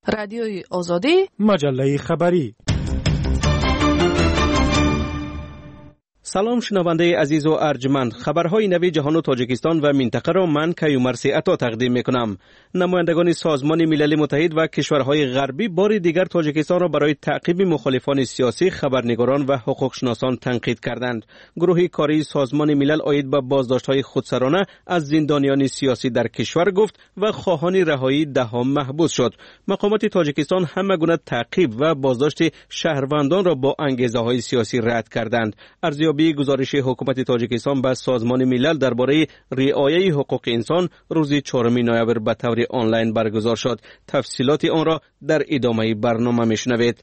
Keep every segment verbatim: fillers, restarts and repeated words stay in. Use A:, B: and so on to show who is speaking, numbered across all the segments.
A: رادیوی آزادی،
B: مجله خبری. سلام شنونده عزیز و ارجمند، خبرهای نوی جهان و تاجیکستان و منطقه را من کیومرثی عطا تقدیم میکنم. نمایندگان سازمان ملل متحد و کشورهای غربی بار دیگر تاجیکستان را برای تعقیب مخالفان سیاسی، خبرنگاران و حقوقشناسان تنقید کردند. گروه کاری سازمان ملل عاید به بازداشت‌های خودسرانه از زندانیان سیاسی در کشور گفت و خواهان رهایی ده‌ها محبوس شد. مقامات تاجیکستان همه گونه تعقیب و بازداشت شهروندان را با انگیزه‌های سیاسی رد کردند. ارزیابی گزارش حکومت تاجیکستان به سازمان ملل درباره رعایت حقوق انسان روز چهارم نوامبر به طور آنلاین برگزار شد. تفصیلات آن را در ادامه برنامه میشنوید.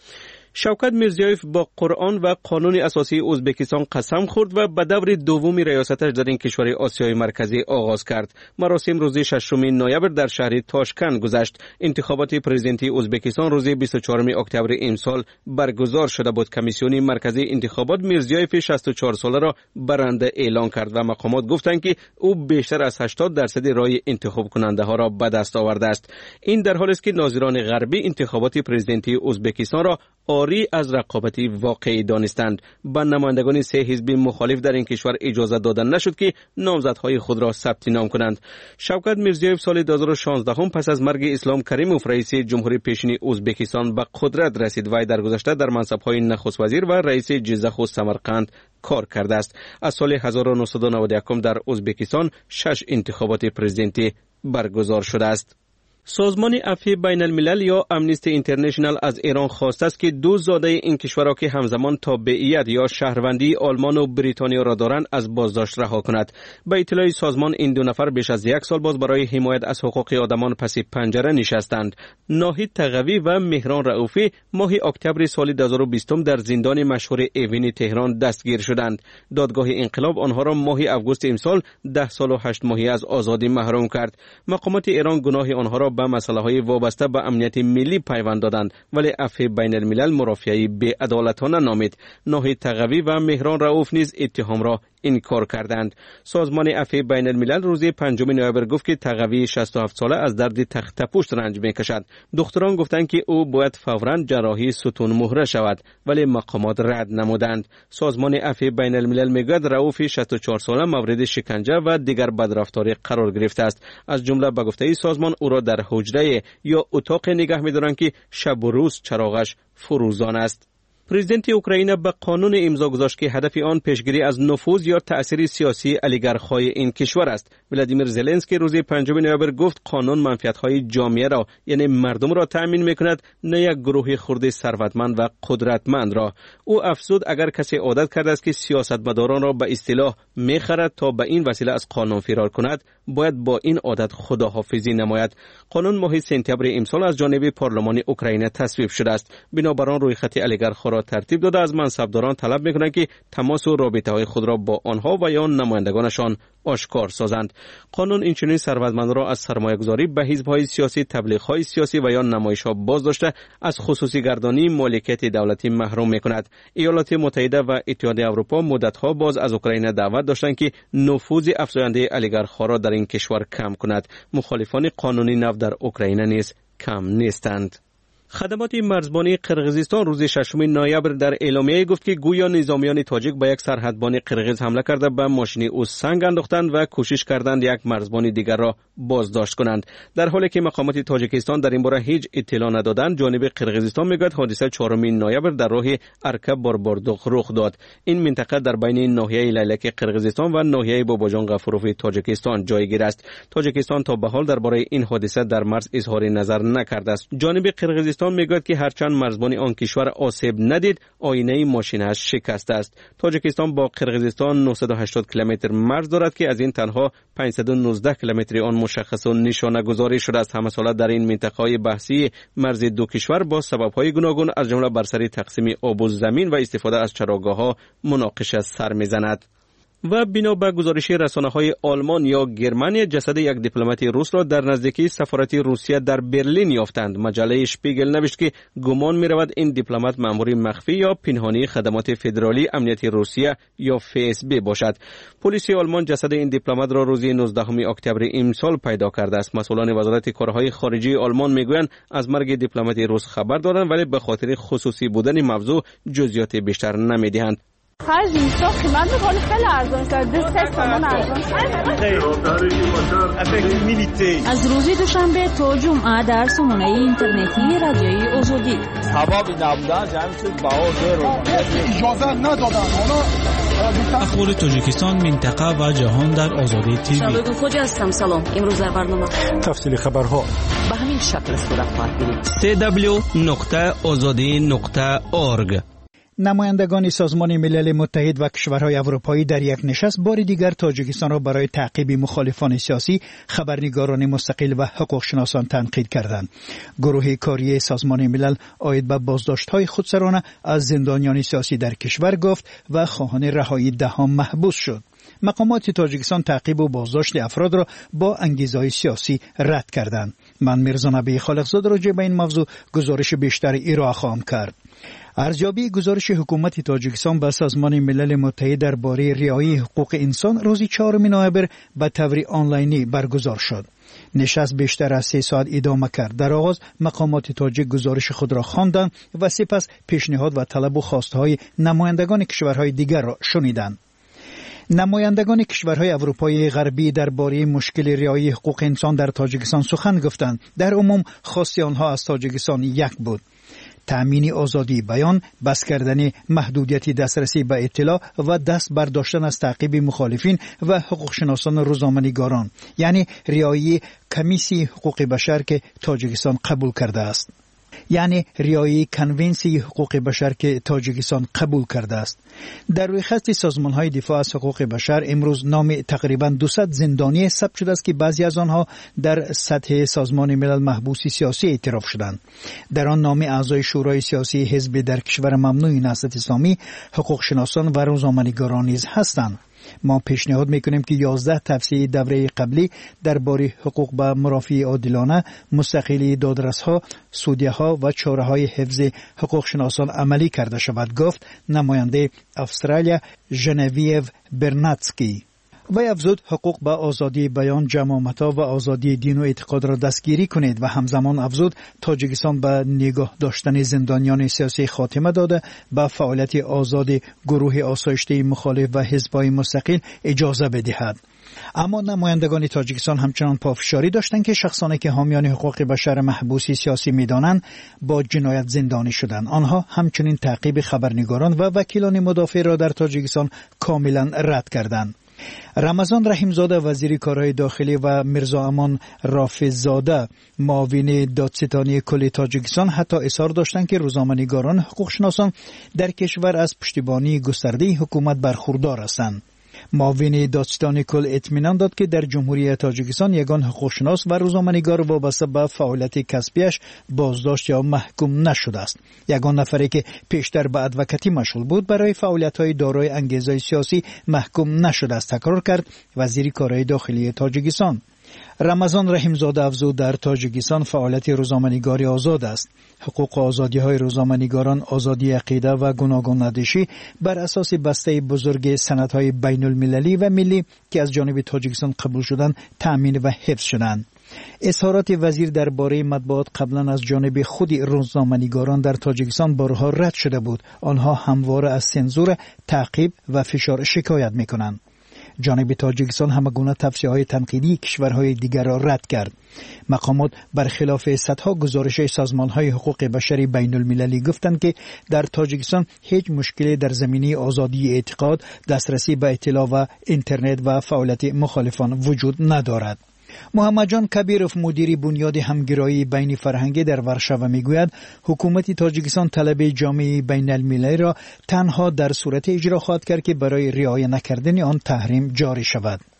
B: شوکت میرزیایف با قرآن و قانون اساسی ازبکستان قسم خورد و به دور دوم ریاستش در این کشور آسیای مرکزی آغاز کرد. مراسم روز ششم نوامبر در شهر تاشکند گذشت. انتخابات پرزیدنتی ازبکستان روز بیست و چهارم اکتبر امسال برگزار شده بود. کمیسیون مرکزی انتخابات میرزیایف شصت و چهار ساله را برنده اعلان کرد و مقامات گفتند که او بیشتر از هشتاد درصد رای انتخاب کننده ها را به دست آورده است. این در حالی است که ناظران غربی انتخابات پرزیدنتی ازبکستان را آری از رقابتی واقعی دانستند. به نمایندگان سه حزب مخالف در این کشور اجازه دادن نشد که نامزدهای خود را ثبت نام کنند. شوکت میرزیایف سال دو هزار و شانزده هم پس از مرگ اسلام کریموف رئیس جمهوری پیشین ازبکستان به قدرت رسید و در گذشته در منصب‌های نخست وزیر و رئیس جزخ و سمرقند کار کرده است. از سال هزار و نهصد و نود و یک در ازبکستان شش انتخابات پرزیدنتی برگزار شده است. سازمان عفو بین الملل یا امنیستی اینترنشنال از ایران خواسته است که دو زاده این کشورها که همزمان تابعیت یا شهروندی آلمان و بریتانیا را دارند از بازداشت رها کند. به اطلاع سازمان این دو نفر بیش از یک سال باز برای حمایت از حقوق آدمان پس پنجره نشستند. ناهید تقوی و مهران رؤوفی ماه اکتبر سال دو هزار و بیست در زندان مشهور اوین تهران دستگیر شدند. دادگاه انقلاب آنها را ماه آگوست امسال ده سال و هشت ماهی از آزادی محروم کرد. مقامات ایران گناه آنها را به مسائل وابسته به امنیت ملی پیوند دادند، ولی عفو بین الملل مرافعه بی‌عدالتانه نامید. ناهید تقوی و مهران رؤوف نیز اتهام را انکار کردند. سازمان عفو بین الملل روز پنجم نوامبر گفت که تقوی شصت و هفت ساله از درد تخته پوست رنج میکشد. دکتران گفتند که او باید فوراً جراحی ستون مهره شود، ولی مقامات رد نمودند. سازمان عفو بین الملل میگوید رؤوف شصت و چهار ساله مورد شکنجه و دیگر بدرفتاری قرار گرفته است. از جمله به گفته سازمان او را در حجره یا اتاق نگه می‌دارند که شب و روز چراغش فروزان است. پرزیدنت اوکراین به قانون امضا گذاشت که هدف آن پیشگیری از نفوذ یا تأثیر سیاسی اولیگارخ‌های این کشور است. ولادیمیر زلنسکی روز پنجم نوامبر گفت قانون منفعت‌های جامعه را یعنی مردم را تأمین می‌کند، نه یک گروه خرد ثروتمند و قدرتمند را. او افزود اگر کسی عادت کرده است که سیاستمداران را به اصطلاح می‌خرد تا به این وسیله از قانون فرار کند، باید با این عادت خداحافظی نماید. قانون ماه سپتامبر امسال از جانب پارلمان اوکراین تصویب شده است. بنابراین رویخط اولیگارخ را ترتیب داده از منصبداران طلب می‌کنند که تماس و رابطه‌های خود را با آنها و یا نمایندگانشان آشکار سازند. قانون اینچنین ثروتمندان را از سرمایه‌گذاری به حزب‌های سیاسی، تبلیغ‌های سیاسی و یا نمایش‌ها بازداشته از خصوصی گردانی مالکیت دولتی محروم می‌کند. ایالات متحده و اتحادیه اروپا مدت‌ها باز از اوکراین دعوت داشتند که نفوذ افزاینده اولیگارخ‌ها را در این کشور کم کند. مخالفان قانونی نفت در اوکراین نیز کم نیستند. خدمات مرزبانی قرقیزستان روز ششم نوامبر در اعلامیه گفت که گویا نظامیان تاجیک به یک سرحدبان قرقیز حمله کرده به ماشین او سنگ انداختند و کوشش کردند یک مرزبان دیگر را بازداشت کنند. در حالی که مقامات تاجیکستان در این باره هیچ اطلاع ندادند، جانب قرقیزستان میگوید حادثه چهارم نوامبر در راه ارکب بارباردوق رخ داد. این منطقه در بین ناحیه لیلک قرقیزستان و ناحیه باباجان غفوروف تاجیکستان جایگیر است. تاجیکستان تا به حال درباره این حادثه در مرز اظهار نظر نکرده است. جانب قرقیزستان میگوید که هرچند مرزبان آن کشور آسیب ندید، آینه ماشینش شکسته است. تاجیکستان با قرقیزستان نهصد و هشتاد کیلومتر مرز دارد که از این تنها پانصد و نوزده کیلومتر آن مشخص و نشانه گذاری شده است. همه ساله در این منطقه بحثی مرز دو کشور با سبب‌های گوناگون از جمله بر سر تقسیم آب و زمین و استفاده از چراگاه‌ها مناقشه سر می‌زند. و بنا به گزارش رسانه‌های آلمان یا گرمانیا جسد یک دیپلمات روس را در نزدیکی سفارت روسیه در برلین یافتند. مجله شپیگل نوشت که گمان می‌رود این دیپلمات مأمور مخفی یا پنهانی خدمات فدرالی امنیتی روسیه یا اف اس بی باشد. پلیس آلمان جسد این دیپلمات را روز نوزدهم اکتبر امسال پیدا کرده است. مسئولان وزارت کارهای خارجه آلمان میگویند از مرگ دیپلمات روس خبر دارند ولی به خاطر خصوصی بودن موضوع جزئیات بیشتر نمی‌دهند.
A: خرج اینجا قیمت می‌کنه خیلی ارزان شده. دو سه تومن ارزان.
C: از روز دوشنبه تا جمعه در سامانه اینترنتی رادیوی آزادی.
D: سبب نبودن جمعی شد باور رو
E: اجازه ندادن.
F: اخبار تاجیکستان، منطقه و جهان در آزادی تیوی.
C: شبکه خوجی هستم. سلام. امروز در برنامه
E: تفصیل خبرها
C: به همین شکل صورت خواهد گرفت.
B: دبلیو دبلیو دبلیو نقطه آزادی نقطه اورگ.
G: نمایندگان سازمان ملل متحد و کشورهای اروپایی در یک نشست بار دیگر تاجیکستان را برای تعقیب مخالفان سیاسی، خبرنگاران مستقل و حقوق شناسان تنقید کردند. گروه کاری سازمان ملل عاید به بازداشت‌های خودسرانه از زندانیان سیاسی در کشور گفت و خواهان رهایی دهان محبوس شد. مقامات تاجیکستان تعقیب و بازداشت افراد را با انگیزه‌های سیاسی رد کردند. من میرزا نبی خالقزاده راجع به این موضوع گزارش بیشتر ارائه خواهم کرد. ارزیابی گزارش حکومت تاجیکستان به سازمان ملل متحد درباره رعایت حقوق انسان روز چهارم نوامبر به طور آنلاینی برگزار شد. نشست بیشتر از سه ساعت ادامه کرد. در آغاز مقامات تاجیک گزارش خود را خواندند و سپس پیشنهاد و طلب و خواستهای نمایندگان کشورهای دیگر را شنیدند. نمایندگان کشورهای اروپایی غربی درباره مشکل رعایت حقوق انسان در تاجیکستان سخن گفتند. در عموم خواست آنها از تاجیکستان یک بود: تأمین آزادی بیان، بس کردن محدودیت دسترسی به اطلاع و دست برداشتن از تعقیب مخالفین و حقوق شناسان روزنامه‌نگاران، یعنی رعایت کمیسی حقوق بشر که تاجیکستان قبول کرده است. یعنی رعایت کنونسی حقوق بشر که تاجیکستان قبول کرده است. در روی خط سازمان‌های دفاع از حقوق بشر امروز نام تقریباً دویست زندانی ثبت شده است که بعضی از آنها در سطح سازمان ملل محبوس سیاسی اعتراف شدند. در آن نام اعضای شورای سیاسی حزب در کشور ممنوع نهضت اسلامی، حقوق شناسان و روزنامه‌نگاران نیز هستند. ما پیشنهاد میکنیم که یازده توصیه دوره قبلی درباره حقوق به مرافعه عادلانه، مستقلی دادرس‌ها، سودیه‌ها و چاره‌های حفظ حقوق شناسان عملی کرده شود، گفت نماینده استرالیا ژنویو برناتسکی. و افزود حقوق به آزادی بیان، جماعت‌ها و آزادی دین و اعتقاد را دستگیری کنید و همزمان افزود تاجیکستان به نگاه داشتن زندانیان سیاسی خاتمه داده به فعالیت آزاد گروه آسایشته مخالف و حزب‌های مستقل اجازه بدهد. اما نمایندگان تاجیکستان همچنان پافشاری داشتند که شخصانی که حامیان حقوق بشر محبوس سیاسی می‌دانند با جنایت زندانی شدند. آنها همچنین تعقیب خبرنگاران و وکیلان مدافع را در تاجیکستان کاملا رد کردند. رمضان رحیمزاده وزیر کارهای داخلی و میرزا امان رافض‌زاده معاون دادستانی کل تاجیکستان حتی اصرار داشتند که روزنامه‌نگاران حقوق شناسان در کشور از پشتیبانی گسترده حکومت برخوردار هستند. معاون دادستان کل اطمینان داد که در جمهوری تاجیکستان یگان حقوقشناس و روزنامه‌نگار وابسته به فعالیت کسبیش بازداشت یا محکوم نشده است. یگان نفری که پیشتر به ادوکاتی مشغول بود برای فعالیت‌های دارای انگیزه سیاسی محکوم نشده است، تکرار کرد وزیر کارهای داخلی تاجیکستان. رمضان رحیمزاده افزود در تاجیکستان فعالیت روزنامه‌نگاری آزاد است. حقوق و آزادی‌های روزنامه‌نگاران، آزادی عقیده و گوناگون اندیشی بر اساس بسته بزرگ سندهای بین‌المللی و ملی که از جانب تاجیکستان قبول شدند تأمین و حفظ شدند. اظهارات وزیر درباره مطبوعات قبلا از جانب خود روزنامه‌نگاران در تاجیکستان بارها رد شده بود. آنها همواره از سانسور، تعقیب و فشار شکایت می‌کنند. جانب تاجیکستان همگونه توصیه‌های تنقیدی کشورهای دیگر را رد کرد. مقامات برخلاف صدها گزارش سازمان‌های حقوق بشری بین‌المللی گفتند که در تاجیکستان هیچ مشکلی در زمینه آزادی اعتقاد، دسترسی به اطلاع و اینترنت و فعالیت مخالفان وجود ندارد. محمد جان کبیروف مدیر بنیاد همگرایی بین فرهنگی در ورشاو میگوید حکومت تاجیکستان طلب جامعه بین المللی را تنها در صورت اجرا خواهد کرد که برای رعایت نکردن آن تحریم جاری شود.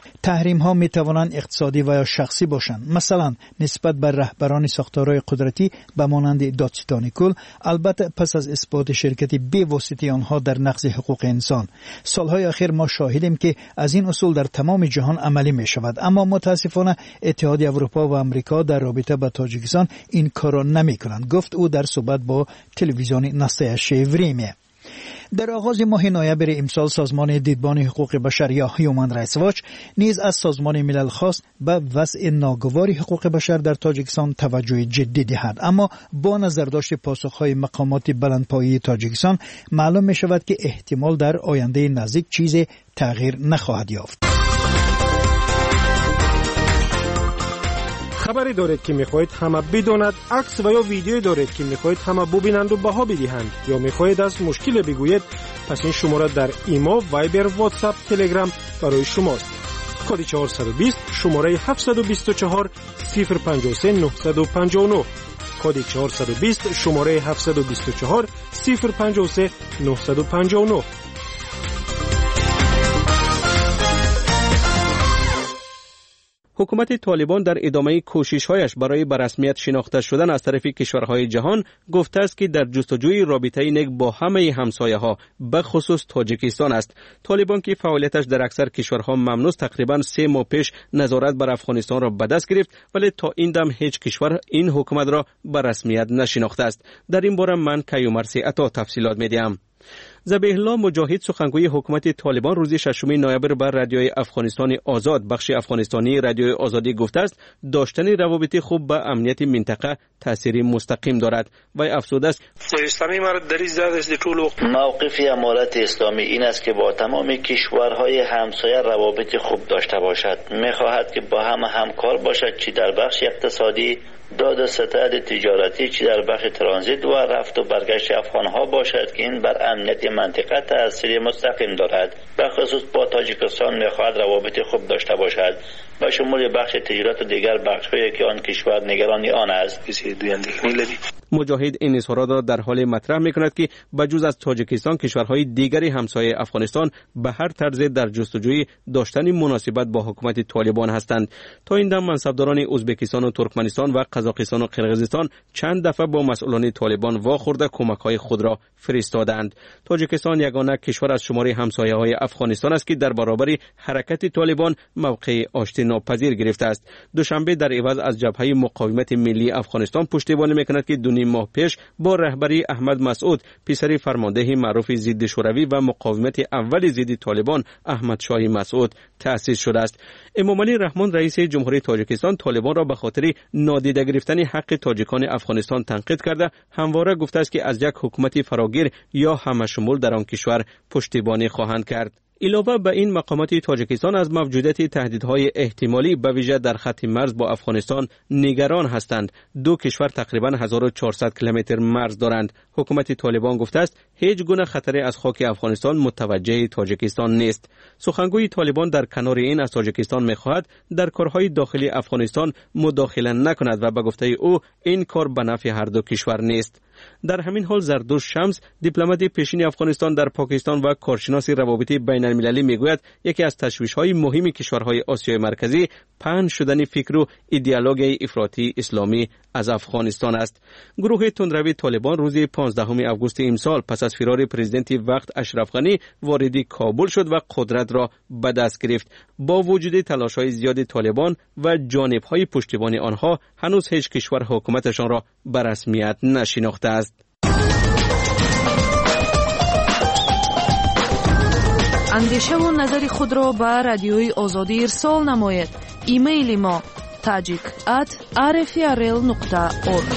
G: تحریم ها می توانند اقتصادی و یا شخصی باشند، مثلا نسبت به رهبران ساختارهای قدرتی به مانند دادستان کل، البته پس از اثبات شرکت بی واسطه آنها در نقض حقوق انسان. سالهای اخیر ما شاهدیم که از این اصول در تمام جهان عملی می شود، اما متاسفانه اتحادیه اروپا و امریکا در رابطه با تاجیکستان این کار نمی کنند، گفت او در صحبت با تلویزیون ناستایشه وریمه. در آغاز ماه نوامبر امسال سازمان دیدبان حقوق بشر یا هیومن رایتس واچ نیز از سازمان ملل خواست به وضع ناگوار حقوق بشر در تاجیکستان توجه جدی دهد، اما با نظرداشت پاسخهای مقامات بلندپایه تاجیکستان معلوم می شود که احتمال در آینده نزدیک چیز تغییر نخواهد یافت.
E: خبری دارید که میخواهید همه بداند، عکس و یا ویدیو دارید که میخواهید همه ببینند و بها بدهند، یا میخواهید از مشکل بگویید، پس این شماره در ایما، وایبر، واتساپ، تلگرام برای شماست. کد چهارصد و بیست شماره هفتصد و بیست و چهار صفر پنجاه و سه نهصد و پنجاه و نه. کد چهارصد و بیست شماره هفتصد و بیست و چهار صفر پنجاه و سه نهصد و پنجاه و نه.
B: حکومت طالبان در ادامه کوشش‌هایش برای به رسمیت شناخته شدن از طرف کشورهای جهان گفته است که در جستجوی رابطه نیک با همه همسایه‌ها به خصوص تاجیکستان است. طالبان که فعالیتش در اکثر کشورها ممنوع تقریباً سه ماه پیش نظارت بر افغانستان را به دست گرفت، ولی تا این دم هیچ کشور این حکومت را به رسمیت نشناخته است. در این باره من کیومرثی عطا تفصیلات می‌دهم. ذبیح الله مجاهد سخنگوی حکومت طالبان روز ششم نوامبر بر رادیوی افغانستان آزاد بخش افغانستانی رادیوی آزادی گفته است داشتن روابط خوب به امنیت منطقه تأثیر مستقیم دارد و افزوده است
H: موقف امارت اسلامی این است که با تمام کشورهای همسایه روابط خوب داشته باشد. می‌خواهد که با هم همکار باشد، چی در بخش اقتصادی، داد و ستد تجارتی، چی در بخش ترانزیت و رفت و برگشت افغانها باشد که این بر امنیت منطقه تأثیر مستقیم دارد. به خصوص با تاجیکستان می‌خواهد روابط خوب داشته باشد، به شمول بخش تجارت و دیگر بخش‌هایی که آن کشور نگرانی آن است.
B: مجاهد این اظهارات را در حال مطرح می‌کند که بجز از تاجیکستان کشورهای دیگری همسایه افغانستان به هر طرز در جستجوی داشتن مناسبت با حکومت طالبان هستند. تا این دم منصبداران ازبکستان و ترکمنستان و قزاقستان و قرقیزستان چند دفعه با مسئولان طالبان واخورده کمک‌های خود را فرستادند. تاجیکستان یگانه کشور از شماره همسایه‌های افغانستان است که در برابر حرکت طالبان موقع آشتی ناپذیر گرفته است. دوشنبه در عوض از جبهه مقاومت ملی افغانستان پشتیبانی می‌کند که دو نیم ماه پیش با رهبری احمد مسعود پسر فرمانده معروف ضد شوروی و مقاومت اول ضد طالبان احمد شاه مسعود تأسیس شده است. امام علی رحمان رئیس جمهوری تاجیکستان طالبان را به خاطر نادیده گرفتن حق تاجیکان افغانستان تنقید کرده همواره گفته است که از یک حکومت فراگیر یا همشمول در آن کشور پشتیبانی خواهند کرد. علاوه به این مقامات تاجیکستان از موجودیت تهدیدهای احتمالی به ویژه در خط مرز با افغانستان نگران هستند. دو کشور تقریبا هزار و چهارصد کیلومتر مرز دارند. حکومت طالبان گفته است هیچ گونه خطری از خاک افغانستان متوجه تاجیکستان نیست. سخنگوی طالبان در کنار این از تاجیکستان می‌خواهد در کارهای داخلی افغانستان مداخله نکند و به گفته او این کار به نفع هر دو کشور نیست. در همین حال زردوش شمس دیپلمات پیشین افغانستان در پاکستان و کارشناس روابط بین المللی میگوید یکی از تشویش‌های مهم کشورهای آسیای مرکزی پهن شدن فکر و ایدئولوژی افراطی اسلامی از افغانستان است. گروه تندروی طالبان روز پانزدهم آگوست امسال پس از فرار پرزیدنت وقت اشرف غنی وارد کابل شد و قدرت را به دست گرفت. با وجود تلاش‌های زیاد طالبان و جانب‌های پشتیبانی آنها هنوز هیچ کشور حکومتشان را به رسمیت نشناخته است.
I: اندیشه و نظر خود را به رادیوی آزادی ارسال نمایید. ایمیل ما tajik at r f r l dot org.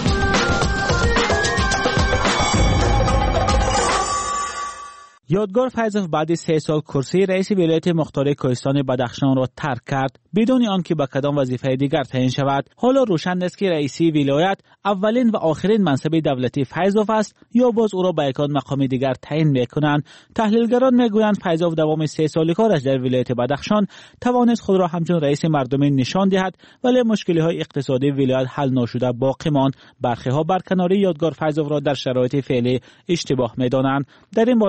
F: یادگار فیضوف بعد سه سال کرسی رئیس ولایت مختار کوهستان بدخشان را ترک کرد بدون آنکه به کدام وظیفه دیگر تعیین شود. حالا روشن است که رئیسی ولایت اولین و آخرین منصب دولتی فیضوف است یا باز او را به یک مقام دیگر تعیین میکنند. تحلیلگران میگویند فیضوف دوام سه سال کارش در ولایت بدخشان توانست خود را همچون رئیس مردمی نشان دهد، ولی مشکلی های اقتصادی ولایت حل نشده باقی ماند. برخی ها برکناری یادگار فیضوف را در شرایط فعلی اشتباه میدانند. در این باره من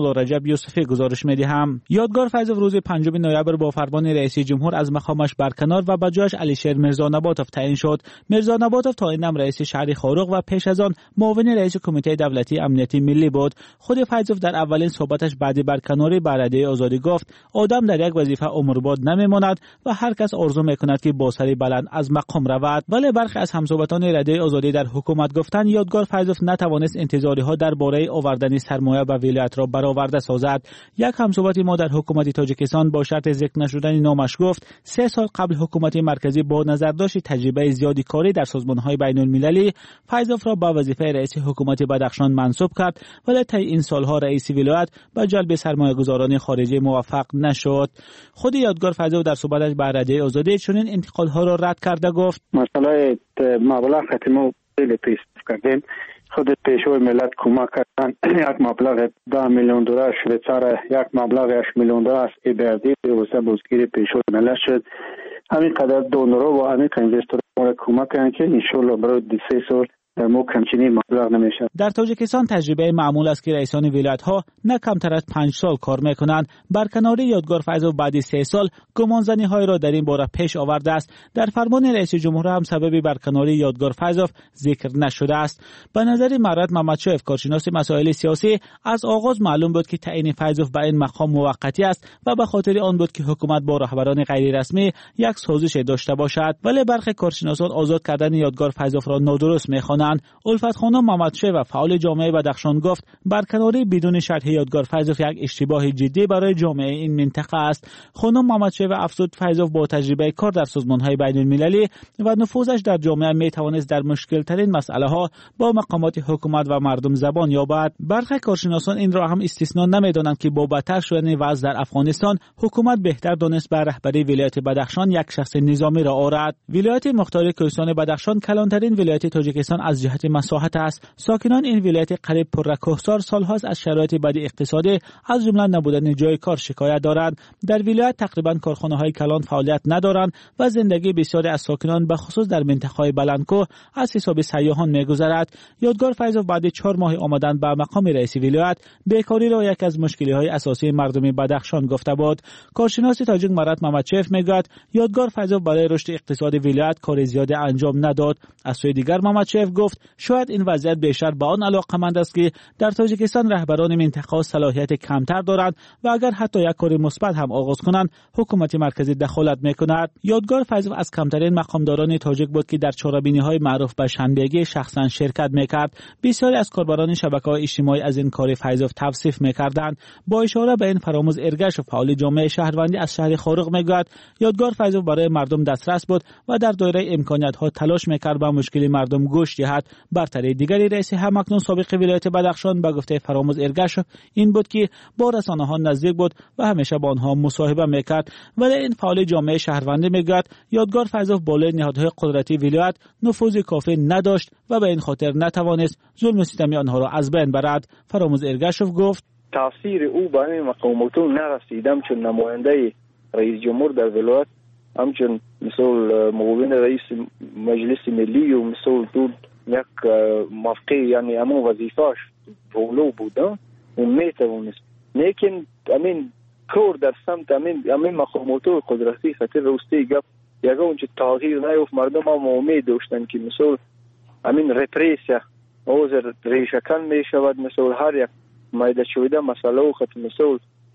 F: ملا رجب یوسفی گزارش می‌دهم. یادگار فیضوف روز پنجم نوامبر با فرمان رئیس جمهور از مقامش برکنار و به جایش علیشیر میرزانباتوف تعیین شد. میرزانباتوف تا این هم رئیس شهر خاروق و پیش از آن معاون رئیس کمیته دولتی امنیتی ملی بود. خود فیضوف در اولین صحبتش بعد برکناری به رده آزادی گفت آدم در یک وظیفه عمرباد نمیماند و هر کس آرزو میکند که با سری بلند از مقام رود. ولی برخی از همصحبتان رده آزادی در حکومت گفتند یادگار فیضوف نتوانست انتظاری ها درباره آوردن سرمایه به ولایت را برآورده سازد. یک همصحبت ما در حکومت تاجیکستان با شرط ذکر نشدن نامش گفت سه سال قبل حکومت مرکزی با نظرداشت تجربه زیادی کاری در سازمان‌های بین‌المللی فیضوف را به وظیفه رئیس حکومت بدخشان منصوب کرد، ولی طی این سالها رئیس ولایت به جلب سرمایه‌گذاران خارجی موفق نشد. خود یادگار فیضوف در صحبتش به رده آزادی چنین انتقادها را رد کرده گفت
J: مسئله مبلغ ختمو خیلی پیش کردیم. خود پیشوی ملت کمک کردن یک مبلغ ده میلیون دلار شویچار، یک مبلغ هشت میلیون دلار ایبردی واسه بازگیری پیشوی ملت شد. همین قدر دونرها و همین اینوستورها کمک کردن که ان شاء الله برای سه سال ما کمچینی مبلغ نمیشه.
F: در تاجیکستان تجربه معمول است که رئیسان ولایت ها نه کمتر از پنج سال کار میکنند. برکناری یادگار فیضوف بعد سه سال گمانزنی های را در این باره پیش آورده است. در فرمان رئیس جمهور هم سبب برکناری یادگار فیضوف ذکر نشده است. به نظر مراد محمدشایف کارشناس مسائل سیاسی از آغاز معلوم بود که تعیین فیضوف به این مقام موقتی است و به خاطر آن بود که حکومت با رهبران غیر رسمی یک سازش داشته باشد. ولی برخی کارشناسان آزاد کردن یادگار فیضوف را نادرست میخوانند. الفت خانم محمدشایف و فعال جامعه بدخشان گفت برکناری بدون شرح یادگار فیضوف یک اشتباه جدی برای جامعه این منطقه است. خانم محمدشایف افزود فیضوف با تجربه کار در سازمان‌های بین‌المللی و نفوذش در جامعه میتوانست در مشکل ترین مسئله ها با مقامات حکومت و مردم زبان یابد. برخی کارشناسان این را هم استثنا نمیدانند که با بدتر شدن وضع در افغانستان حکومت بهتر دانست به رهبری ولایت بدخشان یک شخص نظامی را آورد. ولایت مختار کوهستان بدخشان کلانترین ولایت تاجیکستان از جهت مساحت است. ساکنان این ولایت قریب پر کوهسار سالهاست از شرایط بد اقتصادی از جمله نبودن جای کار شکایت دارند. در ولایت تقریبا کارخانه‌های کلان فعالیت ندارند و زندگی بسیاری از ساکنان به خصوص در منطقه‌های بلندکوه از حساب سیاحان می‌گذرد. یادگار فیضوف بعد چهار ماه آمدن به مقام رئیس ولایت بیکاری را یک از مشکل‌های اساسی مردم بدخشان گفته بود. کارشناس تاجیک مراد محمدشایف میگوید یادگار فیضوف برای رشد اقتصادی ولایت کار زیاد انجام نداد. از سوی دیگر محمدشایف گفت شاید این وضعیت بیشتر به آن علاقه‌مند است که در تاجیکستان رهبران منطقه صلاحیت کمتر دارند و اگر حتی یک کار مثبت هم آغاز کنند حکومت مرکزی دخالت میکند. یادگار فیضوف از کمترین مقامداران تاجیک بود که در چهاربینی‌های معروف به شنبهگی شخصا شرکت میکرد. بسیاری از کاربران شبکه‌های اجتماعی از این کار فیضوف توصیف میکردند. با اشاره به این فراموز ارگش و فعال جامعه شهروندی از شهر خاروق میگوید یادگار فیضوف برای مردم دسترس بود و در دایره امکانات‌ها تلاش میکرد به مشکل مردم گوش دهد. برتری دیگری رئیس همکنون سابق ولایت بدخشان به گفته فراموز ارگش این بود که با رسانه‌ها نزدیک بود و همیشه با آنها مصاحبه میکرد. ولی این فعال جامعه شهروندی میگوید یادگار فیضوف بالای نهادهای قدرتی ولایت نفوذ کافی نداشت و به این خاطر نتوانست ظلم ستم آنها را از بین برد. فراموز ارگشوف گفت
J: تاثیر او به این مقاماتون نرسیدم چون نماینده رئیس جمهور در ولایت همچون مثل معاون رئیس مجلس ملی و مثل دود یک موقع یعنی همون وظیفهش اولو بوده و میتوانست لیکن امین کور در سمت امین امین مقامات قدرتی خاطر روستی گپ یگه اونچه تغییر نیفت. مردم هم امید داشتن که مثل امین رپریسیا اوزر ریشکن میشود مثل هر یک مایده شده مسئله و خط مثل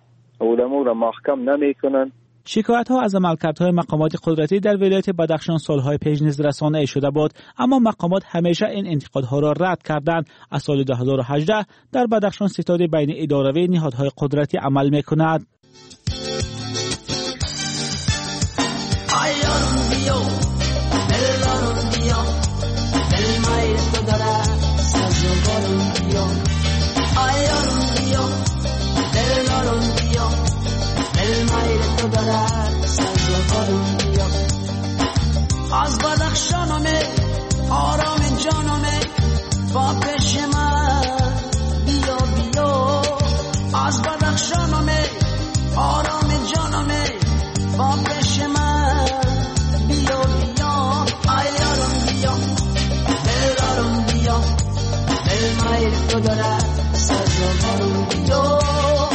J: اولمو را محکم نمیکنن.
F: شکایت ها از عملکردهای مقامات قدرتی در ولایت بدخشان سالهای پیش نیز رسانه‌ای شده بود، اما مقامات همیشه این انتقادها را رد کردند. از سال دو هزار و هجده در بدخشان ستاد بین اداروی نهادهای قدرتی عمل می‌کند.
K: از بدخشانمه آرام جانمه با پیش من بیا بیا. از بدخشانمه آرام جانمه با پیش من بیا بیا. ایارم بیا دلارم بیا دل مایر تو دارد سرزاوارم بیا.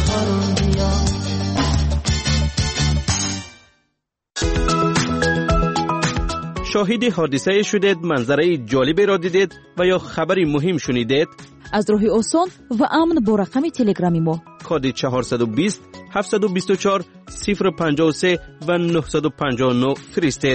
K: بارون بیا.
B: شاهد حادثه شدید، منظره جالبی را دیدید و یا خبری مهم شنیدید؟
C: از راه آسان و امن با رقم تلگرامی ما
B: کد چهارصد و بیست هفتصد و بیست و چهار صفر پنجاه و سه و نهصد و پنجاه و نه فرستید.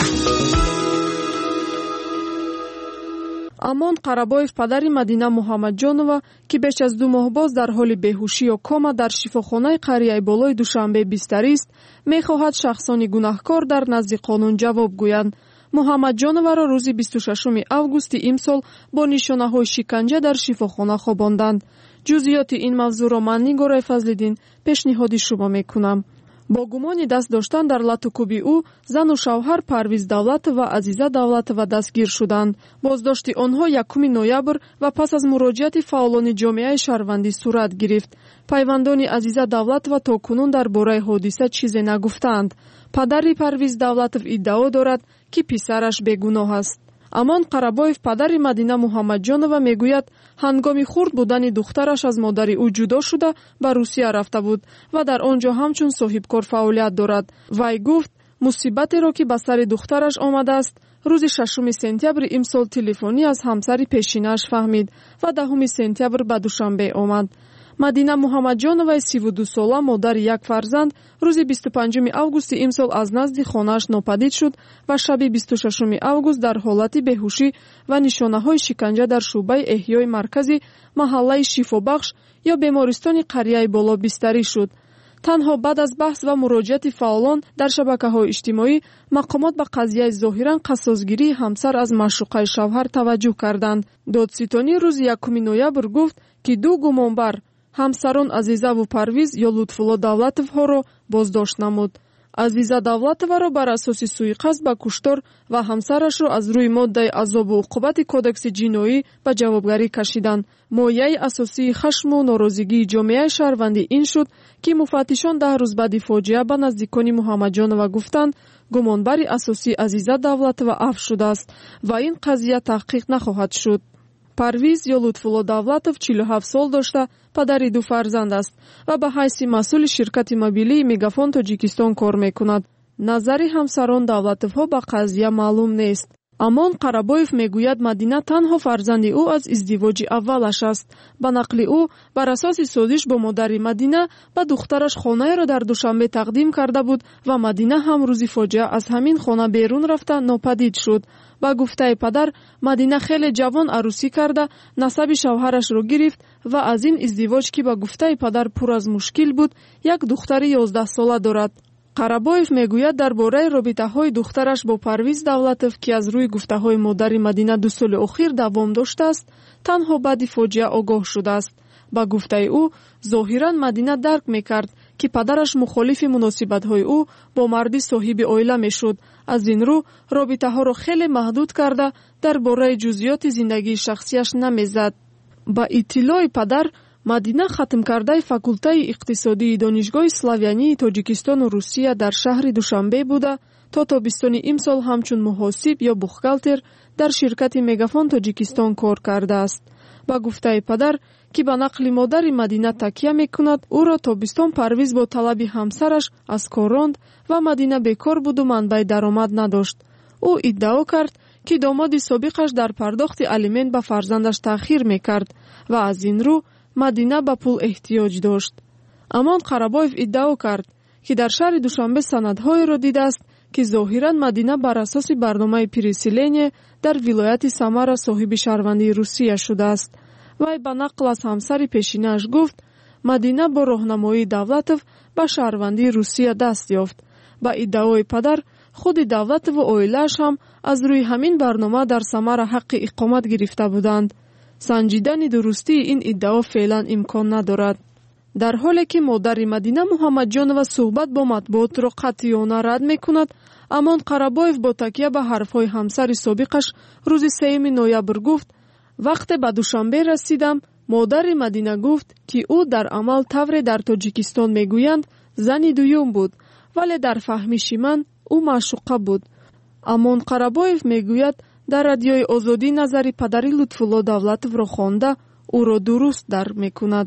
I: амон Қарабоев падари Мадина Муҳаммадҷонова ки беш аз ду моҳ боз дар ҳоли беҳушӣ ё кома дар шифохонаи қарияи болои Душанбе бистарист, мехоҳад шахсони гунаҳкор дар назди қонун ҷавоб гӯянд. Муҳаммадҷоноваро рӯзи бисту шашуми августи имсол бо нишонаҳои шиканҷа дар шифохона хобонданд. ҷузъиёти ин мавзӯъро ман Нигораи Фазлиддин пешниҳоди шумо мекунам. бо гумони даст доштан дар латукуби ӯ зану шавҳар Парвиз Давлатова ва Азиза Давлатова дастгир шуданд. Боздошти онҳо якуми ноябр ва пас аз муроҷиати фаъолони ҷомеаи шаҳрвандӣ сурат гирифт. Пайвандони Азиза Давлатова то кунун дар бораи ҳодиса чизе нагуфтаанд. Падари Парвиз Давлатов иддао дорад, ки писараш бегуноҳ аст. амон Қарабоев падари Мадина Муҳаммадҷонова мегӯяд, ҳангоми хурд будани духтараш аз модари ӯ ҷудо шуда ба Русия рафта буд ва дар он ҷо ҳамчун соҳибкор фаъолият дорад. Вай гуфт, мусибатеро ки ба сари духтараш омадааст, рӯзи шашуми сентябри имсол телефонӣ аз ҳамсари пешинааш фаҳмид ва даҳуми сентябр ба Душанбе омад. Мадина Муҳаммадҷоноваи сиву ду сола, модари як фарзанд, рӯзи бисту панҷуми августи имсол аз назди хонааш нопадид шуд ва шаби бисту шашуми август дар ҳолати беҳушӣ ва нишонаҳои шиканҷа дар шуъбаи эҳёи маркази маҳаллаи Шифобахш ё бемористони қарияи боло бистарӣ шуд. танҳо баъд аз баҳс ва муроҷиати фаъолон дар шабакаҳои иҷтимоӣ, мақомот ба қазияи зоҳиран қассосгирии ҳамсар аз маъшуқаи шавҳар таваҷҷӯҳ карданд. додситонӣ рӯзи якуми ноябр гуфт, ки ду гумонбар ҳамсарон Азизаву Парвиз ё Лутфулло Давлатовҳоро боздошт намуд. Азиза Давлатоваро бар асоси суиқасд ба куштор ва ҳамсарашро аз рӯи моддаи азобу уқубати кодекси ҷиноӣ ба ҷавобгарӣ кашиданд. Мояи асосии хашму норозигии ҷомеаи шаҳрвандӣ ин шуд, ки муфаттишон даҳ рӯз баъди фоҷиа ба наздикони Муҳаммадҷонова гуфтанд, гумонбари асосӣ Азиза Давлатова афв шудааст ва ин қазия таҳқиқ нахоҳад шуд. Парвиз ё Лутфулло Давлатов чилу ҳафт сол дошта, падари ду фарзанд аст ва ба ҳайси масъули ширкати мобилии Мегафон Тоҷикистон кор мекунад. Назари ҳамсарон Давлатовҳо ба қазия маълум нест. амон Қарабоев мегӯяд, Мадина танҳо фарзанди ӯ аз издивоҷи аввалаш аст. Ба нақли ӯ, бар асоси созиш бо модари Мадина ба духтараш хонаеро дар Душанбе тақдим карда буд ва Мадина ҳам рӯзи фоҷиа аз ҳамин хона берун рафта нопадид шуд. ба гуфтаи падар, Мадина хеле ҷавон арӯсӣ карда, насаби шавҳарашро гирифт ва аз ин издивоҷ, ки ба гуфтаи падар пур аз мушкил буд, як духтари ёздаҳсола дорад. Қарабоев мегӯяд, дар бораи робитаҳои духтараш бо Парвиз Давлатов, ки аз рӯи гуфтаҳои модари Мадина ду соли охир давом доштааст, танҳо баъди фоҷиа огоҳ шудааст. ба гуфтаи ӯ, зоҳиран Мадина дарк мекард, ки падараш мухолифи муносибатҳои ӯ бо марди соҳиби оила мешуд. аз ин рӯ робитаҳоро хеле маҳдуд карда, дар бораи ҷузъиёти зиндагии шахсияш намезад. ба иттилои падар, Мадина хатмкардаи факултаи иқтисодии донишгоҳи Славянии Тоҷикистону Русия дар шаҳри Душанбе буда, то тобистони имсол ҳамчун муҳосиб ё бухгалтер дар ширкати Мегафон Тоҷикистон кор кардааст. ба гуфтаи падар, ки ба нақли модари Мадина такя мекунад, ӯро тобистон Парвиз бо талаби ҳамсараш аз кор ронд ва Мадина бекор буду манбаи даромад надошт. ӯ иддао кард, ки домоди собиқаш дар пардохти алимент ба фарзандаш таъхир мекард ва аз ин рӯ Мадина ба пул эҳтиёҷ дошт. амон Қарабоев иддао кард, ки дар шаҳри Душанбе санадҳоеро дидааст, ки зоҳиран Мадина бар асоси барномаи переселение дар вилояти Самара соҳиби шаҳрвандии Русия шудааст. вай ба нақл аз ҳамсари пешинааш гуфт, Мадина бо роҳнамоии Давлатов ба шаҳрвандии Русия даст ёфт. ба иддаои падар, худи Давлатову оилааш ҳам аз рӯи ҳамин барнома дар Самара ҳаққи иқомат гирифта буданд. санҷидани дурустии ин иддао феълан имкон надорад. дар ҳоле ки модари Мадина Муҳаммадҷонова суҳбат бо матбуотро қатъиёна рад мекунад, амон Қарабоев бо такя ба ҳарфҳои ҳамсари собиқаш рӯзи сеюми ноябр гуфт, вақте ба Душанбе расидам, модари Мадина гуфт, ки ӯ дар амал тавре дар Тоҷикистон мегӯянд зани дуюм буд, вале дар фаҳмиши ман ӯ маъшуқа буд. амон Қарабоев мегӯяд, дар радиои Озодӣ назари падари Лутфулло Давлатовро хонда, ӯро дуруст дарк мекунад.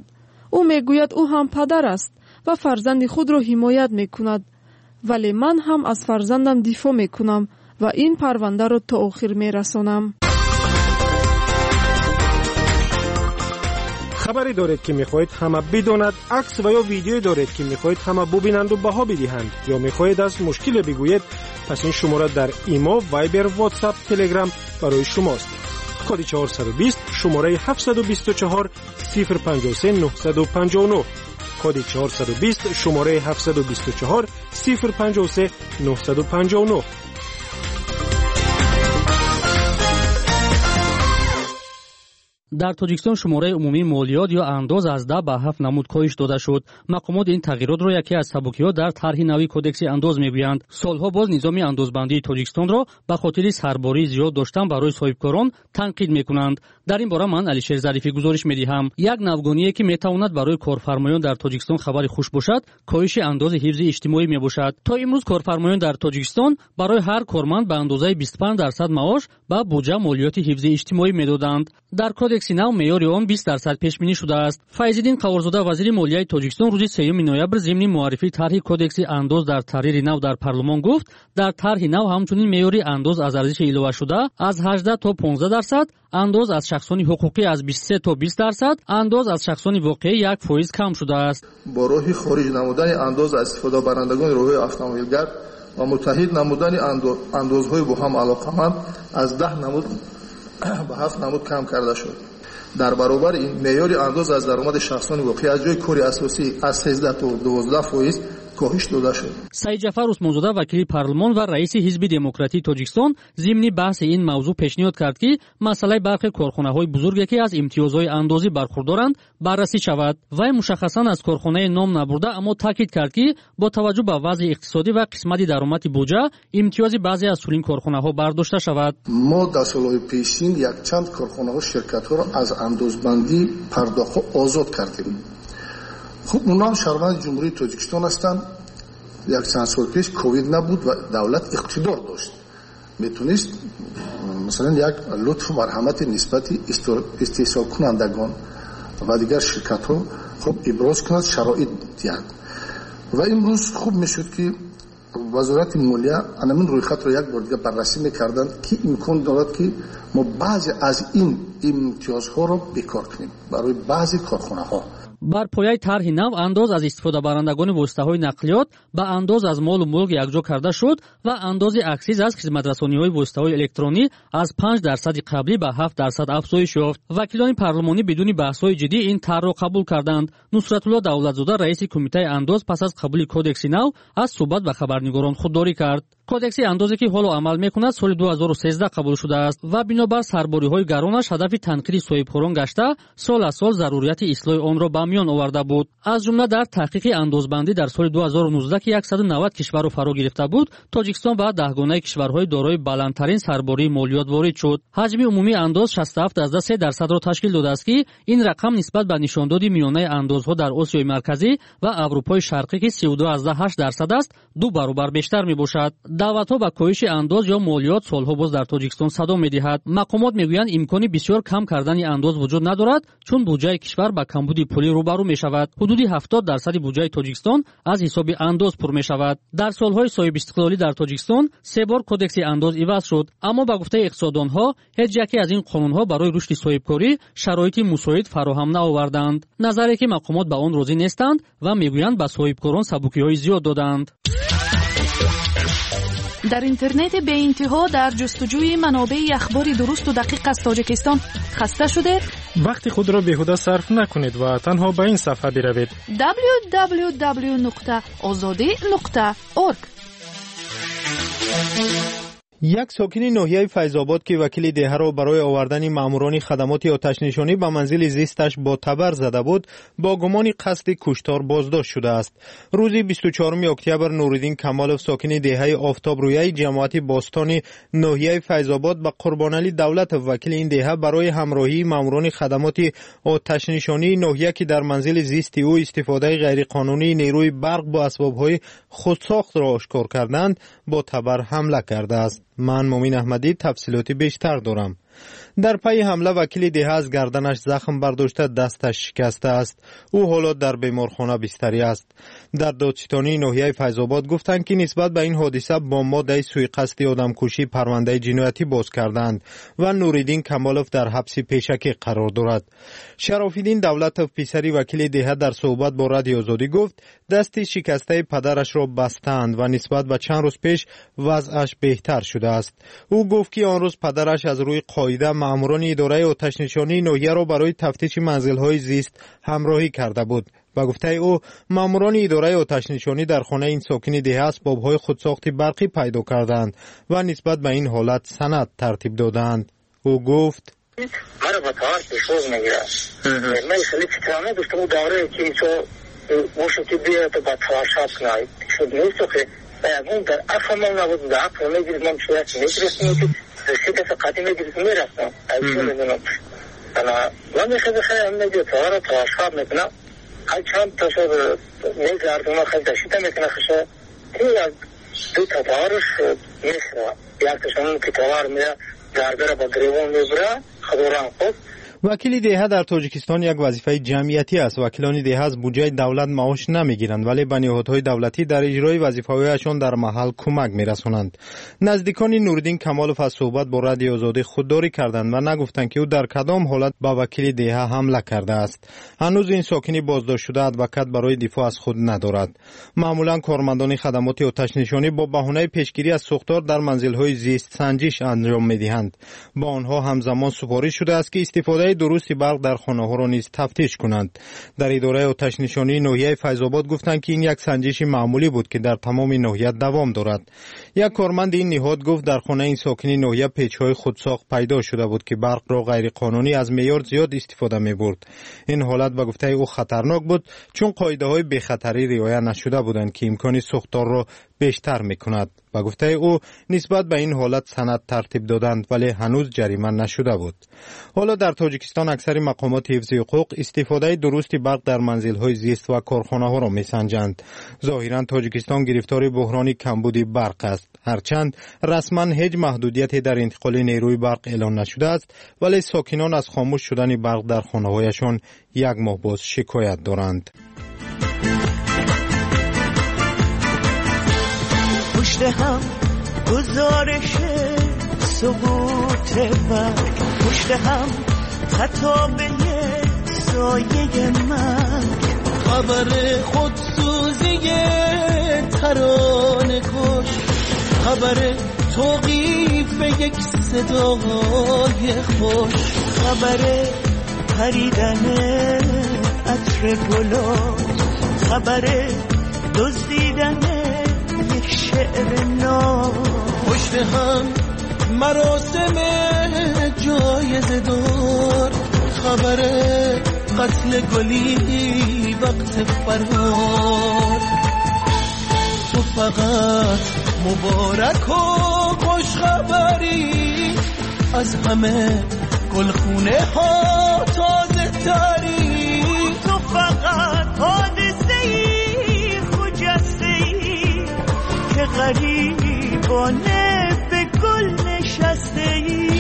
I: او میگوید او هم پدر است و فرزند خود را حمایت میکند، ولی من هم از فرزندم دفاع میکنم و این پرونده را تا آخر میرسانم.
E: خبری دارید که میخواهید همه بداند، عکس و یا ویدیو دارید که میخواهید همه ببینند و بها بدهند، یا میخواهید از مشکل بگویید، پس این شماره در ایمو، وایبر، واتساپ، تلگرام برای شماست. کد چهارصد و بیست شماره هفتصد و بیست و چهار صفر پنجاه و سه نهصد و پنجاه و نه. کد چهارصد و بیست شماره هفتصد و بیست و چهار صفر پنجاه و سه نهصد و پنجاه و نه.
L: در تاجیکستان شماره عمومی مالیات یا انداز از ده به هفت نمود کاهش داده شد. مقامات این تغییرات را یکی از سبکی‌ها در طرح نوی کدکس انداز می‌گویند. سالها باز نظام اندازبندی تاجیکستان را به خاطر سرباری زیاد داشتن برای صاحبکاران تنقید می‌کنند. در این باره من علیشیر ظریفی گزارش می‌دهم. یک نوگانیه که می‌تواند برای کارفرمایان در تاجیکستان خبری خوش باشد، کاهش انداز حفظ اجتماعی میباشد. تا امروز کارفرمایان در تاجیکستان برای هر کارمند به اندازه بیست و پنج درصد معاش به بودجه مالیات حفظ اجتماعی میدادند. در کدکس نو معیار آن بیست درصد پیش بینی شده است. فیض‌الدین قوارزاده وزیر مالیه تاجیکستان روز سوم نوامبر ضمن معرفی طرح کدکس انداز در تحریر نو در پارلمان گفت در طرح نو همچنین معیار انداز از ارزش الوه شده از هجده تا پانزده درصد، انداز از شخصان حقوقی از بیست و سه تا بیست درصد، انداز از شخصان واقعی یک فایز کم شده است.
M: با راه خارج نمودن انداز از استفاده برندگان راه‌های اتومبیلگر و متحد نمودن اندازهای با هم علاقمند از ده نمود به هفت نمود کم کرده شد. در برابر این معیار انداز از درآمد شخصان واقعی از جای کار اساسی از سیزده تا دوازده فایز کاهش داده شد.
L: سعید جعفر عثمانزاده وکیل پارلمان و رئیس حزب دموکراتی تاجیکستان ضمن بحث این موضوع پیشنهاد کرد که مسئله برخی کارخانه‌های بزرگی که از امتیازهای اندازی برخوردارند بررسی شود. وی مشخصاً از کارخانه نام نبرده، اما تاکید کرد که با توجه به وضع اقتصادی و قسمت درآمد بودجه امتیاز بعضی از چنین کارخانه‌ها برداشته شود.
M: ما در سال‌های پیشین یک چند کارخانه و شرکت‌ها را از اندازبندی پرداخت آزاد کردیم. خب اونا هم شهروند جمهوری تاجیکستان هستند. یک چند سال پیش کووید نبود و دولت اقتدار داشت، میتونست مثلا یک لطف و مرحمت نسبت استحصال کنندگان و دیگر شرکت ها خب ابراز کند، شرایط دهد. و امروز خوب میشد که وزارت مالیه همین رویخط را یک بار دیگه بررسی میکردند که امکان دارد که ما بعضی از این امتیازها را بیکار کنیم برای بعضی کارخانه ها.
L: بر پایه طرح نو انداز از استفاده برندگان واسطه‌های نقلیات به انداز از مال و ملک یکجا کرده شد و انداز اکسیز از خدمت‌رسانی‌های واسطه‌های الکترونی از پنج درصد قبلی به هفت درصد افزایش یافت. وکیلان پارلمانی بدون بحث‌های جدی این طرح را قبول کردند. نصرت‌الله دولتزاده رئیس کمیته انداز پس از قبول کدکس نو از صحبت با خبرنگاران خودداری کرد. کدکس اندازی که حالا عمل می‌کند سال دو هزار و سیزده قبول شده است و بنابر سرباری‌های گرانش هدف تنقیح صاحبکاران گشته سال از سال ضروریت اصلاح آن را به میان آورده بود. از جمله در تحقیق اندازبندی در سال دو هزار و نوزده که صد و نود کشور را فرا گرفته بود، تاجیکستان به دهگانه کشورهای دارای بلندترین سرباری مالیات وارد شد. حجم عمومی انداز شصت و هفت درصد سه درصد را تشکیل داده است که این رقم نسبت به نشانداد میانه اندازها در آسیای مرکزی و اروپای شرقی که سی و دو درصد هشت درصد است دو برابر بیشتر میباشد. دعوت‌ها به کاهش انداز یا مالیات سالها باز در تاجیکستان صدا می‌دهد. مقامات میگویند امکانی بسیار کم کردن انداز وجود ندارد، چون بودجه کشور با کمبودی پولی روبرو می‌شود. حدود هفتاد درصد بودجه تاجیکستان از حساب انداز پر می‌شود. در سال‌های صاحب استقلالی در تاجیکستان سه بار کدکس انداز عوض شد، اما با گفته اقتصاددان‌ها هیچ یکی از این قانون‌ها برای رشد صاحبکاری شرایط مساعد فراهم نآوردند. نظری که مقامات به آن راضی نیستند و میگویند به صاحبکاران سبکی‌های زیاد دادند.
N: در اینترنت به انتها در جستجوی منابع اخباری درست و دقیق از تاجیکستان خسته شده؟
E: وقت خود را بیهوده صرف نکنید و تنها به این صفحه بروید
N: دبلیو دبلیو دبلیو نقطه آزادی نقطه اورگ.
O: یک ساکن ناحیه فیض‌آباد که وکیل دهه را برای آوردن ماموران خدمات آتش‌نشانی به منزل زیستش با تبر زده بود، با گمان قصد کشتار بازداشت شده است. روز بیست و چهارم اکتبر نورالدین کمالوف ساکن دهه آفتاب رویه جماعت باستان ناحیه فیض‌آباد به قربانعلی دولت وکیل این دهه برای همراهی ماموران خدمات آتش‌نشانی ناحیه که در منزل زیست او استفاده غیرقانونی نیروی برق با اسباب‌های خودساخت را آشکار کردند با تبر حمله کرده است. من مومین احمدی تفصیلات بیشتر دارم. در پی حمله وکیل دهه از گردنش زخم برداشته دستش شکسته است. او حالا در بیمارخانه بستری است. در دادستانی ناحیه فیض‌آباد گفتند که نسبت به این حادثه با ماده سوءقصد آدمکشی پرونده جنایتی باز کردند و نوریدین کمالوف در حبس پیشکی قرار دارد. شراف‌الدین دولتوف پسری وکیل دهه در صحبت با رادیو آزادی گفت دست شکسته پدرش را بستند و نسبت به چند روز پیش وضعش بهتر شده است. او گفت که آن روز پدرش از روی قاعده ماموران اداره آتش نشانی ناحیه را برای تفتیش منزل‌های زیست همراهی کرده بود. و گفته او ماموران اداره آتش نشانی در خانه این ساکن دهه اسباب‌های خودساختی برقی پیدا کردند و نسبت به این حالت سند ترتیب دادند. او گفت
P: مرا با تاور پیشوز میگیره. من خیلی فکرانه داشتم اون دوره که چو موشو که بیاد با تاور شاد کنه شد نیست که اون در افرمان نبود در افرمان میگیرد من شاید میگیرستم که شکست قدیم میگیرد میرستم ایشون میدونم من خیلی خیلی هم میگیرد تاور تاور شاد میکنم هر چند تا شد میگردم خیلی داشته میکنه خشه دو تا تاورش میسره یک تشمون که تاور میره گرده با گریوان میبره خدوران خود.
O: وکیل دهه در تاجیکستان یک وظیفه جمعیتی است. وکیلان دهه از بودجه دولت معاش نمیگیرند ولی به نهادهای دولتی در اجرای وظیفه‌هایشان در محل کمک میرسانند. نزدیکان نوردین کمالوف از صحبت با رادیو آزادی خودداری کردند و نگفتند که او در کدام حالت با وکیل دهه حمله کرده است. هنوز این ساکنی بازداشت شده ادوکات برای دفاع از خود ندارد. معمولا کارمندان خدمات آتش نشانی با بهانه پیشگیری از سوختار در منزل‌های زیست سنجش انجام میدهند. با آنها همزمان سپارش شده است که استفاده درستی برق در خانه ها را نیز تفتیش کنند. در اداره آتش نشانی ناحیه فیض‌آباد گفتند که این یک سنجش معمولی بود که در تمام ناحیه دوام دارد. یک کارمند این نهاد گفت در خانه این ساکنی ناحیه پیچ‌های خودساخت پیدا شده بود که برق را غیر قانونی از معیار زیاد استفاده می‌برد. این حالت به گفته او خطرناک بود چون قاعده‌های بی‌خطری رعایت نشده بودند که امکان سوختار را بیشتر می‌کند. و گفته او نسبت به این حالت سند ترتیب دادند ولی هنوز جریمه نشده بود. حالا در تاجیکستان اکثر مقامات حفظ حقوق استفاده درستی برق در منزل‌های زیست و کارخانه‌ها را می‌سنجند. ظاهراً تاجیکستان گرفتار بحرانی کمبودی برق است. هرچند رسما هیچ محدودیتی در انتقال نیروی برق اعلان نشده است ولی ساکنان از خاموش شدن برق در خانه‌هایشان یک ماه باز شکایت دارند.
K: پشت هم گزارش سقوط برگ، پشت هم خطابه سایه من، خبر خودسوزی ترانه کش، خبر توقیف یک صدای خوش، خبر پریدن عطر گلاب، خبر دزدیدن شعر نام، پشت هم مراسم جایزه دار، خبر قتل گلی وقت فرار، تو فقط مبارک و خوش خبری از همه گلخونه ها تازه تری، تو فقط حادثه‌ای خجسته‌ای که غریبانه به گل نشسته ای.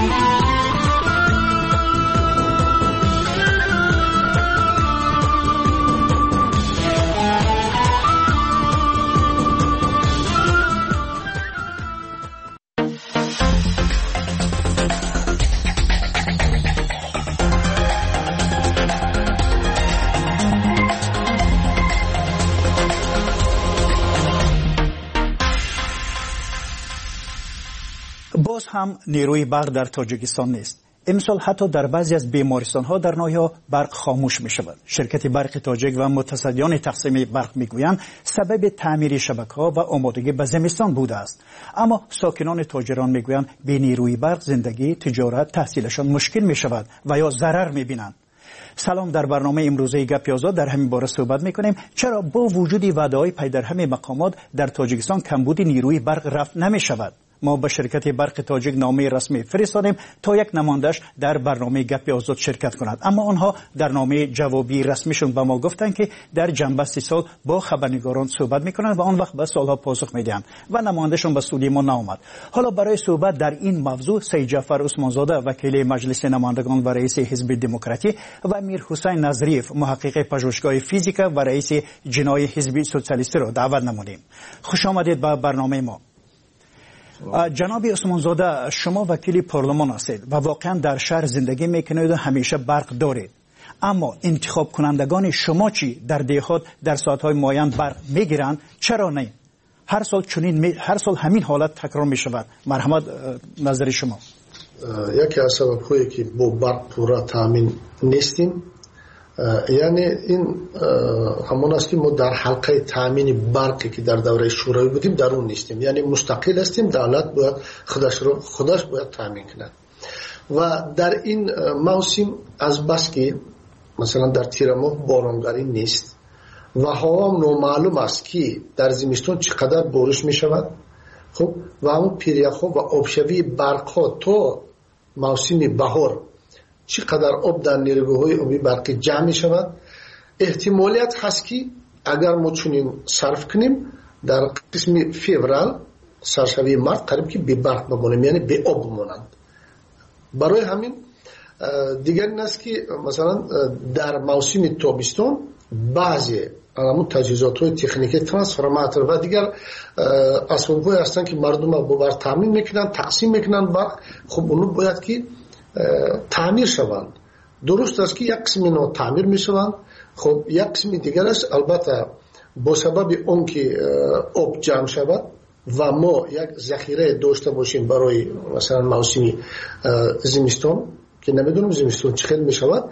G: باز هم نیروی برق در تاجیکستان نیست. امسال حتی در بعضی از بیمارستان‌ها در ناحیه برق خاموش می‌شود. شرکت برق تاجیک و متصدیان تقسیم برق می‌گویند سبب تعمیر شبکه‌ها و آمادگی به زمستان بوده است. اما ساکنان تاجران می‌گویند بی نیروی برق زندگی، تجارت، تحصیلشان مشکل می‌شود و یا ضرر می‌بینند. سلام، در برنامه امروزه گپ آزاد در همین باره صحبت می‌کنیم چرا با وجود وعده‌های پی در همه مقامات در تاجیکستان کمبود نیروی برق رفع نمی‌شود. ما به شرکت برق تاجیک نامه رسمی فرستادیم تا یک نماینده‌اش در برنامه گپ آزاد شرکت کند، اما آنها در نامه جوابی رسمیشون به ما گفتند که در جنبه سی سال با خبرنگاران صحبت میکنند و آن وقت به سوالها پاسخ میدهند و نمایندهشون به استودیو ما نآمد. حالا برای صحبت در این موضوع سید جعفر عثمانزاده وکیل مجلس نمایندگان و رئیس حزب دموکراتی و میر حسین نظریف محقق پژوهشگاه فیزیک و رئیس جنای حزب سوسیالیستی را دعوت نمودیم. خوش آمدید به برنامه ما. جناب عثمانزاده، شما وکیل پارلمان هستید و واقعا در شهر زندگی میکنید و همیشه برق دارید، اما انتخاب کنندگان شما چی؟ در دهات در ساعتهای معین برق میگیرند، چرا نه؟ هر سال چنین می... هر سال همین حالت تکرار می شود. مرحمت نظر شما.
M: یکی از سبب‌هایی که با برق پورا تامین نیستیم یعنی این همون است که ما در حلقه تامین برقی که در دوره شوروی بودیم در اون نیستیم، یعنی مستقل هستیم، دولت باید خودش رو خودش باید تامین کند و در این موسم از بس که مثلا در تیر ماه بارانگری نیست و هوا نامعلوم است که در زمستون چقدر بارش می شود، خب و همون پیریخ و آبشوی برق ها تا موسم بهار چقدر آب در نیروگاه‌های آبی برقی جمع می شود، احتمالیت هست که اگر ما چنین صرف کنیم در قسم فوریه سرشوی مارت قریب که به برق بمانیم، یعنی به آب بمانند. برای همین دیگر این است که مثلا در موسم تابستان بعضی همون تجهیزات های تکنیکی ترانسفورماتور و دیگر اسباب های هستند که مردم با برق تامین میکنن، تقسیم میکنن برق، خب اونو باید که تعمیر شوند. درست است که یک قسم اینا تعمیر میشوند، خب یک قسم دیگرش البته با سبب اون که آب جمع شود و ما یک ذخیره داشته باشیم برای مثلا موسم زمستان که نمیدونم زمستان چه خیلی میشود،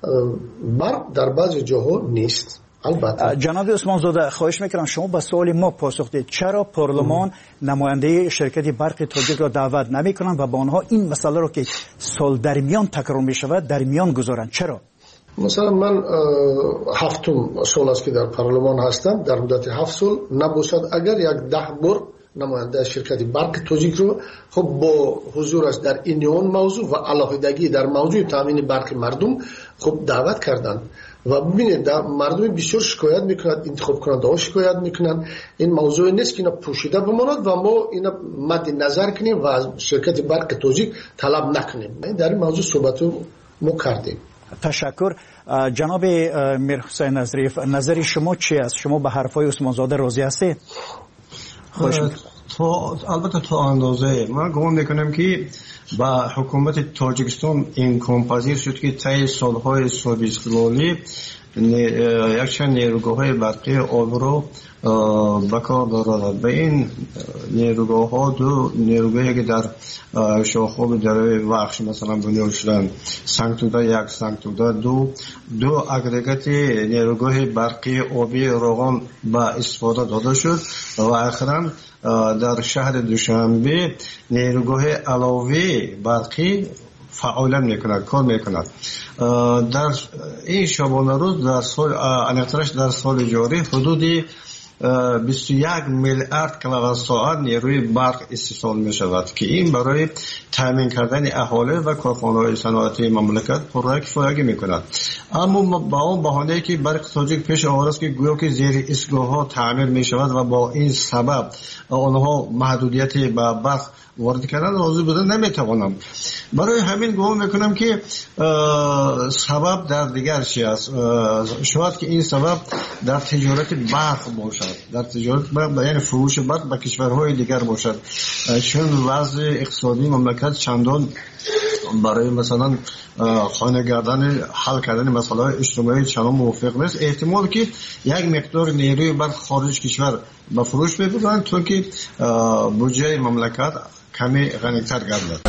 M: برق در بعضی جاها نیست. البته
G: جناب عثمانزاده خواهش میکنم شما به سوال ما پاسخ دهید، چرا پارلمان نماینده شرکت برق تاجیک را دعوت نمیکنند و با آنها این مسئله را که سال در میان تکرار میشود در میان گذارند؟ چرا؟
M: مثلا من هفتم سال است که در پارلمان هستم، در مدت هفت سال نباشد اگر یک ده بار نماینده شرکت برق تاجیک رو خب با حضورش در این موضوع و علاقه‌داری در موضوع تامین برق مردم خب دعوت کردند و ببینید مردم بسیار شکایت میکنند، انتخاب کننده ها شکایت میکنند. این موضوع نیست که اینا پوشیده بماند و ما اینا مد نظر کنیم و از شرکت برق تاجیک طلب نکنیم. در این موضوع صحبت ما کردیم.
G: تشکر. جناب میر حسین نظریف، نظر شما چی است؟ شما به حرفای عثمانزاده راضی هستید؟
Q: تو البته تو اندازه ما گمان میکنم که با حکومت تاجیکستان امکان پذیر شد که طی سالهای صلح استقلالی یک چند نیروگاه‌های برقی آب رو به کار دارد. به این نیروگاه ها دو نیروگاهی که در شاخوب دره وخش مثلا بنیاد شدن، سنگتوده یک، سنگتوده دو، دو اگریگات نیروگاه برقی آبی روغن به استفاده داده شد و اخیراً در شهر دوشنبه نیروگاه علاوه برقی فعال میکند، کار میکند. در این شبانه روز در سال الکترش در سال جاری حدود بیست و یک میلیارد کیلووات ساعت نیروی برق استحصال می شود که این برای تامین کردن اهالی و کارخانه‌های صنعتی مملکت پررای کفایت می کند. اما با اون بهانه‌ای که برق تاجیک پیش آورده است که گویا که زیر ایستگاه‌ها تعمیر می شود و با این سبب آنها محدودیت به برق وارد کردن راضی بودن نمیتوانم. برای همین گمان میکنم که سبب در دیگر چی است. شاید که این سبب در تجارت برق باشد، در تجارت برق یعنی فروش برق به کشورهای دیگر باشد، چون وضع اقتصادی مملکت چندان برای مثلا خانه گردن حل کردن مسائل اجتماعی چندان موافق نیست. احتمال که یک مقدار نیروی برق خارج کشور به فروش ببرند تا که بودجه مملکت کمی غنی‌تر گردد.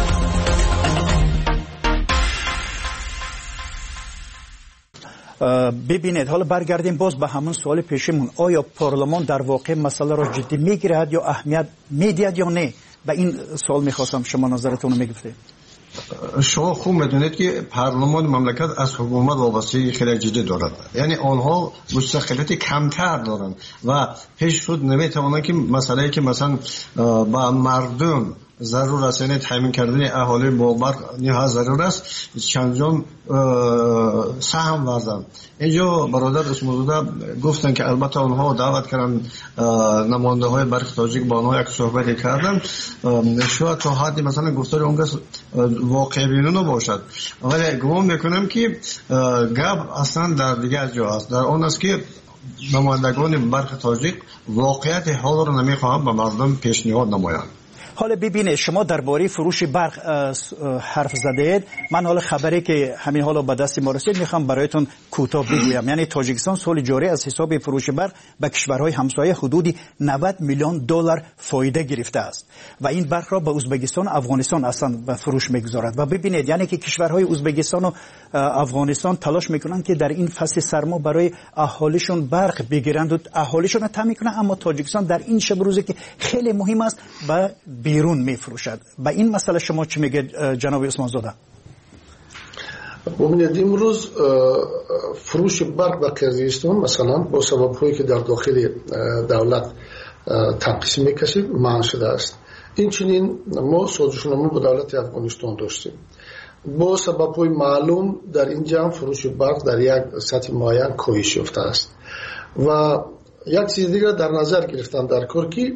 G: ببینید، حالا برگردیم باز به همون سوال پیشمون، آیا پارلمان در واقع مسئله را جدی میگیرد یا اهمیت میدهد یا نه؟ به این سوال میخواستم شما نظرتون رو میگفتید.
Q: شما خوب میدونید که پارلمان مملکت از حکومت وابستگی خیلی جدی دارد، یعنی آنها مستقلیت کمتر دارند و پیش خود نمیتوانند که مسئله که مثلا با مردم ضرور است، یعنی تامین کردن اهالی با برق نهایت ضرور است. چندان سهم ورزند. اینجا برادر اسموزاده گفتن که البته اونها دعوت کردن نماینده های برق تاجیک با آنها یک صحبتی کردن، شاید تا حدی مثلا گفتار اون کس واقع بینانه باشد، ولی گمان میکنم که گپ اصلا در دیگر جا است، در آن است که نمایندگان برق تاجیک واقعیت حال را نمیخواهند به مردم پیشنهاد نمایند.
G: حالا ببینید شما درباره فروش برق حرف زدید، من حالا خبری که همین حالا به دست ما رسید میخوام برایتون کوتاه بگویم. یعنی تاجیکستان سال جاری از حساب فروش برق به کشورهای همسایه حدود نود میلیون دلار فایده گرفته است و این برق را به ازبکستان و افغانستان اصلا به فروش میگذارد. و ببینید یعنی که کشورهای ازبکستان و افغانستان تلاش میکنن که در این فصل سرما برای اهالیشون برق بگیرند و اهالیشون را تامین کنند، اما تاجیکستان در این شب روزی که خیلی مهم است به بیرون میفروشد. با این مسئله شما چی میگه جناب عثمان زاده؟
M: ببینید امروز فروش برق به قرقیزستان مثلا با سبب هایی که در داخل دولت تقسیم میکشه منع شده است. این چنین ما سازشنامه با دولت افغانستان داشتیم، با سبب های معلوم در اینجا فروش برق در یک سطح معین کاهش یافته است و یک چیز دیگر در نظر گرفتن در کار که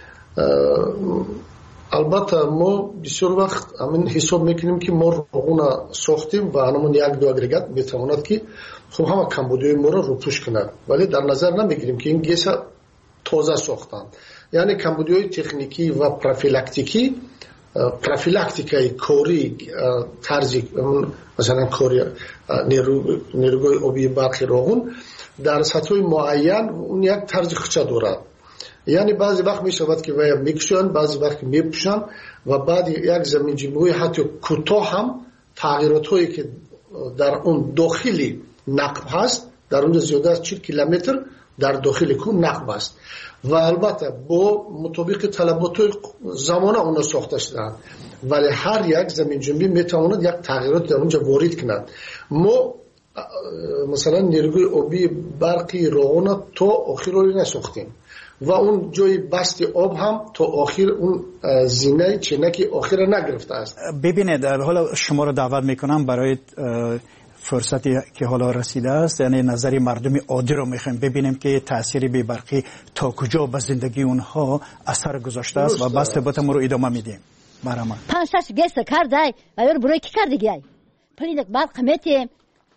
M: البته ما بسیار وقت همین حساب میکنیم که ما روغون ساختیم و همون یک دو اگریگات میتواند که خب همه کمبودی ما را روپوش کند، ولی در نظر نمیگیریم که این گیس تازه ساختند. یعنی کمبودی های تکنیکی و پروفیلاکتیکی پروفیلاکتیکای کاری طرزی مثلا کاری نیروگاه آبی برق روغون در سطح معین اون یک طرز خچه دارد. یعنی بعضی وقت می شود که وی میکشن، بعضی وقت میپوشن و بعد یک زمین جنبوی حتی کوتاه هم تغییرات هایی که در اون داخلی نقب هست، در اون زیاده از چهل کیلومتر در داخل کون نقب است و البته با مطابق طلبات زمانه اونا ساخته شدند، ولی هر یک زمین جنبی میتواند یک تغییرات در اونجا وارد کند. ما مثلا نیروگاه آبی برقی روغون تا آخر رو نساختیم و اون جای بست آب هم تا آخر اون زینه چینکی آخر نگرفته است.
G: ببینید حالا شما رو دعوت میکنم برای فرصتی که حالا رسیده است، یعنی نظری مردم عادی رو میخوایم ببینیم که تأثیری بی برقی تا کجا به زندگی اونها اثر گذاشته است و بس ثبات ما رو ادامه میدیم. برام
R: پنج شش گست کردای و برای کی کردی پلیدک برق میتیم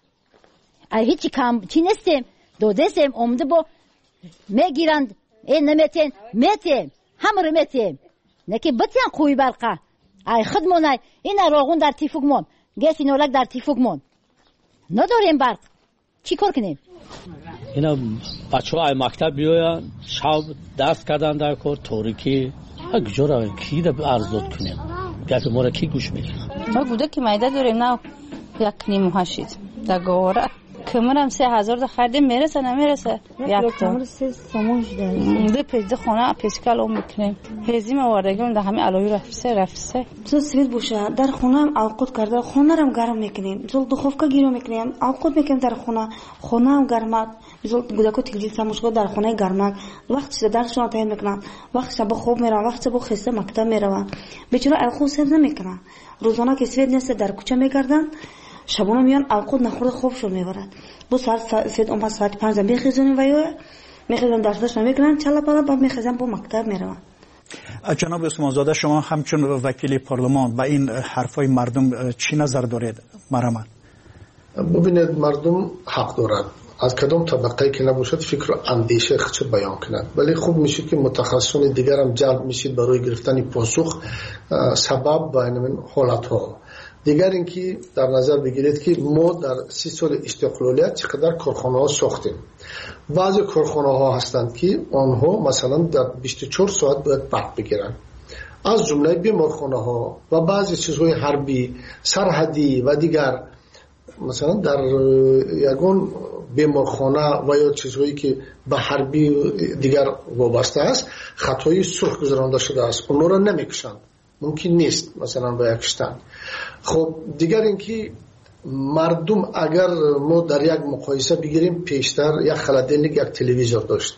R: ای هیچ کم چی نستیم دو دستیم اومده با میگیرند این نمیتیم میتیم همه رو میتیم نکی بتیان قوی برقه ای خودمونه این روغون در تیفوگمون گسی نولک در تیفوگمون نداریم برق چی کار کنیم؟
L: اینا بچه های مکتب بیاین شب دست کردن در کار تاریکی یک جورا کی در ارزاد کنیم گفت ما را کی گوش میکنم
S: ما بوده که مایده داریم نه یک نیم هشید در گواره کمرم سه هزار ده خریدیم میرسه نمیرسه یک تا
R: سه سامونش داریم
S: ده پیزده خانه پیسکال اون میکنیم هزیم آوردگیم ده همه علوی رفته رفته
T: زل سوید باشه در خونه هم اوقات کرده خونه رم گرم میکنیم زل دخوفکا گیرو میکنیم اوقات میکنیم در خونه خونه هم گرمک زل بودکو تکلیل سموشگاه در خونه گرمک وقت چیزه درشون تایم میکنم وقت شب خوب میرم وقت شب خسته مکتب میروم بیچاره الخو سر نمیکنن روزانه که سوید نیست در کوچه میگردن شبونه میان اوقات نخورده خوب شد میبرد بو ساعت سوید اون پس ساعت پنج میخیزونیم ویوه میخیزن درستش نمیکنن چلا پلا با میخیزن با مکتب میرون.
G: جناب عثمان زاده شما همچون وکیل پارلمان با این حرفای مردم چی نظر دارید؟ مرحمت
M: ببینید مردم حق دارد از کدام طبقه که نباشد فکر و اندیشه خچه بیان کنند، ولی خوب میشه که متخصصان دیگر هم جلب میشید برای گرفتن پاسخ سبب با این حالت ها. دیگر اینکه در نظر بگیرید که ما در سی سال استقلالیت چقدر کارخانه ها ساختیم. بعضی کارخانه ها هستند که آنها مثلا در بیست و چهار ساعت باید برق بگیرن، از جمله بیمارخانه ها و بعضی چیزهای حربی سرحدی و دیگر مثلا در یگان بیمارخانه و یا چیزهایی که به حربی دیگر وابسته است خطای سرخ گذرانده شده است، اونها را نمیکشند، ممکن نیست مثلا با یکشتن. خب دیگر اینکه مردم اگر ما در یک مقایسه بگیریم پیشتر یک خلدنیک یک تلویزیون داشت،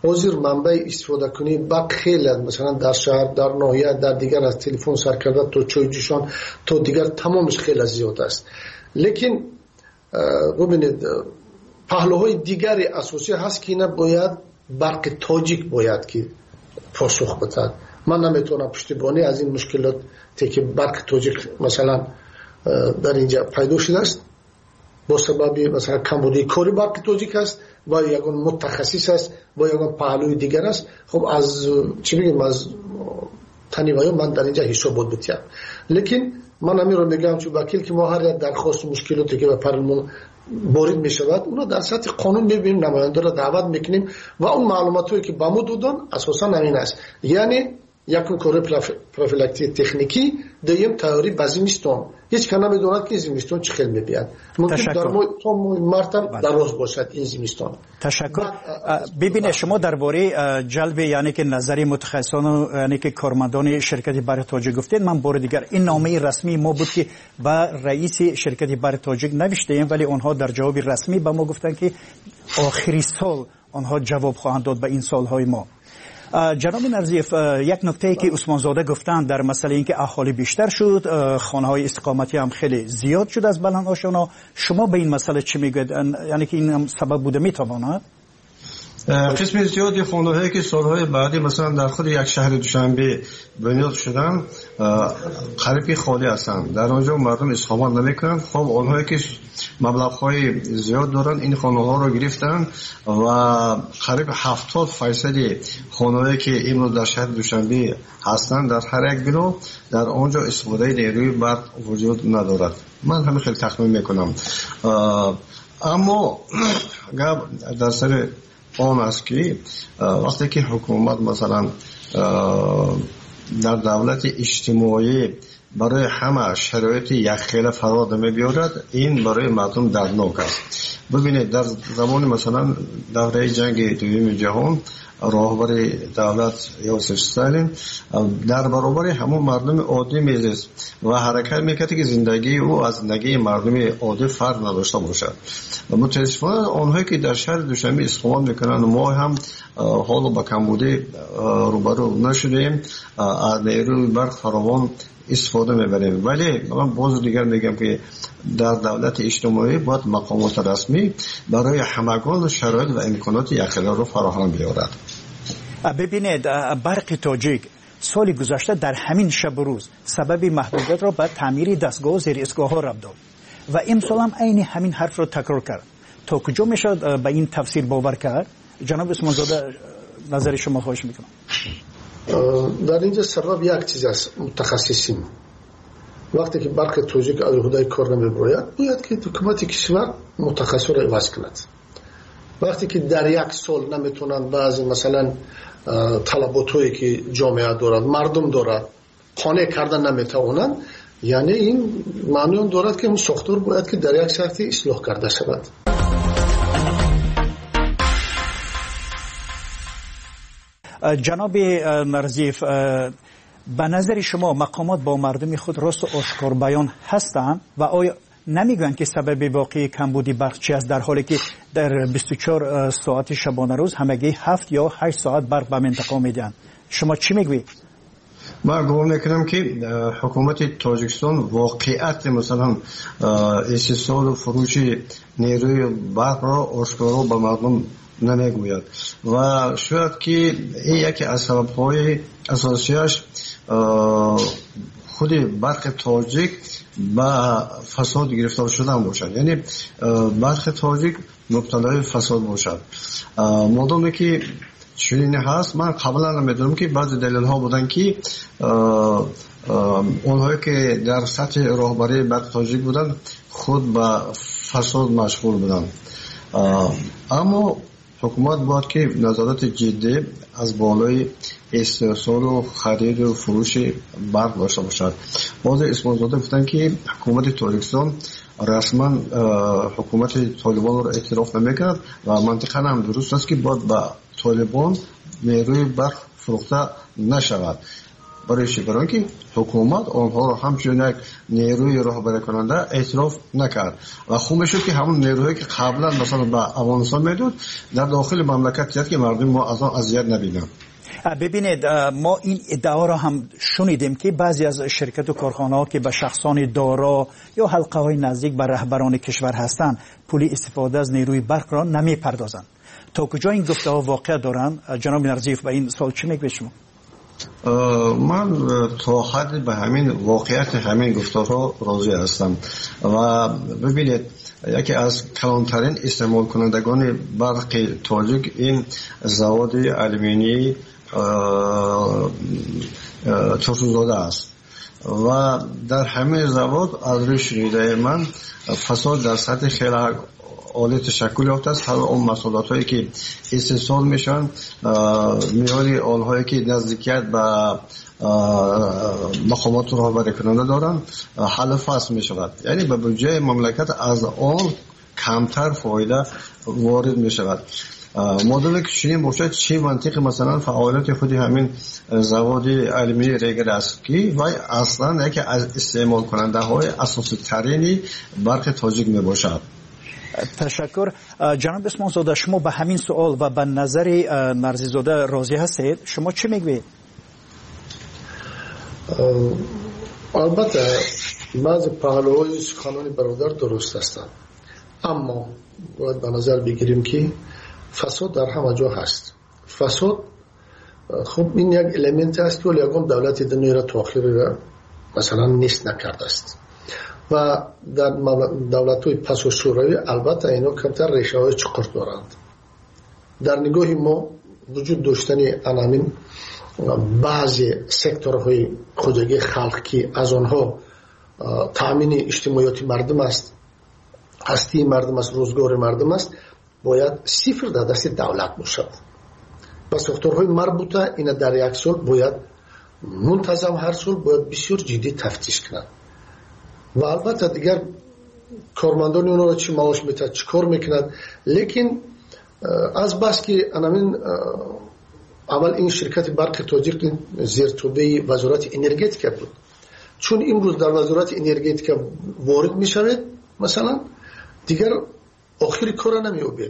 M: حاضر منبع استفاده کنی برق خیلی مثلا در شهر در ناحیه در دیگر از تلفن سر کرده تا چای جوشان تا دیگر تمامش خیلی زیاد است. لیکن ببینید پهلوهای دیگری اساسی هست که اینا باید برق تاجیک باید که پاسخ بده. من نمیتونم پشتیبانی از این مشکلات که برق تاجیک مثلا در اینجا پیدا شده است با سبب مثلا کمبودی کاری برق تاجیک است و یگان متخصص است و یگان پهلوی دیگر است. خب از چی بگیم از تنیوایی من در اینجا حسابات بتیم. لیکن من همین رو میگم چون وکیل که ما هر یک درخواست مشکلاتی که به پارلمان وارد می شود اونو در سطح قانون میبینیم، نماینده را دعوت میکنیم و اون معلوماتی که به ما دادن اساسا همین است. یعنی یکم کار پروفیلاکتی تکنیکی، دوم تئوری به زمستان. هیچ کس نمیدوند که زمستان چه خیلی میبیاد. ممکن در ماه مرتب دراز باشد این زمستان.
G: تشکر. ببینید شما درباره جلب یعنی که نظر متخصصان یعنی که کارمندان شرکت برق تاجیک گفتید. من بار دیگر این نامه رسمی ما بود که با رئیس شرکت برق تاجیک نوشتیم ولی آنها در جواب رسمی به ما گفتن که آخری سال آنها جواب خواهند داد به این سالهای ما. جناب نرزیف، یک نکته که عثمان زاده گفتند در مسئله اینکه اهالی بیشتر شد، خانه های استقامتی هم خیلی زیاد شد از بلند آشنا، شما به این مسئله چی میگید؟ یعنی که این هم سبب بوده میتواند؟
Q: قسم زیادی خانه‌هایی که سالهای بعدی مثلا در خود یک شهر دوشنبه بنیاد شدن قریبی خالی هستند. در آنجا مردم استقامت نمیکنند. خب آنهایی که مبلغ‌های زیاد دارن این خانه‌ها رو گرفتن و قریب هفتاد فیصد خانه‌هایی که امروز در شهر دوشنبه هستند در هر یک بنا در آنجا استفاده نیروی برق وجود ندارد. من همین خیلی تخمین میکنم. اما در سر آن است که وقتی که حکومت مثلا در دولت اجتماعی برای همه شرایط یک خیلی فراد می‌بیارد، این برای مردم دردناک است. ببینید در زمان مثلا دوره جنگ دوم جهان راهبر دولت یوسف استالین در برابر همون مردم عادی میزیست و حرکت میکرد که زندگی او از زندگی مردم عادی فرق نداشته باشد. و متاسفانه آنهایی که در شهر دوشنبه استقامت میکنند ما هم حالا با کمبودی روبرو نشدیم، از نیروی برق فراوان استفاده میبریم. ولی من باز دیگر میگم که در دولت اجتماعی باید مقامات رسمی برای همگان شرایط و امکانات یخلا رو فراهم بیارد.
G: ببینید برق تاجیک سال گذشته در همین شب و روز سبب محدودیت را به تعمیر دستگاه و زیر اسگاه ها رفت داد و امسال هم عین همین حرف را تکرار کرد. تا کجا میشد به این تفسیر باور کرد؟ جناب عثمان زاده نظر شما خواهش میکنم.
M: در اینجا سبب یک چیز است، متخصصین. وقتی که برق تاجیک از عهده کار نمیبراید باید که حکومت کشور متخصص را عوض کند. وقتی که در یک سال نمیتونن بعضی مثلا طلباتایی که جامعه دارد مردم دارد قانع کردن نمیتوانند، یعنی این معنی اون دارد که اون ساختار باید که در یک شرط اصلاح کرده شود.
G: جناب نرزیف، به نظر شما مقامات با مردم خود راست و آشکار بیان هستند و آیا نمیگن که سبب باقی کمبودی برق چی است در حالی که در بیست و چهار ساعت شبانه روز همگی هفت یا هشت ساعت برق به منطقه میدن؟ شما چی میگوید؟
Q: من گمان میکنم که حکومت تاجیکستان واقعیت مثلا استحصال و فروش نیروی برق را آشکارا به مردم نمیگوید و شاید که این یکی از سبب‌های اساسیش خود برق تاجیک با فساد گرفتار شدن باشد. یعنی برق تاجیک مبتلای فساد باشد. مادامی که چنین هست، من قبلا نمیدونم که بعضی دلیل ها بودن که اونهایی که در سطح راهبری برق تاجیک بودن خود با فساد مشغول بودن. اما حکومت باید که نظارت جدی از بالای استحصال و خرید و فروش برق داشته باشد. بعضی اسمانزاده گفتن که حکومت تاجیکستان رسما حکومت طالبان را اعتراف نمیکرد و منطقا هم درست است که باید با طالبان نیروی برق فروخته نشود. برای برای که حکومت آنها را همچون یک نیروی راهبری کننده اعتراف نکرد و خوب شد که همون نیروهایی که قبلا مثلا به افغانستان میداد در داخل مملکت زیاد که مردم ما از آن اذیت نبینند.
G: ببینید ما این ادعا را هم شنیدیم که بعضی از شرکت و کارخانه ها که به شخصان دارا یا حلقه های نزدیک به رهبران کشور هستند پول استفاده از نیروی برق را نمی پردازند. تا کجا این گفته ها واقع دارند؟ جناب نرزیف به این سوال چی میگوید شما؟
Q: من تا حد به همین واقعیت همین گفتارها راضی هستم و ببینید یکی از کلانترین استعمال کنندگان برق تاجیک این زواد آلومینی چرسوزاده است و در همه زواد از روی شنیده من فساد در سطح خیلی عالی تشکل یافته است. حالا اون مسئولات هایی که استحصال میشن میانی آنهایی که نزدیکیت به مقامات راهبری کننده دارن حل فصل می شود، یعنی به بودجه مملکت از آن کمتر فایده وارد می شود. مدل که چنین باشد چه منطقی مثلا فعالیت خودی همین زواد آلومینی ریگر است که و اصلا یکی از استعمال کننده های اساسی ترینی برق تاجیک می باشد.
G: تشکر. جناب عثمان زاده شما به همین سوال و به نظر نرزی زاده راضی هستید؟ شما چه میگوید؟
M: البته بعض پهلوهای سخنان برادر درست هستند، اما باید به نظر بگیریم که فساد در همه جا هست. فساد خب این یک المنت است که یکم دولت دنیا را تأخیر را مثلا نیست نکرده است و در دولت‌های پس و شوروی البته اینا کمتر ریشه‌های چقر دارند. در نگاه ما وجود داشتنی انامین بعضی سکتورهای خودگی خلق که از آنها تأمین اجتماعیاتی مردم است، هستی مردم است، روزگار مردم است، باید صفر در دست دولت باشد. و ساختارهای مربوطه اینا در یک سال باید منتظم هر سال باید بسیار جدی تفتیش کنند و البته دیگر کارمندان اونا را چی معاش میتند چی کار میکنند، لیکن از بس که انامین اول این شرکت برق تاجیک زیر توبه وزارت انرژتیک بود، چون امروز در وزارت انرژتیک وارد میشود مثلا دیگر آخری کار نمیابید.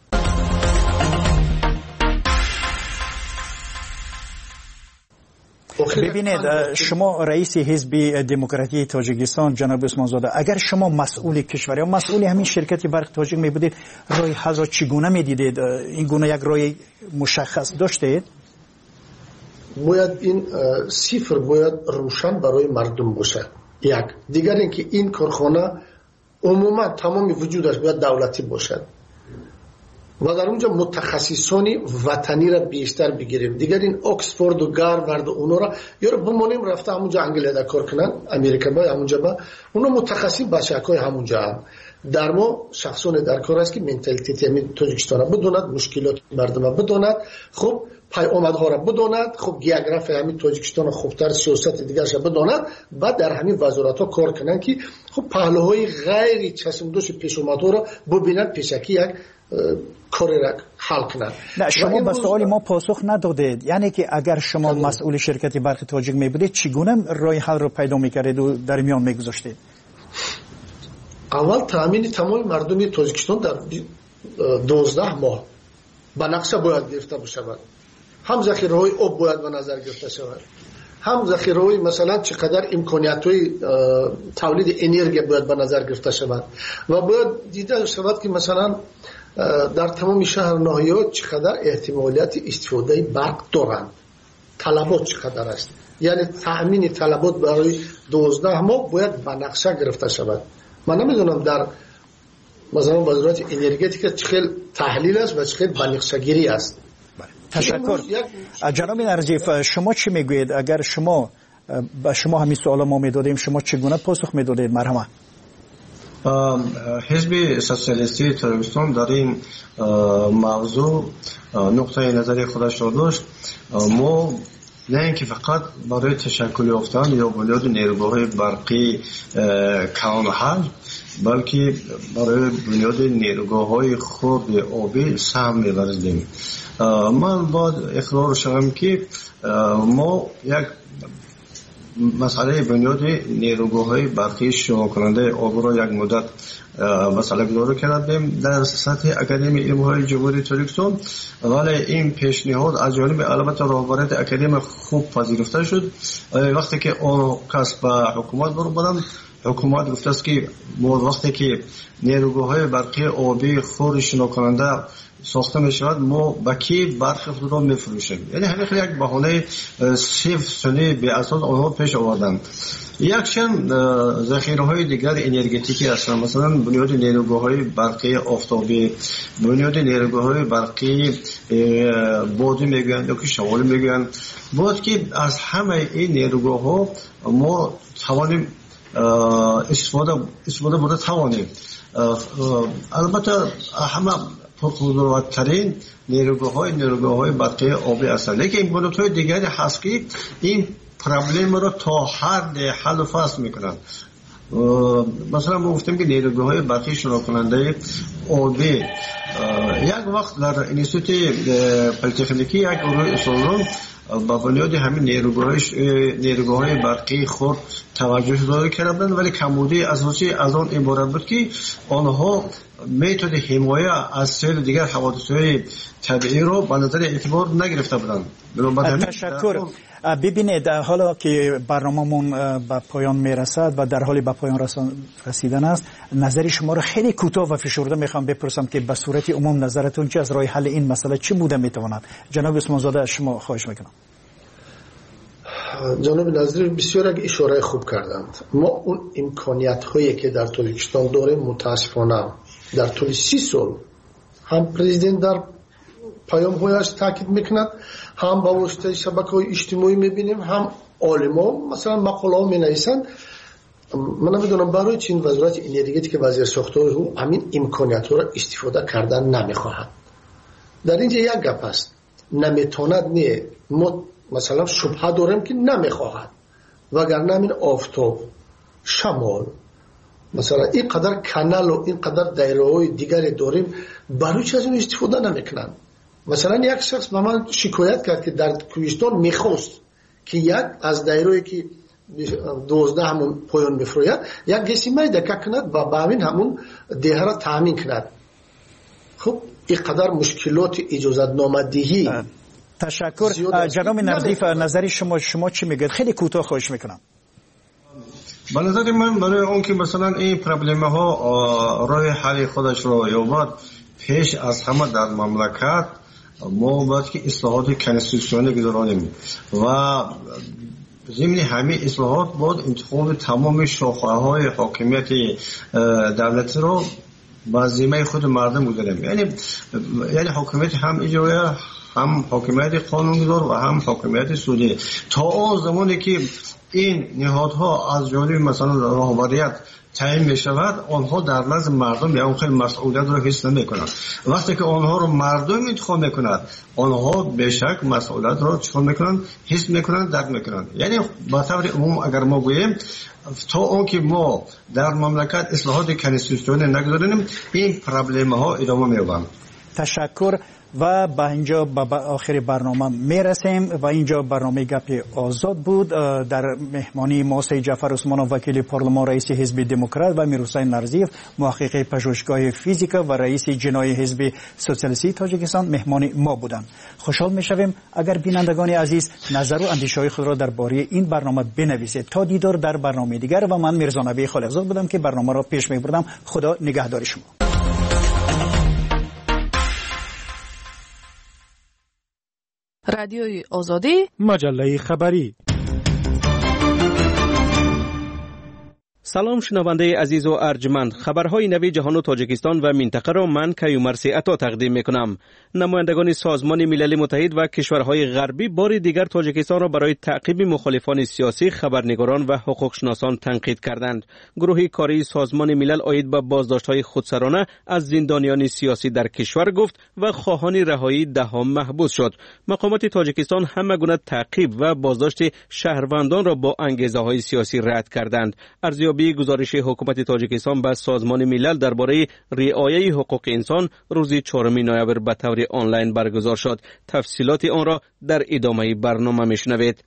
G: ببینید شما رئیس حزب دموکراتی تاجیکستان جناب عثمان زاده، اگر شما مسئول کشور یا مسئول همین شرکت برق تاجیک می بودید راه حل را چگونه می دیدید؟ این گونه یک راه مشخص داشتید؟
M: باید این صفر باید روشن برای مردم باشد. یک دیگر اینکه این کارخانه عموما تمام وجودش باید دولتی باشد و در اونجا متخصصانی وطنی را بیشتر بگیریم. دیگر این اکسفورد و گاروارد و اونا را یا رو بمانیم رفته همونجا انگلیس کار کنن، امریکا با همونجا با اونا متخصص بچه‌های همونجا هم. در ما شخصان در کار است که منتالیتی همین تاجیکستان بدوند، مشکلات مردم بدوند، خب پیامدها را بدوند، خب گیوگرافی همین تاجیکستان خوبتر، سیاست دیگرش بدوند، بعد در همین وزارت ها کار کنن که خب پهلوهای غیر چشمدوش پیش اومدها را ببینند پیشکی یک کاری را حل کنند.
G: نه شما به سوال ما پاسخ ندادید، یعنی که اگر شما مسئول شرکت برق تاجیک می بودید چگونه راه حل را پیدا میکردید و در میان میگذاشتید؟
M: اول تامین تمام مردم تاجیکستان در دوازده ماه به نقشه باید گرفته بشود. هم ذخیره های آب باید به نظر گرفته شود، هم ذخیره های مثلا چقدر امکانیت های تولید انرژی باید به نظر گرفته شود و باید دیده شود که مثلا در تمام شهر ناحیه‌ها چقدر احتمالیت استفاده برق دارند، طلبات چقدر است، یعنی تأمین طلبات برای دوازده ماه باید به نقشه گرفته شود. من نمیدونم در مثلا وزارت انرژتیک چقدر تحلیل است و چقدر به نقشه گیری است.
G: تشکر. جناب نرجیف شما چی میگویید؟ اگر شما به شما همین سوال ما میدادیم شما چگونه پاسخ میدادید؟ مرحمت.
Q: حزب سوسیالیستی تاجیکستان در این موضوع نقطه نظری خودش را داشت. ما نه اینکه فقط برای تشکل یافتن یا بنیاد نیروگاه‌های برقی کلان حل بلکه برای بنیاد نیروگاه‌های خرد آبی سهم می‌ورزیدیم. من باید اقرار شوم که ما یک مسئله بنیاد نیروگاه‌های برقی شروع کننده آب را یک مدت مسئله گذاری کردیم در سطح اکادمی علم‌های جمهوری تاجیکستان، ولی این پیشنهاد از جانب البته رهبریت اکادمی خوب پذیرفته شد. وقتی که آن کس به حکومت برو بودند، حکومت گفته است که وقتی که نیروگاه‌های برقی آبی خرد شروع کننده ساخته می شود ما با کی برق خود را می فروشیم. یعنی همین یک بهانه صفر سنی به اساس آنها پیش آوردند. یکشن ذخیره‌های دیگر انرژتیکی هستند، مثلا بنیاد نیروگاه‌های برقی آفتابی، بنیاد نیروگاه‌های برقی بادی میگویند یا که شمالی میگویند. باید که از همه این نیروگاه‌ها ما توانیم استفاده استفاده بوده توانیم. البته همه پرقدرت‌ترین نیروگاه‌های نیروگاه‌های برقی آبی هستند، لیکن امکانات‌های دیگری هست که این پرابلم را تا حد حل و فصل میکنند. مثلا ما گفتیم که نیروگاه‌های برقی شروع کننده آبی یک وقت در انستیتوت پلی‌تکنیکی یک گروه اصولان با بنیاد همین نیروگاه‌های نیروگاه‌های برقی خود توجه داده کردند، ولی کمبودی اساسی از آن عبارت بود که آنها میتود حمایه از سایر دیگر حوادث‌های طبیعی را به نظر اعتبار نگرفته بودند.
G: تشکر. ببینید حالا که برنامه‌مون به پایان میرسد و در حال به پایان رسیدن است، نظر شما رو خیلی کوتاه و فشرده میخوام بپرسم که به صورت عموم نظرتون چه از راه حل این مسئله چی بوده میتواند؟ جناب عثمان زاده از شما خواهش میکنم.
M: جناب نظری بسیار یک اشاره خوب کردند. ما اون امکانیت هایی که در تاجیکستان داریم متاسفانه در طول سی سال هم پرزیدنت در پیام هایش تاکید میکند، هم با واسطه شبکه‌های اجتماعی میبینیم، هم عالمان مثلا مقاله ها مینویسند. من نمیدونم برای چین وزارت انرژی که وزیر ساخته رو همین امکانیت ها را استفاده کردن نمیخواهد. در اینجا یک گپ است، نمیتواند نه، ما مثلا شبهه داریم که نمیخواهد، وگرنه همین آفتاب، شمال، مثلا این قدر کانال و این قدر دایره‌های دیگری داریم، برای چی از اون استفاده نمیکنن؟ مثلا یک شخص به من شکایت کرد که در کوهستان میخواست که یک از دایره‌ای که دوازده همون پایان میفروید یک گسیمه دکه کند و با همین همون دیه را تامین کند. خب این قدر مشکلات اجازت نامدهی.
G: تشکر. جناب نظیف نظری شما شما چی میگید؟ خیلی کوتاه خواهش میکنم.
Q: به نظر من برای اون که مثلا این پرابلم ها راه حل خودش را یابد، پیش از همه در مملکت ما باید که اصلاحات کنستیتوسیونی گذارانیم و ضمن همه اصلاحات باید انتخاب تمام شاخه‌های حاکمیت دولتی را با ذمه خود مردم گذاریم. یعنی یعنی حاکمیت هم اجرایی، هم حاکمیت قانونگذار و هم حاکمیت سودی. تا آن زمانی که این نهادها از جانب مثلا رهبریت تعیین می شود، آنها در نزد مردم یا اون خیلی مسئولیت را حس نمی کنند. وقتی که آنها رو مردم انتخاب می کند، آنها به شک مسئولیت را چون می کنند، حس می کنند، درک می کنند. یعنی با طور عموم اگر ما گوییم تا اون که ما در مملکت اصلاحات کنستیتوسیونی نگذاریم، این پرابلم ها ادامه می یابند.
G: تشکر. و به اینجا به آخر برنامه میرسیم و اینجا برنامه گپ آزاد بود. در مهمانی ما سید جعفر عثمانov وکیل پارلمان، رئیس حزب دموکرات، و میرحسین نرزیف محقق پژوهشگاه فیزیکا و رئیس جنایی حزب سوسیالیستی تاجیکستان مهمان ما بودند. خوشحال میشویم اگر بینندگان عزیز نظر و اندیشه‌های خود را درباره این برنامه بنویسید. تا دیدار در برنامه دیگر و من میرزا نبی خالقزاد بودم که برنامه را پیش میبردم. خدا نگهدار شما.
N: رادیوی آزادی،
E: مجله خبری.
B: سلام شنونده عزیز و ارجمند، خبرهای نوی جهان و تاجیکستان و منطقه را من کیومرث عطا تقدیم میکنم. نمایندگان سازمان ملل متحد و کشورهای غربی بار دیگر تاجیکستان را برای تعقیب مخالفان سیاسی، خبرنگاران و حقوقشناسان تنقید کردند. گروه کاری سازمان ملل عاید به بازداشت‌های خودسرانه از زندانیان سیاسی در کشور گفت و خواهان رهایی ده‌ها محبوس شد. مقامات تاجیکستان همه گونه تعقیب و بازداشت شهروندان را با انگیزه‌های سیاسی رد کردند. ارزیابی دستیابی گزارش حکومت تاجیکستان به سازمان ملل درباره رعایت حقوق انسان روز چهارم نوامبر به طور آنلاین برگزار شد. تفصیلات آن را در ادامه برنامه میشنوید.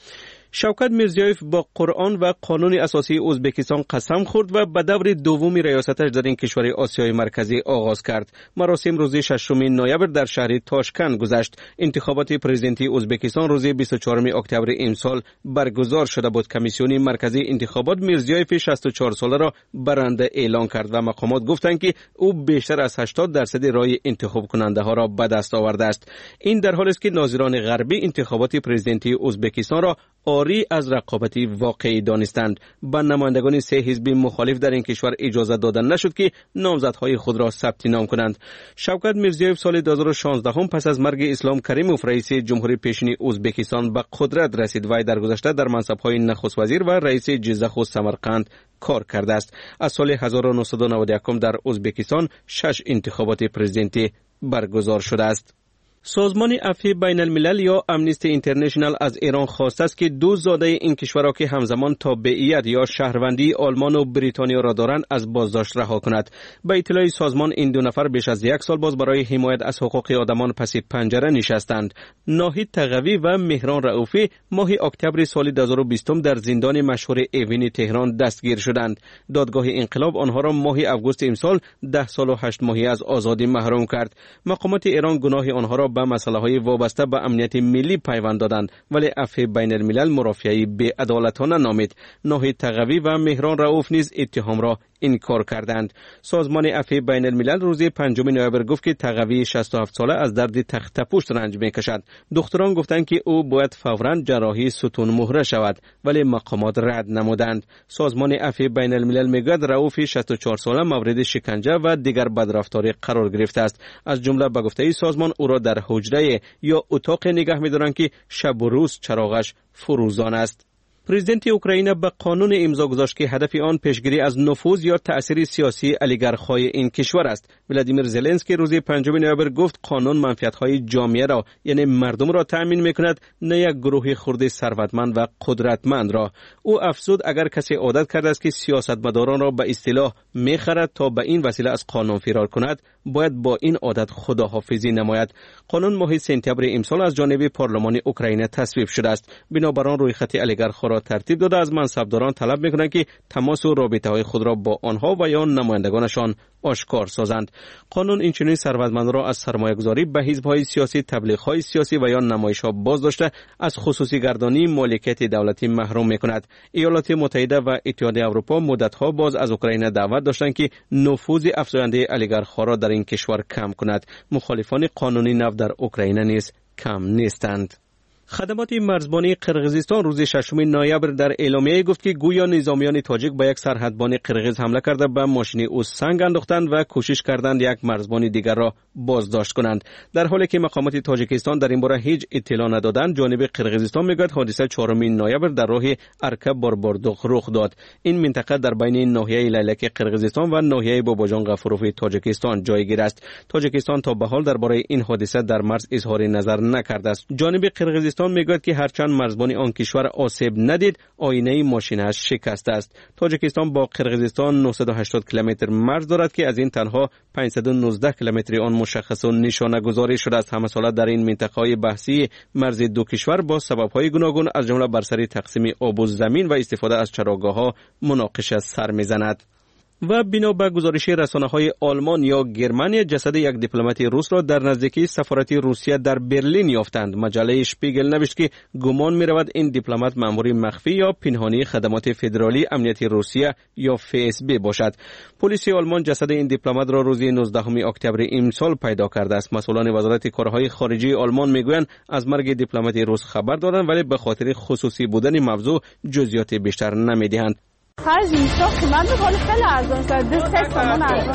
B: شوکت میرزیایف با قرآن و قانون اساسی ازبکستان قسم خورد و به دور دوم ریاستش در این کشور آسیای مرکزی آغاز کرد. مراسم روز ششم نوامبر در شهر تاشکند گذشت. انتخابات پرزیدنتی ازبکستان روز بیست و چهارم اکتبر امسال برگزار شده بود. کمیسیون مرکزی انتخابات میرزیایف شصت و چهار ساله را برنده اعلان کرد و مقامات گفتند که او بیشتر از هشتاد درصد رای انتخاب کننده ها را به دست آورده است. این در حالی است که ناظران غربی انتخابات پرزیدنتی ازبکستان را آری از رقابتی واقعی دانستند. به نمایندگان سه حزب مخالف در این کشور اجازه دادن نشد که نامزدهای خود را ثبت نام کنند. شوکت میرزیایف سال دو هزار و شانزده هم پس از مرگ اسلام کریموف رئیس جمهوری پیشین ازبکستان به قدرت رسید و در گذشته در منصب‌های نخست وزیر و رئیس جزخ و سمرقند کار کرده است. از سال هزار و نهصد و نود و یک در ازبکستان شش انتخابات پرزیدنتی برگزار شده است. سازمان عفو بین الملل یا امنیستی اینترنشنال از ایران خواسته است که دو زاده این کشورها که همزمان تابعیت یا شهروندی آلمان و بریتانیا را دارند از بازداشت رها کند. به اطلاع سازمان این دو نفر بیش از یک سال باز برای حمایت از حقوق آدمان پس پنجره نشستند. ناهید تقوی و مهران رؤوفی ماه اکتبر سال دو هزار و بیست در زندان مشهور ایوین تهران دستگیر شدند. دادگاه انقلاب آنها را ماه آگوست امسال ده سال و هشت ماهی از آزادی محروم کرد. مقامات ایران گناه آنها را به مسائل وابسته به امنیت ملی پیوند دادند ولی عفو بین الملل مرافعه بی‌عدالتانه نامید. ناهید تقوی و مهران رؤوف نیز اتهام را انکار کردند. سازمان عفو بین الملل روز پنجم نوامبر گفت که تقوی شصت و هفت ساله از درد تخت پوست رنج میکشد. دکتران گفتند که او باید فوراً جراحی ستون مهره شود ولی مقامات رد نمودند. سازمان عفو بین الملل میگوید رؤوف شصت و چهار ساله مورد شکنجه و دیگر بدرفتاری قرار گرفته است. از جمله به گفته سازمان او را در حجره یا اتاق نگه می‌دارند که شب و روز چراغش فروزان است. پرزیدنت اوکراین به قانون امضا گذاشت که هدف آن پیشگیری از نفوذ یا تأثیر سیاسی اولیگارخ‌های این کشور است. ولادیمیر زلنسکی روز پنجم نوامبر گفت قانون منفعت‌های جامعه را یعنی مردم را تأمین می‌کند نه یک گروه خرد ثروتمند و قدرتمند را. او افزود اگر کسی عادت کرده است که سیاستمداران را به اصطلاح می‌خرد تا به این وسیله از قانون فرار کند باید با این عادت خداحافظی نماید. قانون ماه سپتامبر امسال از جانب پارلمان اوکراین تصویب شده است. بنابراین رویخط اولیگارخ را ترتیب داده از منصبداران طلب می‌کنند که تماس و رابطه‌های خود را با آنها و یا نمایندگانشان آشکار سازند. قانون این چنین ثروتمندان را از سرمایه‌گذاری به حزب‌های سیاسی، تبلیغ‌های سیاسی و یا نمایش‌ها باز داشته از خصوصی گردانی مالکیت دولتی محروم می‌کند. ایالات متحده و اتحادیه اروپا مدت‌ها باز از اوکراین دعوت داشتند که نفوذ افزاینده اولیگارخ‌ها را در این کشور کم کند. مخالفان قانونی نفت در اوکراین نیز کم نیستند. خدمات مرزبانی قرقیزستان روز ششم نوامبر در اعلامیه گفت که گویا نظامیان تاجیک به یک سرحدبان قرقیز حمله کرده به ماشین او سنگ انداختند و کوشش کردند یک مرزبان دیگر را بازداشت کنند. در حالی که مقامات تاجیکستان در این باره هیچ اطلاع ندادند، جانب قرقیزستان میگوید حادثه چهارم نوامبر در راه ارکب بارباردوق رخ داد. این منطقه در بین ناحیه لیلک قرقیزستان و ناحیه باباجان غفوروف تاجیکستان جایگیر است. تاجیکستان تا به حال درباره این حادثه در مرز اظهار نظر نکرده است. جانب قرقیزستان میگوید که هرچند مرزبان آن کشور آسیب ندید، آینه ماشینش شکست است. تاجیکستان با قرقیزستان نهصد و هشتاد کیلومتر مرز دارد که از این تنها پانصد و نوزده کیلومتر آن مشخص و نشانه گذاری شده است. همه ساله در این منطقه بحثی مرز دو کشور با سبب‌های گوناگون از جمله بر سر تقسیم آب و زمین و استفاده از چراگاه‌ها مناقشه سر می‌زند. و بنا به گزارش رسانه‌های آلمان یا گرمانیا جسد یک دیپلمات روس را در نزدیکی سفارت روسیه در برلین یافتند. مجله شپیگل نوشت که گمان می‌رود این دیپلمات مأمور مخفی یا پنهانی خدمات فدرالی امنیتی روسیه یا اف اس بی باشد. پلیس آلمان جسد این دیپلمات را روز نوزدهم اکتبر امسال پیدا کرده است. مسئولان وزارت کارهای خارجه آلمان میگویند از مرگ دیپلمات روس خبر دارند ولی به خاطر خصوصی بودن موضوع جزئیات بیشتر نمی‌دهند.
A: خرج نیستا من به حال خیلی ارزان شد. دو سه تومن ارزان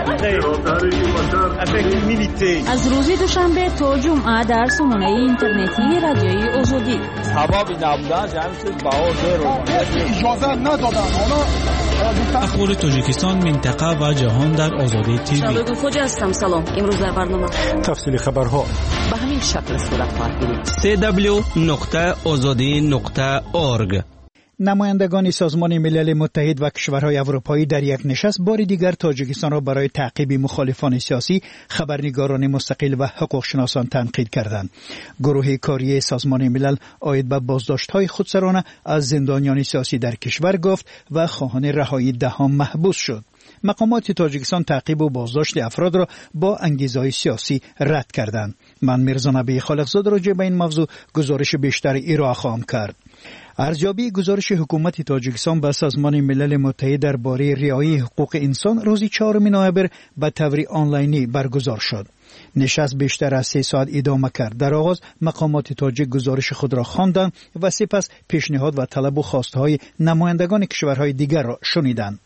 A: شد.
C: از روز دوشنبه تا جمعه در سامانه اینترنتی رادیوی آزادی.
D: هوا بی نبودن جمعیت بهادر رو
M: اجازه ندادن. حالا
F: اخبار تاجیکستان، منطقه و جهان در آزادی تیوی.
U: شالوگو خوجا هستم. سلام. امروز در برنامه
E: تفصیل خبرها
U: به همین شکل صورت خواهد بود.
B: دبلیو دبلیو دبلیو نقطه آزادی نقطه اورگ.
G: نمایندگان سازمان ملل متحد و کشورهای اروپایی در یک نشست بار دیگر تاجیکستان را برای تعقیب مخالفان سیاسی، خبرنگاران مستقل و حقوق شناسان تنقید کردند. گروه کاری سازمان ملل عاید به بازداشت‌های خودسرانه از زندانیان سیاسی در کشور گفت و خواهان رهایی دهان محبوس شد. مقامات تاجیکستان تعقیب و بازداشت افراد را با انگیزه‌های سیاسی رد کردند. من میرزا نبی خالقزاده راجع به این موضوع گزارش بیشتر ارائه خواهم کرد. ارزیابی گزارش حکومت تاجیکستان به سازمان ملل متحد درباره رعایت حقوق انسان روز چهارم نوامبر به طور آنلاینی برگزار شد. نشست بیشتر از سه ساعت ادامه کرد. در آغاز مقامات تاجیک گزارش خود را خواندند و سپس پیشنهاد و طلب و خواستهای نمایندگان کشورهای دیگر را شنیدند.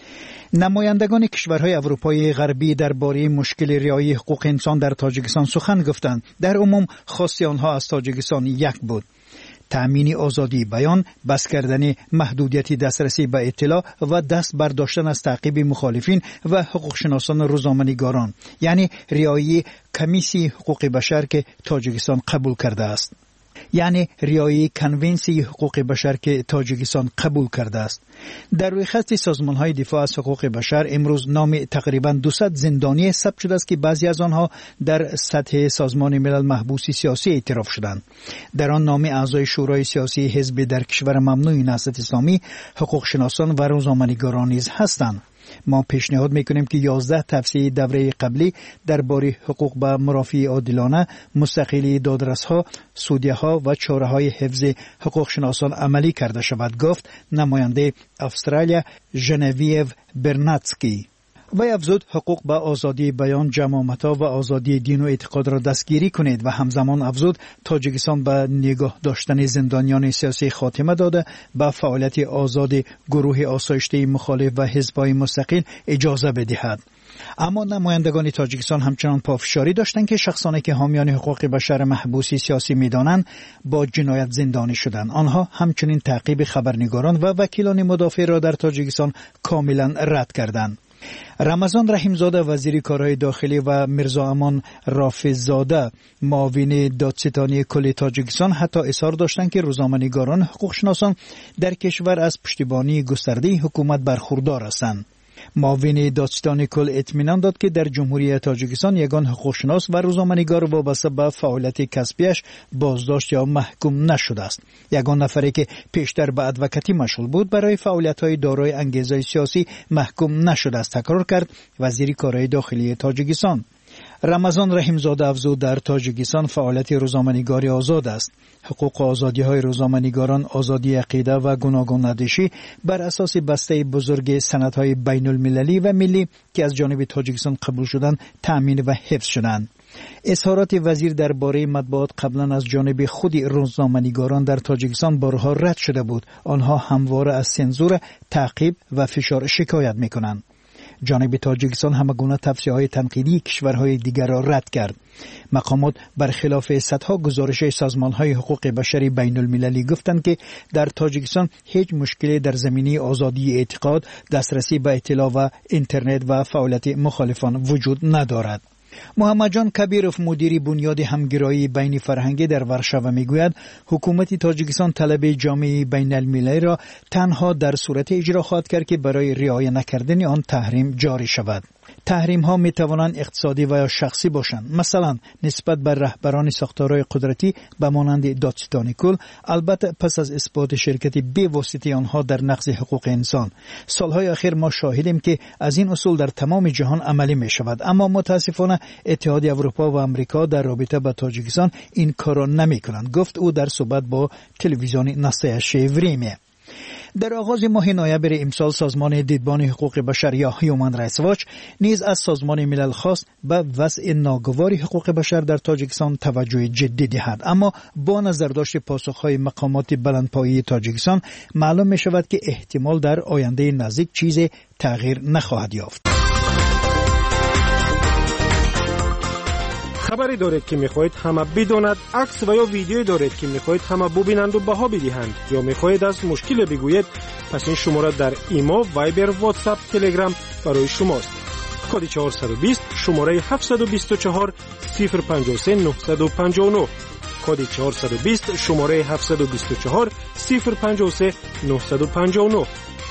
G: نمایندگان کشورهای اروپایی غربی درباره مشکل رعایت حقوق انسان در تاجیکستان سخن گفتند. در عموم خواست آنها از تاجیکستان یک بود: تأمین آزادی بیان، بس کردن محدودیت دسترسی به اطلاع و دست برداشتن از تعقیب مخالفین و حقوق شناسان روزنامه‌نگاران، یعنی رعایت کمیسی حقوق بشر که تاجیکستان قبول کرده است. یعنی رعایت کنونسی حقوق بشر که تاجیکستان قبول کرده است. در روی خط سازمان‌های دفاع از حقوق بشر امروز نام تقریباً دویست زندانی ثبت شده است که بعضی از آنها در سطح سازمان ملل محبوس سیاسی اعتراف شدند. در آن نام اعضای شورای سیاسی حزب در کشور ممنوع نهضت اسلامی، حقوق شناسان و روزنامه‌نگاران نیز هستند. ما پیشنهاد میکنیم که یازده توصیه دوره قبلی درباره حقوق به مرافعه عادلانه، مستقلی دادرس‌ها، سودیه‌ها و چاره‌های حفظ حقوق شناسان عملی کرده شود، گفت نماینده استرالیا ژنویو برناتسکی. و افزود حقوق به آزادی بیان، جماعت‌ها و آزادی دین و اعتقاد را دستگیری کنید و همزمان افزود تاجیکستان به نگاه داشتن زندانیان سیاسی خاتمه داده به فعالیت آزاد گروه آسایشته مخالف و حزب‌های مستقل اجازه بدهد. اما نمایندگان تاجیکستان همچنان پافشاری داشتند که شخصانی که حامیان حقوق بشر محبوس سیاسی می‌دانند با جنایت زندانی شدند. آنها همچنین تعقیب خبرنگاران و وکیلان مدافع را در تاجیکستان کاملا رد کردند. رمضان رحیمزاده وزیر کارهای داخلی و میرزا امان رافض‌زاده معاون دادستانی کل تاجیکستان حتی اظهار داشتند که روزنامه‌نگاران حقوق شناسان در کشور از پشتیبانی گسترده حکومت برخوردار هستند. معاون دادستان کل اطمینان داد که در جمهوری تاجیکستان یگان حقوقشناس و روزنامه‌نگار وابسته به فعالیت کسبیش بازداشت یا محکوم نشده است. یگان نفری که پیشتر به ادوکاتی مشغول بود برای فعالیت‌های دارای انگیزه سیاسی محکوم نشده است، تکرار کرد وزیر کارهای داخلی تاجیکستان. رمضان رحیمزاده افزود در تاجیکستان فعالیت روزنامه‌نگاری آزاد است. حقوق و آزادی‌های روزنامه‌نگاران، آزادی عقیده و گوناگون اندیشی بر اساس بسته بزرگ سندهای بین‌المللی و ملی که از جانب تاجیکستان قبول شدند تأمین و حفظ شدند. اظهارات وزیر درباره مطبوعات قبلا از جانب خود روزنامه‌نگاران در تاجیکستان بارها رد شده بود. آنها همواره از سانسور، تعقیب و فشار شکایت می‌کنند. جانب تاجیکستان همگونه توصیه‌های تنقیدی کشورهای دیگر را رد کرد. مقامات برخلاف صدها گزارش سازمان‌های حقوق بشری بین‌المللی گفتند که در تاجیکستان هیچ مشکلی در زمینه آزادی اعتقاد، دسترسی به اطلاع و اینترنت و فعالیت مخالفان وجود ندارد. محمد جان کبیروف مدیر بنیاد همگرایی بین فرهنگی در ورشاو میگوید حکومت تاجیکستان طلب جامعه بین المللی را تنها در صورت اجرا خواهد کرد که برای رعایت نکردن آن تحریم جاری شود. تحریم ها می توانند اقتصادی و یا شخصی باشند، مثلا نسبت بر رهبران ساختارهای قدرتی به مانند دادستانی کل، البته پس از اثبات شرکت به واسطه آنها در نقض حقوق انسان. سالهای اخیر ما شاهدیم که از این اصول در تمام جهان عملی می شود، اما متاسفانه اتحادیه اروپا و امریکا در رابطه با تاجیکستان این کار نمی کنند، گفت او در صحبت با تلویزیون ناستایشه وریمه. در آغاز ماه نوامبر امسال سازمان دیدبان حقوق بشر یا هیومن رایتس واچ نیز از سازمان ملل خواست به وضع ناگوار حقوق بشر در تاجیکستان توجه جدی دهد، اما با نظرداشت پاسخهای مقامات بلندپایه تاجیکستان معلوم می شود که احتمال در آینده نزدیک چیزی تغییر نخواهد یافت.
E: خبری دارید که میخواهید همه بداند، عکس و یا ویدیویی دارید که میخواهید همه ببینند و بها بدهند، یا میخواهید از مشکل بگویید، پس این شماره در ایما، وایبر، واتساپ، تلگرام برای شماست. کد چهارصد و بیست، شماره هفتصد و بیست و چهار، صفر پنجاه و سه، نهصد و پنجاه و نه. کد چهارصد و بیست شماره هفتصد و بیست و چهار صفر پنجاه و سه نهصد و پنجاه و نه.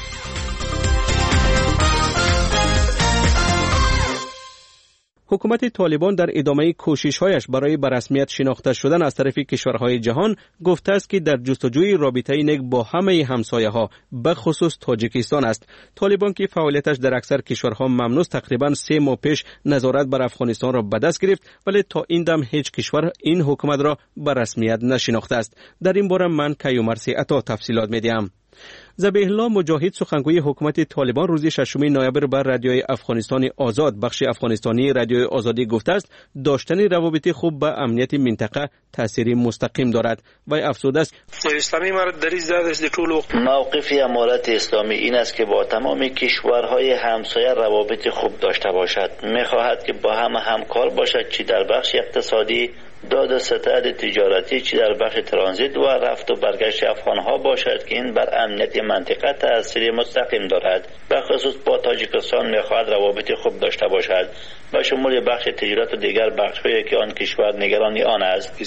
B: حکومت طالبان در ادامه کوشش‌هایش برای به رسمیت شناخته شدن از طرف کشورهای جهان گفته است که در جستجوی رابطه نیک با همه همسایه‌ها به خصوص تاجیکستان است. طالبان که فعالیتش در اکثر کشورها ممنوع تقریباً سه ماه پیش نظارت بر افغانستان را به دست گرفت، ولی تا این دم هیچ کشور این حکومت را به رسمیت نشناخته است. در این باره من کیومرثی عطا تفصیلات می‌دهم. ذبیح الله مجاهد سخنگوی حکومت طالبان روز ششم نوامبر بر رادیوی افغانستان آزاد بخش افغانستانی رادیوی آزادی گفته است داشتن روابط خوب به امنیت منطقه تأثیر مستقیم دارد و افزوده است
H: اسلامی امارت در از طول وقت
V: موقف امارت اسلامی این است که با تمام کشورهای همسایه روابط خوب داشته باشد. می‌خواهد که با هم همکار باشد، چی در بخش اقتصادی، داد و ستد تجارتی، چی در بخش ترانزیت و رفت و برگشت افغانها باشد که این بر امنیت منطقه تأثیر مستقیم دارد. به خصوص با تاجیکستان می‌خواهد روابط خوب داشته باشد به شمول بخش تجارت و دیگر بخش‌هایی که آن کشور نگرانی آن است.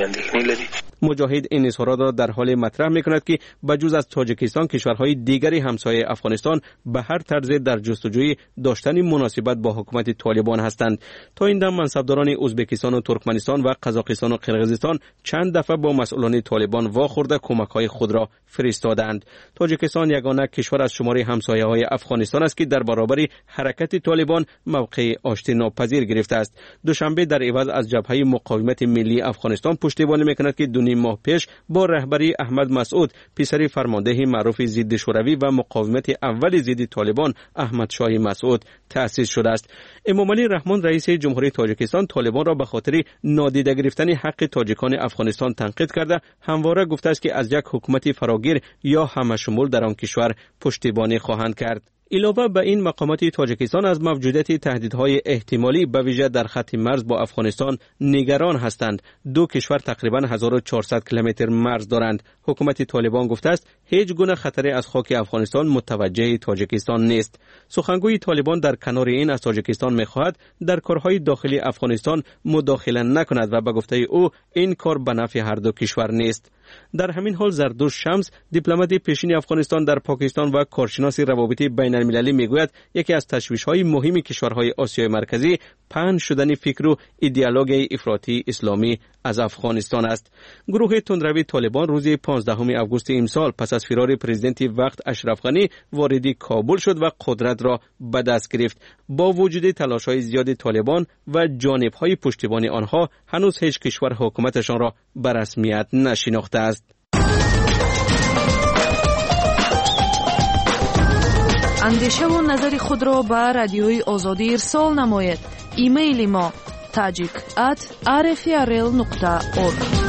B: مجاهد این اظهارات را در حال مطرح می‌کند که بجز از تاجیکستان کشورهای دیگری همسایه افغانستان به هر طرز در جستجوی داشتن مناسبت با حکومت طالبان هستند. تا این دم منصبداران ازبکستان و ترکمنستان و قزاقستان و قرقیزستان چند دفعه با مسئولان طالبان واخورده کمک‌های خود را فرستادند. تاجیکستان یگانه کشور از شماره همسایه‌های افغانستان است که در برابر حرکت طالبان موقع آشتی ناپذیر گرفته است. دوشنبه در عوض از جبهه مقاومت ملی افغانستان پشتیبانی می‌کند که دو نیم ماه پیش با رهبری احمد مسعود پسر فرمانده معروف ضد شوروی و مقاومت اول ضد طالبان احمد شاه مسعود تأسیس شده است. امام علی رحمان رئیس جمهوری تاجیکستان طالبان را به خاطر نادیده گرفتن حق تاجیکان افغانستان تنقید کرده همواره گفته است که از یک حکومت فراگیر یا همشمول در آن کشور پشتیبانی خواهند کرد. علاوه به این مقامات تاجیکستان از موجودیت تهدیدهای احتمالی به ویژه در خط مرز با افغانستان نگران هستند. دو کشور تقریبا هزار و چهارصد کیلومتر مرز دارند. حکومت طالبان گفته است هیچ گونه خطری از خاک افغانستان متوجه تاجیکستان نیست. سخنگوی طالبان در کنار این از تاجیکستان می‌خواهد در کارهای داخلی افغانستان مداخله نکند و به گفته او این کار به نفع هر دو کشور نیست. در همین حال زردوش شمس دیپلمات پیشین افغانستان در پاکستان و کارشناس روابط بین المللی میگوید یکی از تشویش‌های مهم کشورهای آسیای مرکزی پهن شدن فکر و ایدئولوژی افراطی اسلامی از افغانستان است. گروه تندروی طالبان روز پانزدهم آگوست امسال پس از فرار پرزیدنت وقت اشرف غنی وارد کابل شد و قدرت را به دست گرفت. با وجود تلاش‌های زیاد طالبان و جانب‌های پشتیبانی آنها هنوز هیچ کشور حکومتشان را به رسمیت نشناخته است.
N: اندیشه و نظر خود را به رادیوی آزادی ارسال نماید. ایمیل ما تاجیک ات آر اف ار ال نقطه اورگ.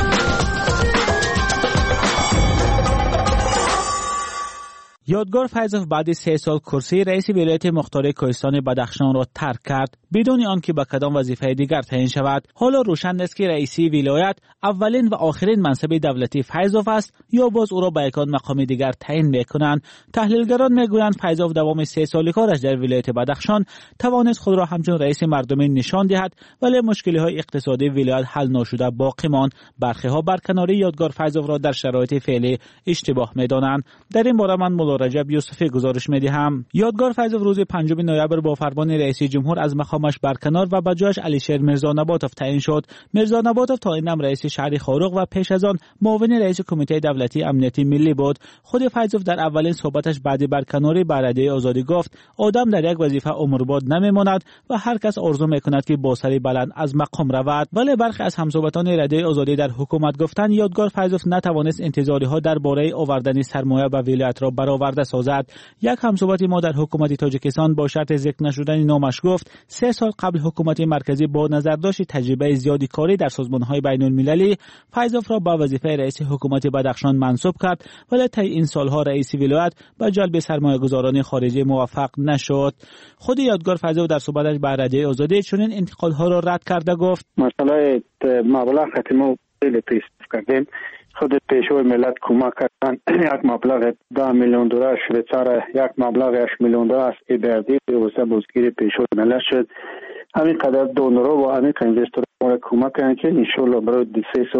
F: یادگار فیضوف بعد سه سال کرسی رئیس ولایت مختار کوهستان بدخشان را ترک کرد بدون آنکه به کدام وظیفه دیگر تعیین شود. حالا روشن است که رئیسی ولایت اولین و آخرین منصب دولتی فیضوف است یا باز او را به یک مقام دیگر تعیین میکنند. تحلیلگران میگویند فیضوف دوام سه سال کارش در ولایت بدخشان توانست خود را همچون رئیس مردمی نشان دهد، ولی مشکلی های اقتصادی ولایت حل نشده باقی ماند. برخی ها برکناری یادگار فیضوف را در شرایط فعلی اشتباه میدانند. در این باره من رجب یوسفی گزارش می‌دهم. یادگار فیضوف روز پنجم نوامبر با فرمان رئیس جمهور از مقامش برکنار و به جایش علیشیر میرزا نباتوف تعیین شد. میرزا نباتوف تا این دم رئیس شهر خاروق و پیش از آن معاون رئیس کمیته دولتی امنیتی ملی بود. خود فیضوف در اولین صحبتش بعد برکناری به رادیوی آزادی گفت آدم در یک وظیفه عمرباد نمیماند و هر کس آرزو میکند که با سری بلند از مقام رود. ولی برخی از همصحبتان رادیوی آزادی در حکومت گفتند یادگار فیضوف نتوانست انتظاری ها درباره آوردن سرمایه به ولایت را برآورد سازد. یک همصحبت ما در حکومت تاجیکستان با شرط ذکر نشدن نامش گفت سه سال قبل حکومت مرکزی با نظرداشت تجربه زیادی کاری در سازمان‌های بین‌المللی فیضوف را به وظیفه رئیس حکومت بدخشان منصوب کرد، ولی طی این سالها رئیس ولایت به جلب سرمایه‌گذاران خارجی موفق نشد. خود یادگار فیضوف در صحبتش با رادیوی آزادی چنین انتقادها را رد کرده گفت
W: مسئله مبلغ ختمو خیلی پیش کردیم. خود پیشوی ملت کمک کردن یک مبلغ ده میلیون دلار شویچار، یک مبلغ هشت میلیون دلار از ایبردی واسه بازگیری پیشوی ملت شد. همین قدر دونرها و همین اینوسترها کمک کردن که ان شاء الله برای سه سال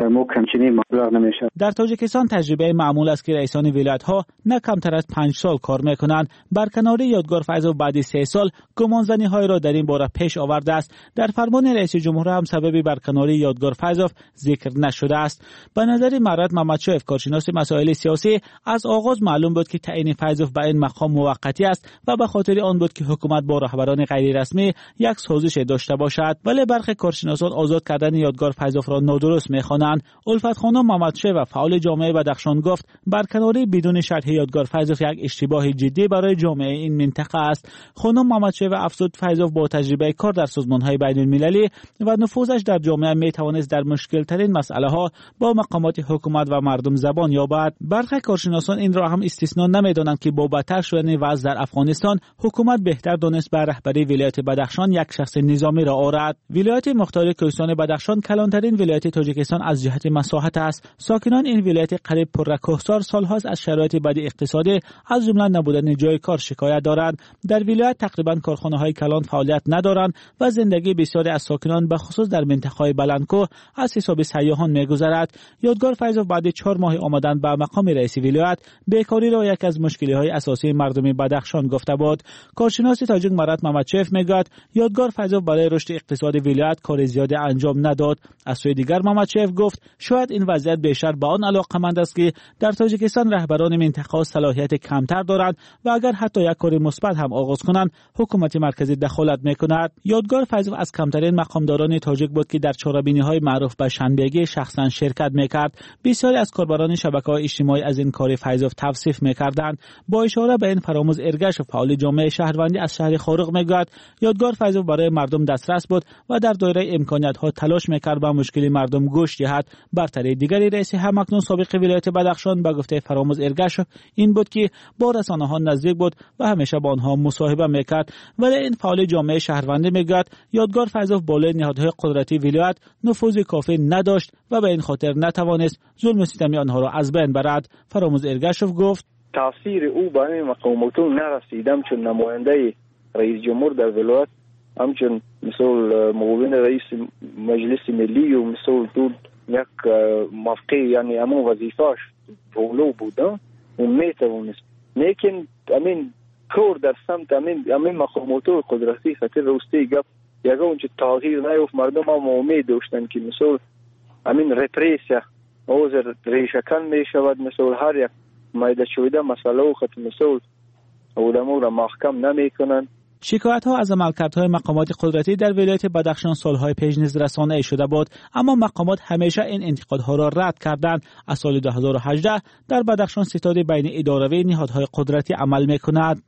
W: مو کمچینی مبلغ نمیشه.
F: در تاجیکستان تجربه معمول است که رئیسان ولایت‌ها نه کمتر از پنج سال کار میکنند. برکناری یادگار فیضوف بعد سه سال گمانزنی‌های را در این باره پیش آورده است. در فرمان رئیس جمهور هم سبب برکناری یادگار فیضوف ذکر نشده است. به نظر مراد محمدشایف کارشناس مسائل سیاسی، از آغاز معلوم بود که تعیین فیضوف به این مقام موقتی است و به خاطر آن بود که حکومت با رهبران غیر رسمی یک سازش داشته باشد. ولی برخی کارشناسان آزاد کردن یادگار فیضوف را نادرست می‌خوانند. الفت خانم محمدشایف و فعال جامعه بدخشان گفت برکناری بدون شرح یادگار فیضوف یک اشتباه جدی برای جامعه این منطقه است. خانم محمدشایف افزود فیضوف با تجربه کار در سازمان‌های بین‌المللی و نفوذش در جامعه می‌توانست در مشکل‌ترین مسئله‌ها با مقامات حکومت و مردم زبان یابد. برخی کارشناسان این را هم استثنا نمی‌دانند که با بدتر شدن وضع در افغانستان حکومت بهتر دانست به رهبری ولایت بدخشان یک شخص نظامی را آورد. ولایت مختار کوهستان بدخشان کلانترین ولایت تاجیکستان از جهت مساحت است. ساکنان این ولایت قریب پر کوهسار سال‌هاست از شرایط بد اقتصادی از جمله نبودن جای کار شکایت دارند. در ولایت تقریبا کارخانه‌های کلان فعالیت ندارند و زندگی بسیاری از ساکنان به خصوص در منطقه‌های بلندکوه از حساب سیاحان می‌گذرد. یادگار فیضوف بعد چهار ماه آمدن به مقام رئیس ولایت بیکاری را یک از مشکل‌های اساسی مردم بدخشان گفته بود. کارشناس تاجیک مراد محمدشایف میگوید یادگار فیضوف برای رشد اقتصادی ولایت کار زیادی انجام نداد. از سوی دیگر محمدشایف گفت شاید این وضعیت بیشتر به آن علاقه‌مند است که در تاجیکستان رهبران منطقه صلاحیت کمتر دارند و اگر حتی یک کار مثبت هم آغاز کنند حکومت مرکزی دخالت میکند. یادگار فیضوف از کمترین مقامداران تاجیک بود که در چهاربینی‌های معروف به شنبهگی شخصا شرکت میکرد. بسیاری از کاربران شبکه‌های اجتماعی از این کار فیضوف توصیف میکردند. با اشاره به این فراموز ارگش و فعال جامعه شهروندی از شهر خارق میگوید یادگار فیضوف برای مردم دسترس بود و در دایره امکانیت‌ها تلاش میکرد با مشکل مردم گوش دهد. برتری دیگری رئیس همکنون سابق ولایت بدخشان به گفته فراموز ارگش این بود که با رسانه‌ها نزدیک بود و همیشه با آنها مصاحبه میکرد. ولی این فعال جامعه شهروندی میگوید یادگار فیضوف بالای نهادهای قدرتی ولایت نفوذ کافی نداشت و به این خاطر نتوانست ظلم ستم آنها را از بین برد. فراموز ارگشوف گفت
I: تاثیر او به این مقاماتون نرسیدم چون نماینده رئیس جمهور در ولایت همچون مثل معاون رئیس مجلس ملی و مثل دود یک موقع یعنی همون وظیفاش بولو بوده و میتوانست لیکن امین کور در سمت امین امین مقاماتو قدرتی خاطر روستی گپ یگه اونچه تغییر نیفت مردم هم امید داشتن که مثل امین رپریسیا اوزر ریشکن می شود مثل هر یک مایده شویده مسئله و خط مثل اولمو را محکم نمی کنن.
F: شکایت ها از عملکردهای مقامات قدرتی در ولایت بدخشان سالهای پیش نیز رسانه‌ای شده بود، اما مقامات همیشه این انتقادها را رد کردند. از سال دو هزار و هجده در بدخشان ستاد بین اداروی نهادهای قدرتی عمل می‌کند.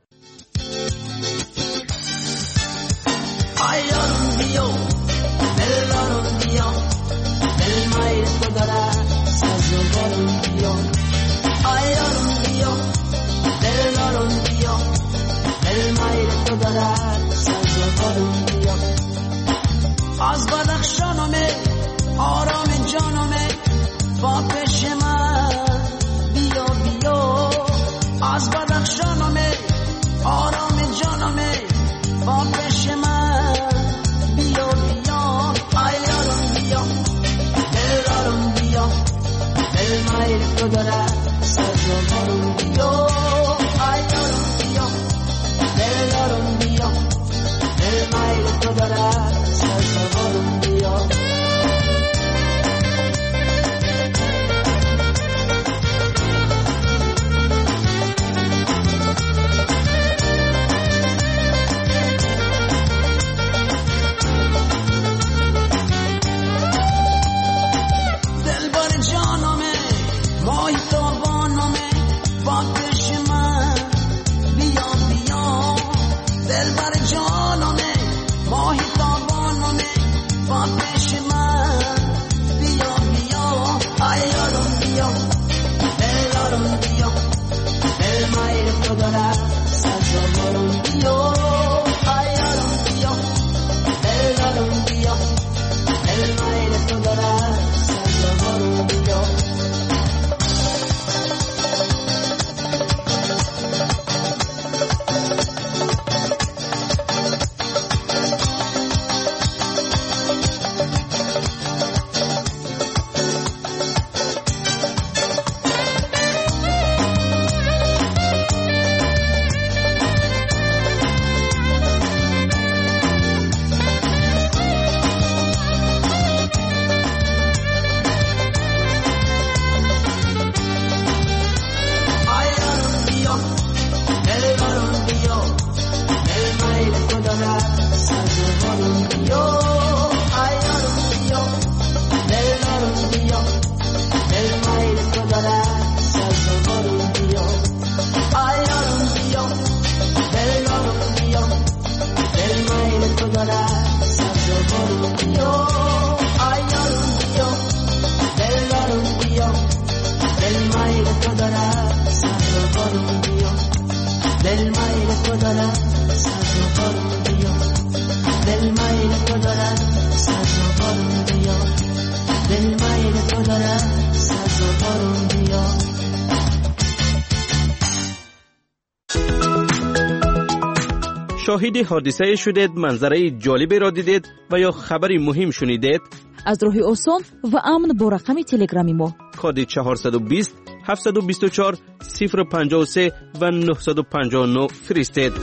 K: از بدخشانمه آرام جانمه با پیش من بیا بیا از بدخشانمه آرام جانمه با پیش من بیا بیا ایارم بیا دلارم بیا دل مایر تو داره سرزوارم بیا ایارم بیا دلارم بیا دل مایر تو داره دلبر جانمه ماهی تو
B: شاهد حادثه شدید، منظره جالبی را دیدید و یا خبری مهم شنیدید؟
C: از راه آسان و امن با رقم تلگرامی ما
B: کد چهارصد و بیست هفتصد و بیست و چهار صفر پنجاه و سه و نهصد و پنجاه و نه فرستید.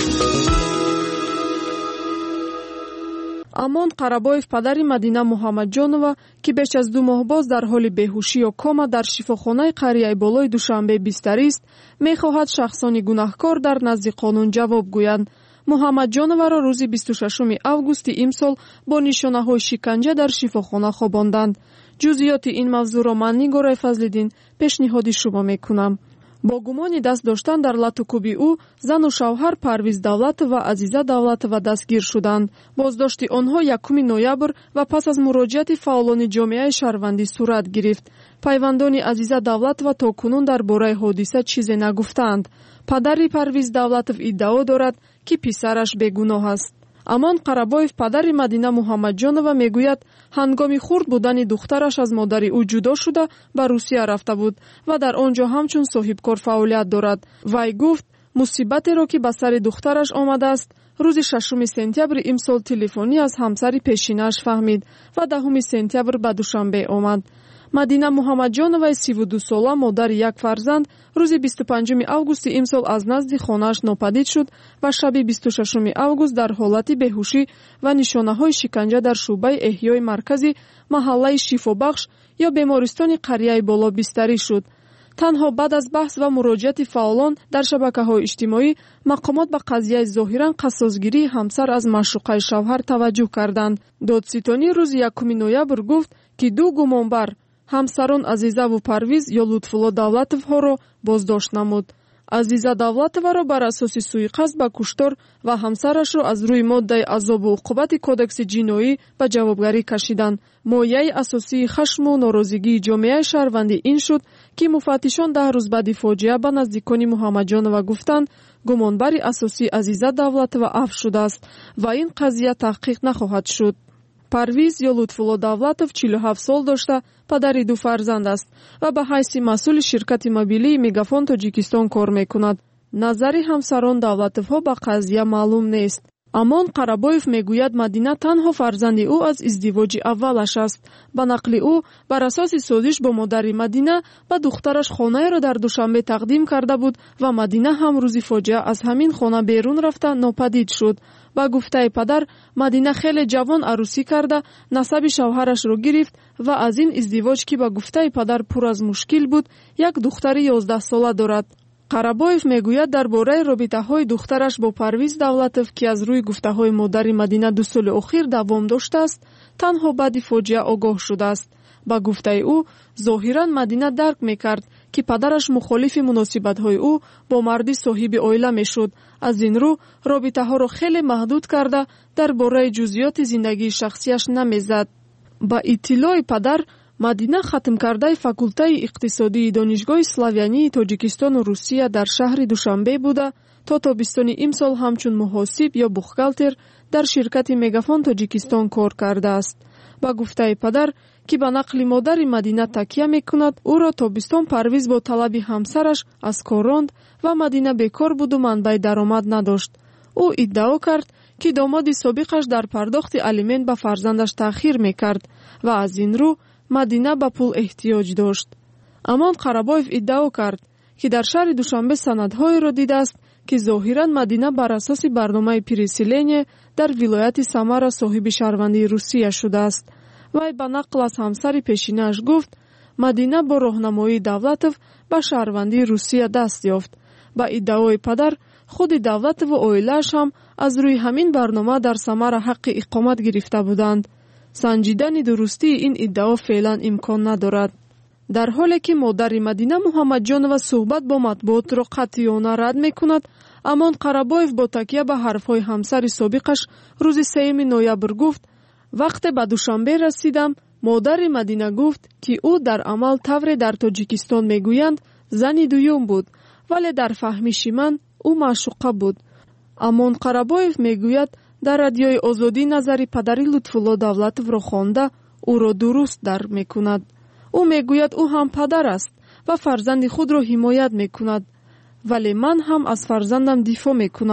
J: амон Қарабоев падари Мадина Муҳаммадҷонова ки беш аз ду моҳ боз дар ҳоли беҳушӣ ё кома дар шифохонаи қарияи болои Душанбе бистарист, мехоҳад шахсони гунаҳкор дар назди қонун ҷавоб гӯянд. Муҳаммадҷоноваро рӯзи бисту шашуми августи имсол бо нишонаҳои шиканҷа дар шифохона хобонданд. ҷузъиёти ин мавзӯъро ман Нигораи Фазлиддин пешниҳоди шумо мекунам. бо гумони даст доштан дар латукуби ӯ зану шавҳар Парвиз Давлатова ва Азиза Давлатова дастгир шуданд. боздошти онҳо якуми ноябр ва пас аз муроҷиати фаъолони ҷомеаи шаҳрвандӣ сурат гирифт. пайвандони Азиза Давлатова то кунун дар бораи ҳодиса чизе нагуфтаанд. падари Парвиз Давлатов иддао дорад ки писараш бегуноҳ аст. амон Қарабоев падари Мадина Муҳаммадҷонова мегӯяд, ҳангоми хурд будани духтараш аз модари ӯ ҷудо шуда ба Русия рафта буд ва дар он ҷо ҳамчун соҳибкор фаъолият дорад. вай гуфт, мусибатеро ки ба сари духтараш омадааст, рӯзи шашуми сентябри имсол телефонӣ аз ҳамсари пешинааш фаҳмид ва даҳуми сентябр ба Душанбе омад. Мадина Муҳаммадҷоноваи сиву ду сола, модари як фарзанд, рӯзи бисту панҷуми августи имсол аз назди хонааш нопадид шуд ва шаби бисту шашуми август дар ҳолати беҳушӣ ва нишонаҳои шиканҷа дар шуъбаи эҳёи маркази маҳаллаи Шифобахш ё бемористони қарияи боло бистарӣ шуд. танҳо баъд аз баҳс ва муроҷиати фаъолон дар шабакаҳои иҷтимоӣ, мақомот ба қазияи зоҳиран қассосгирии ҳамсар аз маъшуқаи шавҳар таваҷҷӯҳ карданд. додситонӣ рӯзи якуми ноябр гуфт, ки ду гумонбар ҳамсарон Азизаву Парвиз ё Лутфулло Давлатовҳоро боздошт намуд. Азиза Давлатоваро бар асоси суиқасд ба куштор ва ҳамсарашро аз рӯи моддаи азобу уқубати кодекси ҷиноӣ ба ҷавобгарӣ кашиданд. мояи асосии хашму норозигии ҷомеаи шаҳрвандӣ ин шуд, ки муфаттишон даҳ рӯз баъди фоҷиа ба наздикони Муҳаммадҷонова гуфтанд, гумонбари асосӣ Азиза Давлатова афв шудааст ва ин қазия таҳқиқ нахоҳад шуд. Парвиз ё Лутфулло Давлатов чилу ҳафт сол дошта, падари ду фарзанд аст ва ба ҳайси масъули ширкати мобилии Мегафон Тоҷикистон кор мекунад. назари ҳамсарон Давлатовҳо ба қазия маълум нест. амон Қарабоев мегӯяд, Мадина танҳо фарзанди ӯ аз издивоҷи аввалаш аст. ба нақли ӯ, бар асоси созиш бо модари Мадина ба духтараш хонаеро дар Душанбе тақдим карда буд ва Мадина ҳам рӯзи фоҷиа аз ҳамин хона берун рафта нопадид шуд. ба гуфтаи падар, Мадина хеле ҷавон арӯсӣ карда, насаби шавҳарашро гирифт ва аз ин издивоҷ, ки ба гуфтаи падар пур аз мушкил буд, як духтари ёздаҳсола дорад. Қарабоев мегӯяд, дар бораи робитаҳои духтараш бо Парвиз Давлатов, ки аз рӯи гуфтаҳои модари Мадина ду соли охир давом доштааст, танҳо баъди фоҷиа огоҳ шудааст. ба гуфтаи ӯ, зоҳиран Мадина дарк мекард, ки падараш мухолифи муносибатҳои ӯ бо марди соҳиби оила мешуд. аз ин рӯ робитаҳоро хеле маҳдуд карда, дар бораи ҷузъиёти зиндагии шахсияш намезад. ба иттилои падар, Мадина хатмкардаи факултаи иқтисодии донишгоҳи Славянии Тоҷикистону Русия дар шаҳри Душанбе буда, то тобистони имсол ҳамчун муҳосиб ё бухгалтер дар ширкати Мегафон Тоҷикистон кор кардааст. ба гуфтаи падар, ки ба нақли модари Мадина такя мекунад, ӯро тобистон Парвиз бо талаби ҳамсараш аз кор ронд ва Мадина бекор буду манбаи даромад надошт. ӯ иддао кард, ки домоди собиқаш дар пардохти алимент ба фарзандаш таъхир мекард ва аз ин рӯ Мадина ба пул эҳтиёҷ дошт. амон Қарабоев иддао кард, ки дар шаҳри Душанбе санадҳоеро дидааст, ки зоҳиран Мадина бар асоси барномаи переселение дар вилояти Самара соҳиби шаҳрвандии Русия шудааст. вай ба нақл аз ҳамсари пешинааш гуфт, Мадина бо роҳнамоии Давлатов ба шаҳрвандии Русия даст ёфт. ба иддаои падар, худи Давлатову оилааш ҳам аз рӯи ҳамин барнома дар Самара ҳаққи иқомат гирифта буданд. санҷидани дурустии ин иддао феълан имкон надорад. дар ҳоле ки модари Мадина Муҳаммадҷонова суҳбат бо матбуотро қатъиёна рад мекунад, амон Қарабоев бо такя ба ҳарфҳои ҳамсари собиқаш рӯзи сеюми ноябр гуфт, вақте ба Душанбе расидам, модари Мадина гуфт, ки ӯ дар амал тавре дар Тоҷикистон мегӯянд зани дуюм буд, вале дар фаҳмиши ман ӯ маъшуқа буд. амон Қарабоев мегӯяд, дар радиои Озодӣ назари падари Лутфулло Давлатовро хонда, ӯро дуруст дарк мекунад. ӯ мегӯяд, ӯ ҳам падар аст ва фарзанди худро ҳимоят мекунад, вале ман ҳам аз фарзандам дифоъ мекунам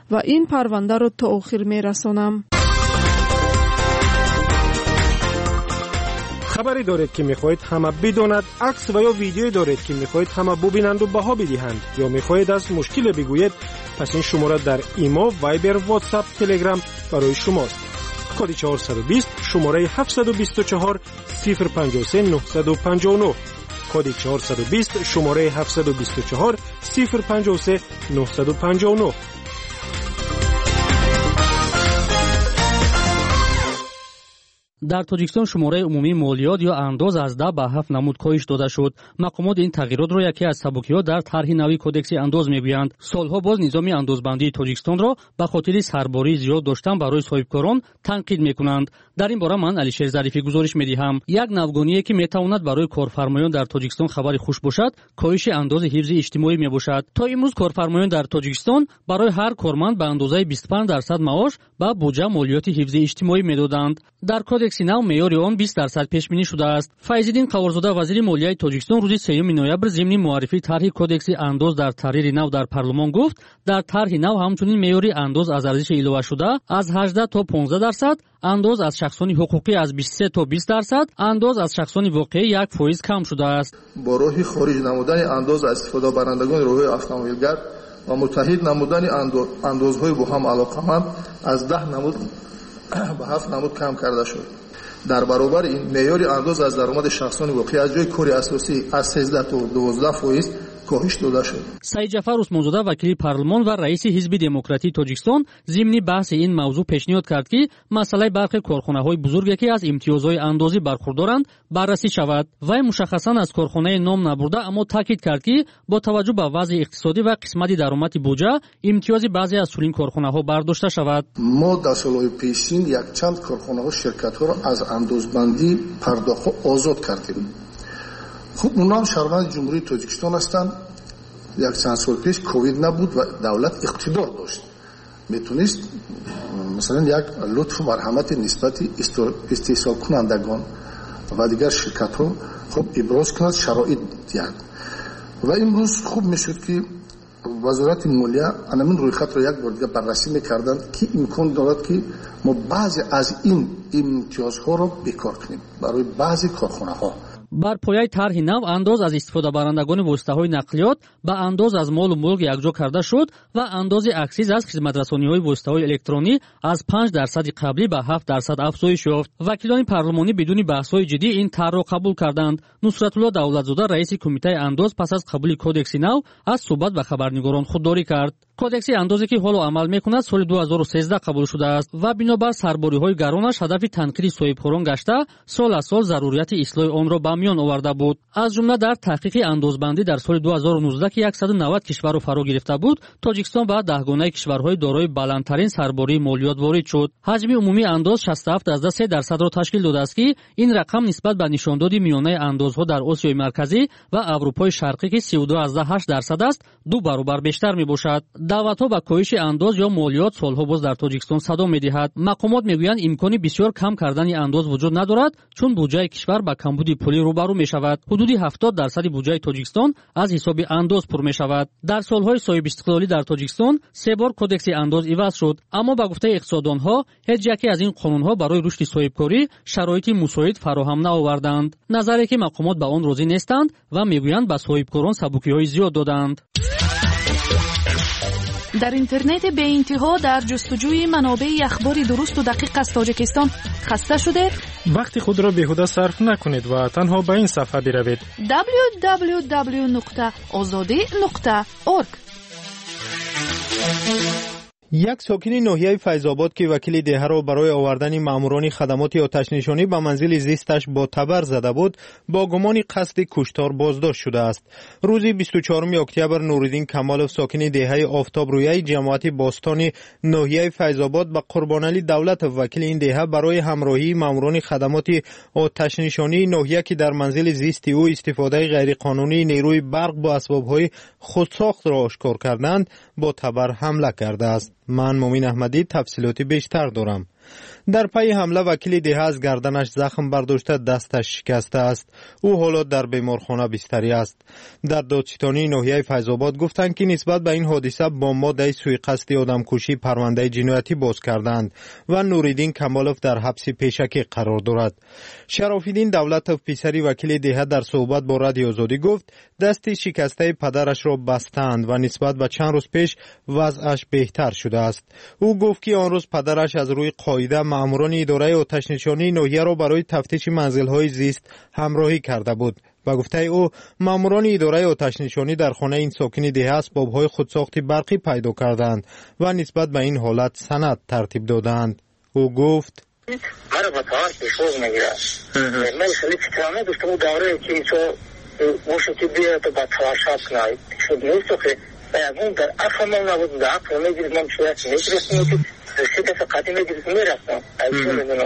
J: و این پرونده را تا آخر می رسانم.
E: خبری دارید که میخواهید همه بداند، عکس و یا ویدیویی دارید که میخواهید همه ببینند و بها بدهند یا میخواهید از مشکل بگویید، پس این شماره در ایما، وایبر، واتساپ، تلگرام برای شماست. کد چهارصد و بیست شماره هفتصد و بیست و چهار صفر پنجاه و سه نهصد و پنجاه و نه. کد چهارصد و بیست شماره هفتصد و بیست و چهار صفر پنجاه و سه نهصد و پنجاه و نه.
L: در تاجیکستان شماره عمومی مالیات یا انداز از ده به هفت نمود کاهش داده شد. مقامات این تغییرات را یکی از سبکی‌ها در طرح نوی کدکس انداز می‌گویند. سالها باز نظام اندازبندی تاجیکستان را به خاطر سرباری زیاد داشتن برای صاحبکاران تنقید می‌کنند. در این باره من علیشیر ظریفی گزارش می‌دهم. یک نوگانیه که می‌تواند برای کارفرمایان در تاجیکستان خبری خوش باشد، کاهش انداز حفظ اجتماعی می‌باشد. تا امروز کارفرمایان در تاجیکستان برای هر کارمند به اندازه بیست و پنج درصد معاش به بودجه مالیات حفظ اجتماعی می‌دادند. در کدکس نو معیار آن بیست درصد پیش بینی شده است. فیض‌الدین قوارزاده وزیر مالیه تاجیکستان روز سوم نوامبر ضمن معرفی طرح کدکس انداز در تحریر نو در پارلمان گفت در طرح نو همچنین معیار انداز از ارزش الوه شده از هجده تا پانزده درصد، انداز از شخصان حقوقی از بیست و سه تا بیست درصد، انداز از شخصان واقعی یک فایز کم شده است.
M: با راه خارج نمودن انداز از استفاده برندگان راههای اتومبیلگر و متحد نمودن اندازهای با هم علاقمند از ده نمود به هفت نمود کم کرده شد. در برابر این معیار انداز از درآمد شخصان واقعی از جای کار اساسی از سیزده تا دوازده فایز کاهش داده شد.
L: سعید جعفر عثمانزاده وکیل پارلمان و رئیس حزب دموکراتی تاجیکستان ضمن بحث این موضوع پیشنهاد کرد که مسئله برخی کارخانه‌های بزرگ که از امتیازهای اندازی برخوردارند بررسی شود. وی مشخصاً از کارخانه نام نبرده، اما تاکید کرد که با توجه به وضع اقتصادی و قسمت درآمد بودجه امتیاز بعضی از چنین کارخانه‌ها برداشته شود.
M: ما در سال‌های پیشین یک چند کارخانه‌ها شرکت‌ها را از اندازبندی پرداخت آزاد کردیم. خب اونا هم شهروند جمهوری تاجیکستان هستند. یک چند سال پیش کووید نبود و دولت اقتدار داشت، میتونست مثلا یک لطف و مرحمت نسبت استحصال کنندگان و دیگر شرکت ها خب ابراز کند، شرایط دید. و امروز خوب میشد که وزارت مالیه همین رویخط را یک بار دیگه بررسی میکردند که امکان دارد که ما بعضی از این امتیازها را بیکار کنیم برای بعضی کارخانه ها.
L: بر پایه طرح نو انداز از استفاده برندگان واسطه‌های نقلیات به انداز از مال و ملک یکجا کرده شد و انداز اکسیز از خدمت‌رسانی‌های واسطه‌های الکترونی از پنج درصد قبلی به هفت درصد افزایش یافت. وکیلان پارلمانی بدون بحث‌های جدی این طرح را قبول کردند. نصرت‌الله دولتزاده رئیس کمیته انداز پس از قبول کدکس نو از صحبت با خبرنگاران خودداری کرد. کدکس اندازی که حالا عمل می‌کند سال دو هزار و سیزده قبول شده است و بنابر سرباری‌های گرانش هدف تنقیح صاحبکاران گشته سال از سال ضروریت اصلاح آن را به میان آورده بود. از جمله در تحقیق اندازبندی در سال دو هزار و نوزده که صد و نود کشور را فرا گرفته بود، تاجیکستان به دهگانه کشورهای دارای بلندترین سرباری مالیات وارد شد. حجم عمومی انداز شصت و هفت درصد سه درصد را تشکیل داده است که این رقم نسبت به نشانداد میانه اندازها در آسیای مرکزی و اروپای شرقی که سی و دو درصد هشت درصد است دو برابر بیشتر میباشد. دعوت‌ها به کاهش انداز یا مالیات سالها باز در تاجیکستان صدا می‌دهد. مقامات میگویند امکانی بسیار کم کردن انداز وجود ندارد، چون بودجه کشور با کمبودی پولی روبرو می‌شود. حدود هفتاد درصد بودجه تاجیکستان از حساب انداز پر می‌شود. در سال‌های صاحب استقلالی در تاجیکستان سه بار کدکس انداز عوض شد، اما با گفته اقتصاددان‌ها هیچ یکی از این قانون‌ها برای رشد صاحبکاری شرایط مساعد فراهم نآوردند. نظری که مقامات به آن راضی نیستند و میگویند به صاحبکاران سبکی‌های زیاد دادند.
N: در اینترنت به انتها در جستجوی منابع اخبار درست و دقیق از تاجیکستان خسته شده؟
E: وقت خود را بیهوده صرف نکنید و تنها به این صفحه بروید
N: دبلیو دبلیو دبلیو نقطه آزادی نقطه اورگ.
O: یک ساکن ناحیه فیض‌آباد که وکیل دهه را برای آوردن ماموران خدمات آتش‌نشانی به منزل زیستش با تبر زده بود، با گمان قصد کشتار بازداشت شده است. روز بیست و چهارم اکتبر نورالدین کمالوف ساکن دهه آفتاب رویه جماعت باستان ناحیه فیض‌آباد به قربانعلی دولت وکیل این دهه برای همراهی ماموران خدمات آتش‌نشانی ناحیه که در منزل زیست او استفاده غیرقانونی نیروی برق با اسباب‌های خودساخت را آشکار کردند با تبر حمله کرده است. من مومین احمدی تفصیلات بیشتر دارم. در پی حمله وکیل دیه از گردنش زخم برداشته دستش شکسته است. او حالا در بیمارخانه بستری است. در دادستانی ناحیه فیض‌آباد گفتند که نسبت به این حادثه با ماده سوءقصد آدمکشی پرونده جنایتی باز کردند و نوریدین کمالوف در حبس پیشکی قرار دارد. شراف‌الدین دولتوف پسری وکیل دیه در صحبت با رادیو آزادی گفت دست شکسته پدرش را بستند و نسبت به چند روز پیش وضعش بهتر شده است. او گفت که آن روز پدرش از روی قاعده ماموران اداره آتش نشانی ناحیه را برای تفتیش منزل‌های زیست همراهی کرده بود. و گفته او ماموران اداره آتش نشانی در خانه این ساکن دیه اسباب‌های خودساختی برقی پیدا کردند و نسبت به این حالت سند ترتیب دادند. او گفت
P: مرا با تار پیشوز میگیره. من خیلی فکرانه داشتم اون دوره که اینجا موشه که بیاد با تواشات کنید. شد نیست که اون در افرمان نبود در افرمان میگیرد من شاید میگیرستم که سیده فقطی میگیرد میرستم. ایشون میدونم.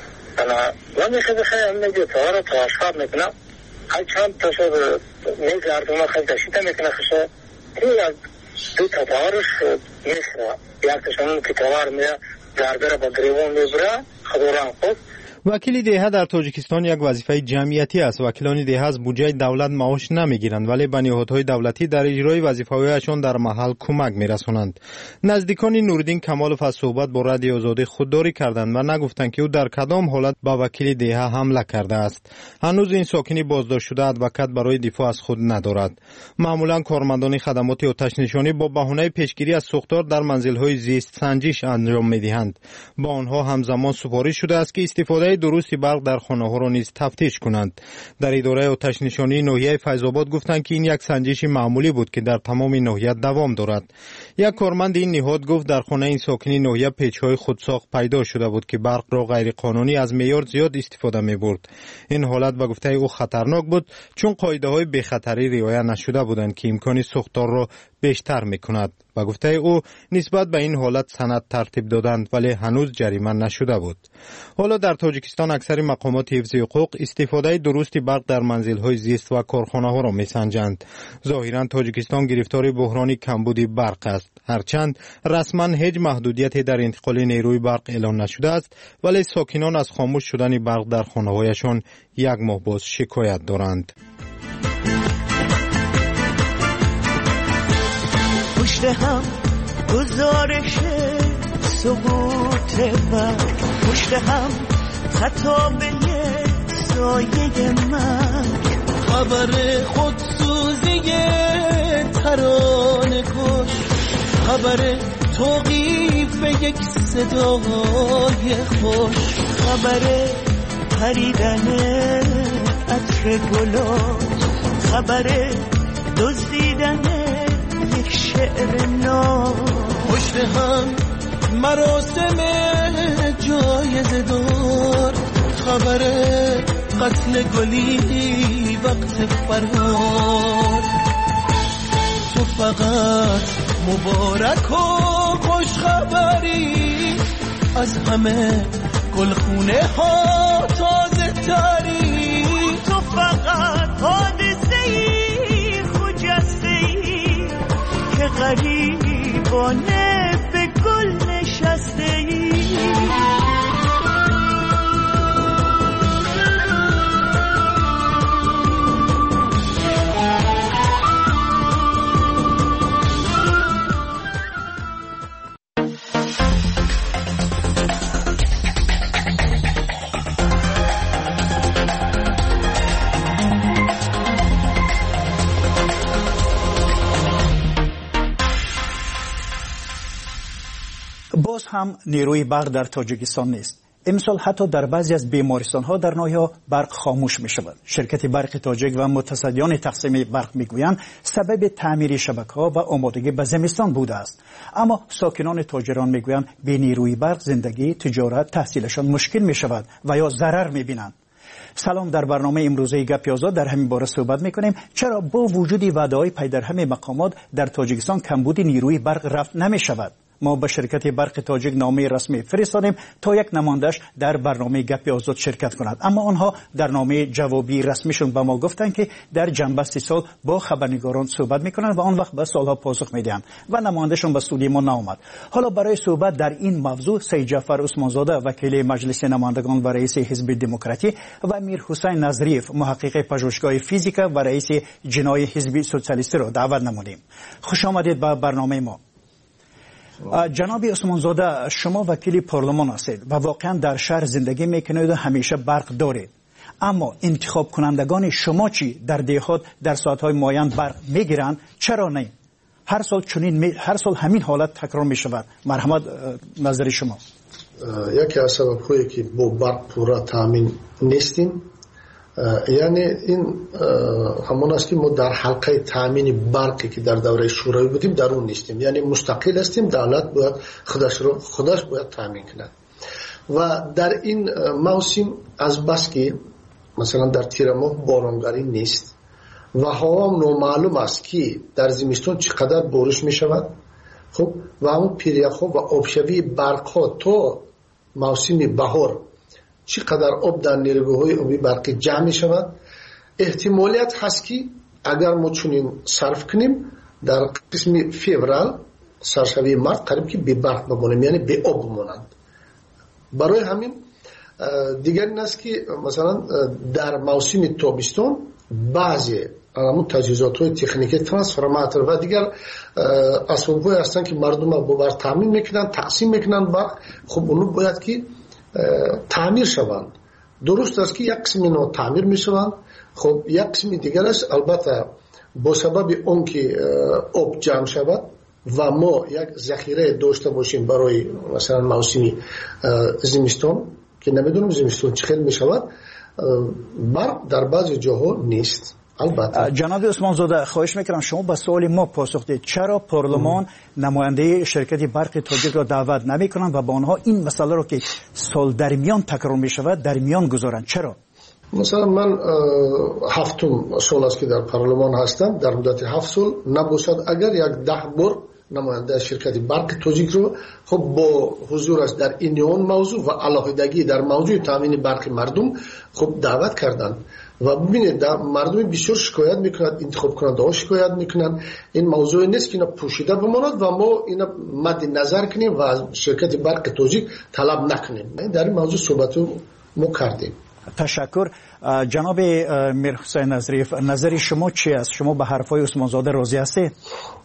P: من خیلی خیلی میگیرد تار تواشات میکنم. هر چند تا شد میگردم و خیلی داشته میکنه خشه. این دو تا تارش میسره. یک تشمون که تار میره درباره با گریوان میبره خدوران خود.
O: وکیل دیه در تاجیکستان یک وظیفه جمعیتی است. وکیلان دیه از بودجه دولت معاش نمیگیرند ولی به نهادهای دولتی در اجرای وظیفه‌هایشان در محل کمک میرسانند. نزدیکان نوردین کمالوف از صحبت با رادیو آزادی خودداری کردند و نگفتند که او در کدام حالت با وکیل دیه حمله کرده است. هنوز این ساکنی بازداشت شده ادوکات برای دفاع از خود ندارد. معمولا کارمندان خدمات آتش نشانی با بهانه پیشگیری از سوختار در منزل‌های زیست سنجش انجام میدهند. با آنها همزمان سپارش شده است که استفاده درستی برق در خانه ها را نیز تفتیش کنند. در اداره آتش نشانی ناحیه فیض‌آباد گفتند که این یک سنجش معمولی بود که در تمام ناحیه دوام دارد. یک کارمند این نهاد گفت در خانه این ساکنی ناحیه پیچ‌های خودساخت پیدا شده بود که برق را غیر قانونی از معیار زیاد استفاده می‌برد. این حالت به گفته او خطرناک بود چون قاعده‌های بی‌خطری رعایت نشده بودند که امکان سوختار را بیشتر می‌کند. و گفته او نسبت به این حالت سند ترتیب دادند ولی هنوز جریمه نشده بود. حالا در تاجیکستان اکثر مقامات حفظ حقوق استفاده درستی برق در منزل‌های زیست و کارخانه‌ها را می‌سنجند. ظاهراً تاجیکستان گرفتار بحرانی کمبودی برق است. هرچند رسما هیچ محدودیتی در انتقال نیروی برق اعلام نشده است ولی ساکنان از خاموش شدن برق در خانه‌هایشان یک ماه باز شکایت دارند.
K: پشت هم گزارش سقوط برق، پشت هم خطابه سایه مرگ، خبر خودسوزی ترانه کش، خبر توقیف یک صدای خوش، خبر پریدن عطر گلات، خبر دزدیدن یک شعر نو، پشت هم مراسم جایزه دار، خبر قتل گلی وقت فرار، تو فقط مبارک و خوش خبری از همه گلخونه ها تازه تری، تو فقط حادثه‌ای خجسته‌ای که غریبانه به گل نشسته‌ای.
G: باز هم نیروی برق در تاجیکستان نیست. امسال حتی در بعضی از بیمارستان‌ها در ناحیه‌ها برق خاموش می‌شود. شرکت برق تاجیک و متصدیان تقسیم برق می‌گویند سبب تعمیر شبکه‌ها و آمادگی به زمستان بوده است. اما ساکنان تاجران می‌گویند بی نیروی برق زندگی، تجارت، تحصیلشان مشکل می‌شود و یا ضرر می‌بینند. سلام، در برنامه امروزه گپ آزاد در همین باره صحبت می‌کنیم چرا با وجود وعده‌های پی در هم مقامات در تاجیکستان کمبود نیروی برق رفع نمی‌شود. ما به شرکت برق تاجیک نامه رسمی فرستادیم تا یک نماینده‌اش در برنامه گپ آزاد شرکت کند، اما آنها در نامه جوابی رسمیشون به ما گفتند که در جنبه سی سال با خبرنگاران صحبت میکنند و آن وقت به سالها پاسخ میدهند و نمایندهشون به استودیو ما نآمد. حالا برای صحبت در این موضوع سید جعفر عثمانزاده وکیل مجلس نمایندگان و رئیس حزب دموکراتی و میر حسین نظریف محقق پژوهشگاه فیزیک و رئیس جنای حزب سوسیالیستی را دعوت نمودیم. خوش آمدید به برنامه ما. جناب عثمانزاده، شما وکیل پارلمان هستید و واقعا در شهر زندگی میکنید و همیشه برق دارید، اما انتخاب کنندگان شما چی؟ در دهات در ساعتهای معین برق میگیرند، چرا نه؟ هر سال چنین می... هر سال همین حالت تکرار می شود. مرحمت نظر شما.
M: یکی از سبب‌هایی که با برق پورا تامین نیستیم، یعنی این همون است که ما در حلقه تامین برقی که در دوره شوروی بودیم در اون نیستیم، یعنی مستقل هستیم، دولت باید خودش رو خودش باید تامین کند. و در این موسم از بس که مثلا در تیر ماه بارانگری نیست و هوا نامعلوم است که در زمستان چقدر بارش می شود، خب و همون پیریخ و آبشوی برق ها تا موسم بهار چقدر آب در نیروگاه‌های آبی برقی جمع می شود، احتمالیت هست که اگر ما چنین صرف کنیم در قسم فوریه سرشوی مارت قریب که به برق بمانیم، یعنی به آب بمانند. برای همین دیگر این است که مثلا در موسم تابستان بعضی همون تجهیزات های تکنیکی ترانسفورماتور و دیگر اسباب های هستند که مردم با برق تامین میکنند، تقسیم میکنند برق، خب اونو باید که تعمیر شوند. درست است که یک قسم اینا تعمیر میشوند، خب یک قسم دیگرش البته با سبب اون که آب جمع شود و ما یک ذخیره داشته باشیم برای مثلا موسم زمستان که نمیدونم زمستان چه خیلی میشود، برق در بعضی جاها نیست. البته
G: جناب عثمانزاده، خواهش میکنم شما به سوال ما پاسخ دهید. چرا پارلمان نماینده شرکت برق تاجیک را دعوت نمیکنند و با آنها این مسئله را که سال در میان تکرار میشود در میان گذارند؟ چرا؟
M: مثلا من هفتم سال است که در پارلمان هستم، در مدت هفت سال نباشد اگر یک ده بار نماینده شرکت برق تاجیک رو خب با حضورش در این موضوع و علاقه‌داری در موضوع تامین برق مردم خب دعوت کردند و ببینید مردم بسیار شکایت میکنند، انتخاب کننده ها شکایت میکنند. این موضوع نیست که اینا پوشیده بماند و ما اینا مد نظر کنیم و از شرکت برق تاجیک طلب نکنیم. در این موضوع صحبت ما کردیم.
G: تشکر. جناب میر حسین نظریف، نظر شما چی است؟ شما به حرفای عثمانزاده راضی هستید؟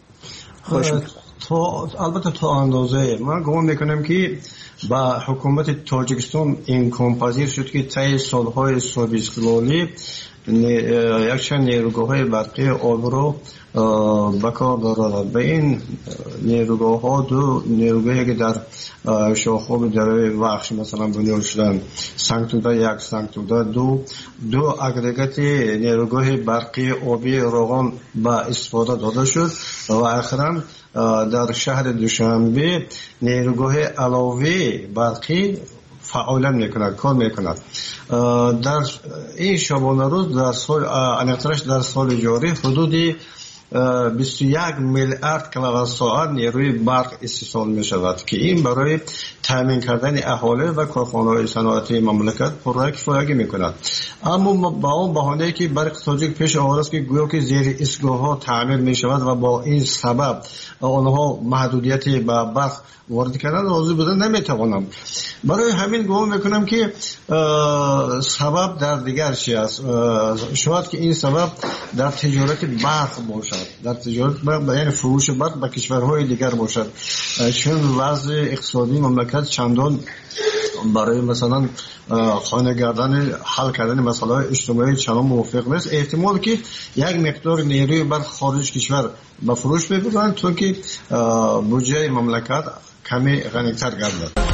Q: تا البته تا اندازه من گمان میکنم که با حکومت تاجیکستان امکان پذیر شد که طی سالهای صلح استقلالی یک چند نیروگاه‌های برقی آب رو به کار دارد. به این نیروگاه ها دو نیروگاهی که در شاخاب دره وخش مثلا بنیاد شدن، سنگتوده یک، سنگتوده دو، دو اگریگات نیروگاه برقی آبی روغن به استفاده داده شد و اخیراً در شهر دوشنبه نیروگاه علاوه برقی فعال میکند، کار میکند. در این شبانه روز در سال انقدرش در سال جاری حدود بیست و یک میلیارد کیلووات ساعت نیروی برق استحصال می شود که این برای تامین کردن اهالی و کارخانه‌های صنعتی مملکت پرراه کفایت می کند. اما با اون بهانه که برق تاجیک پیش آورده است که گویا که زیر ایستگاه ها تعمیر می شود و با این سبب آنها محدودیت به برق وارد کردن راضی بودن نمیتوانم. برای همین گمان میکنم که سبب در دیگر چی است. شاید که این سبب در تجارت برق باشد، در تجارت برق یعنی فروش برق به کشورهای دیگر باشد، چون وضع اقتصادی مملکت چندان برای مثلا خانه گردن حل کردن مسائل اجتماعی چندان موافق نیست. احتمال که یک مقدار نیروی برق خارج کشور به فروش ببرند تا که بودجه مملکت کمی غنی‌تر گردد.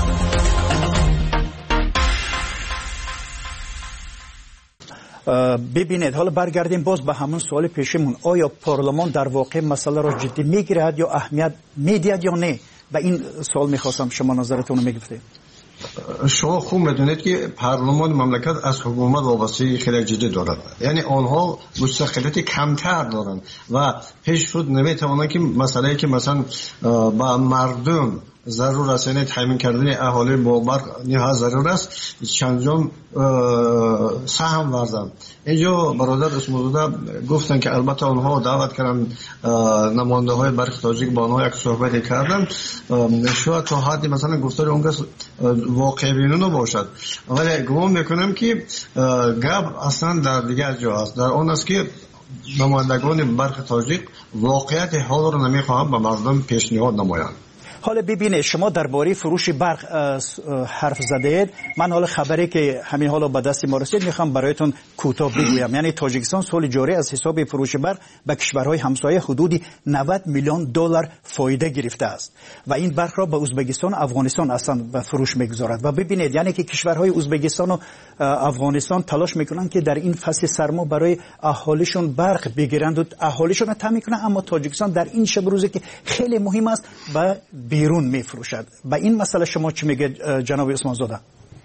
G: ببینید، حالا برگردیم باز به همون سوال پیشمون. آیا پارلمان در واقع مسئله را جدی میگیرد یا اهمیت میدهد یا نه؟ به این سوال میخواستم شما نظرتون رو میگفتید.
Q: شما خوب میدونید که پارلمان مملکت از حکومت وابستگی خیلی جدی دارد، یعنی آنها مستقلیت کمتر دارند و پیش خود نمیتوانند که مسئله که مثلا با مردم ضرور است، یعنی تامین کردن اهالی با برق نیاز ضرور است، چندان سهم ورزند. اینجا برادر اسموزاده گفتن که البته آنها دعوت کردن نماینده های برق تاجیک با آنها یک صحبتی کردن، شاید تا حدی مثلا گفتار اون کس واقع بینانه باشد، ولی گمان میکنم که گپ اصلا در دیگر جا است، در آن است که نمایندگان برق تاجیک واقعیت حال را نمیخواهند به مردم پیشنهاد نمایند.
G: حالا ببینید شما درباره فروش برق حرف زدید، من حالا خبری که همین حالا به دست ما رسید میخوام برایتون کوتاه بگویم. یعنی تاجیکستان سال جاری از حساب فروش برق به کشورهای همسایه حدود نود میلیون دلار فایده گرفته است و این برق را به ازبکستان و افغانستان اصلا به فروش میگذارد. و ببینید یعنی که کشورهای ازبکستان و افغانستان تلاش میکنن که در این فصل سرما برای اهالیشون برق بگیرند و اهالیشون را تامین کنند، اما تاجیکستان در این شب روزی که خیلی مهم است به بیرون میفروشد. با این مسئله شما چی میگه جناب عثمان زاده؟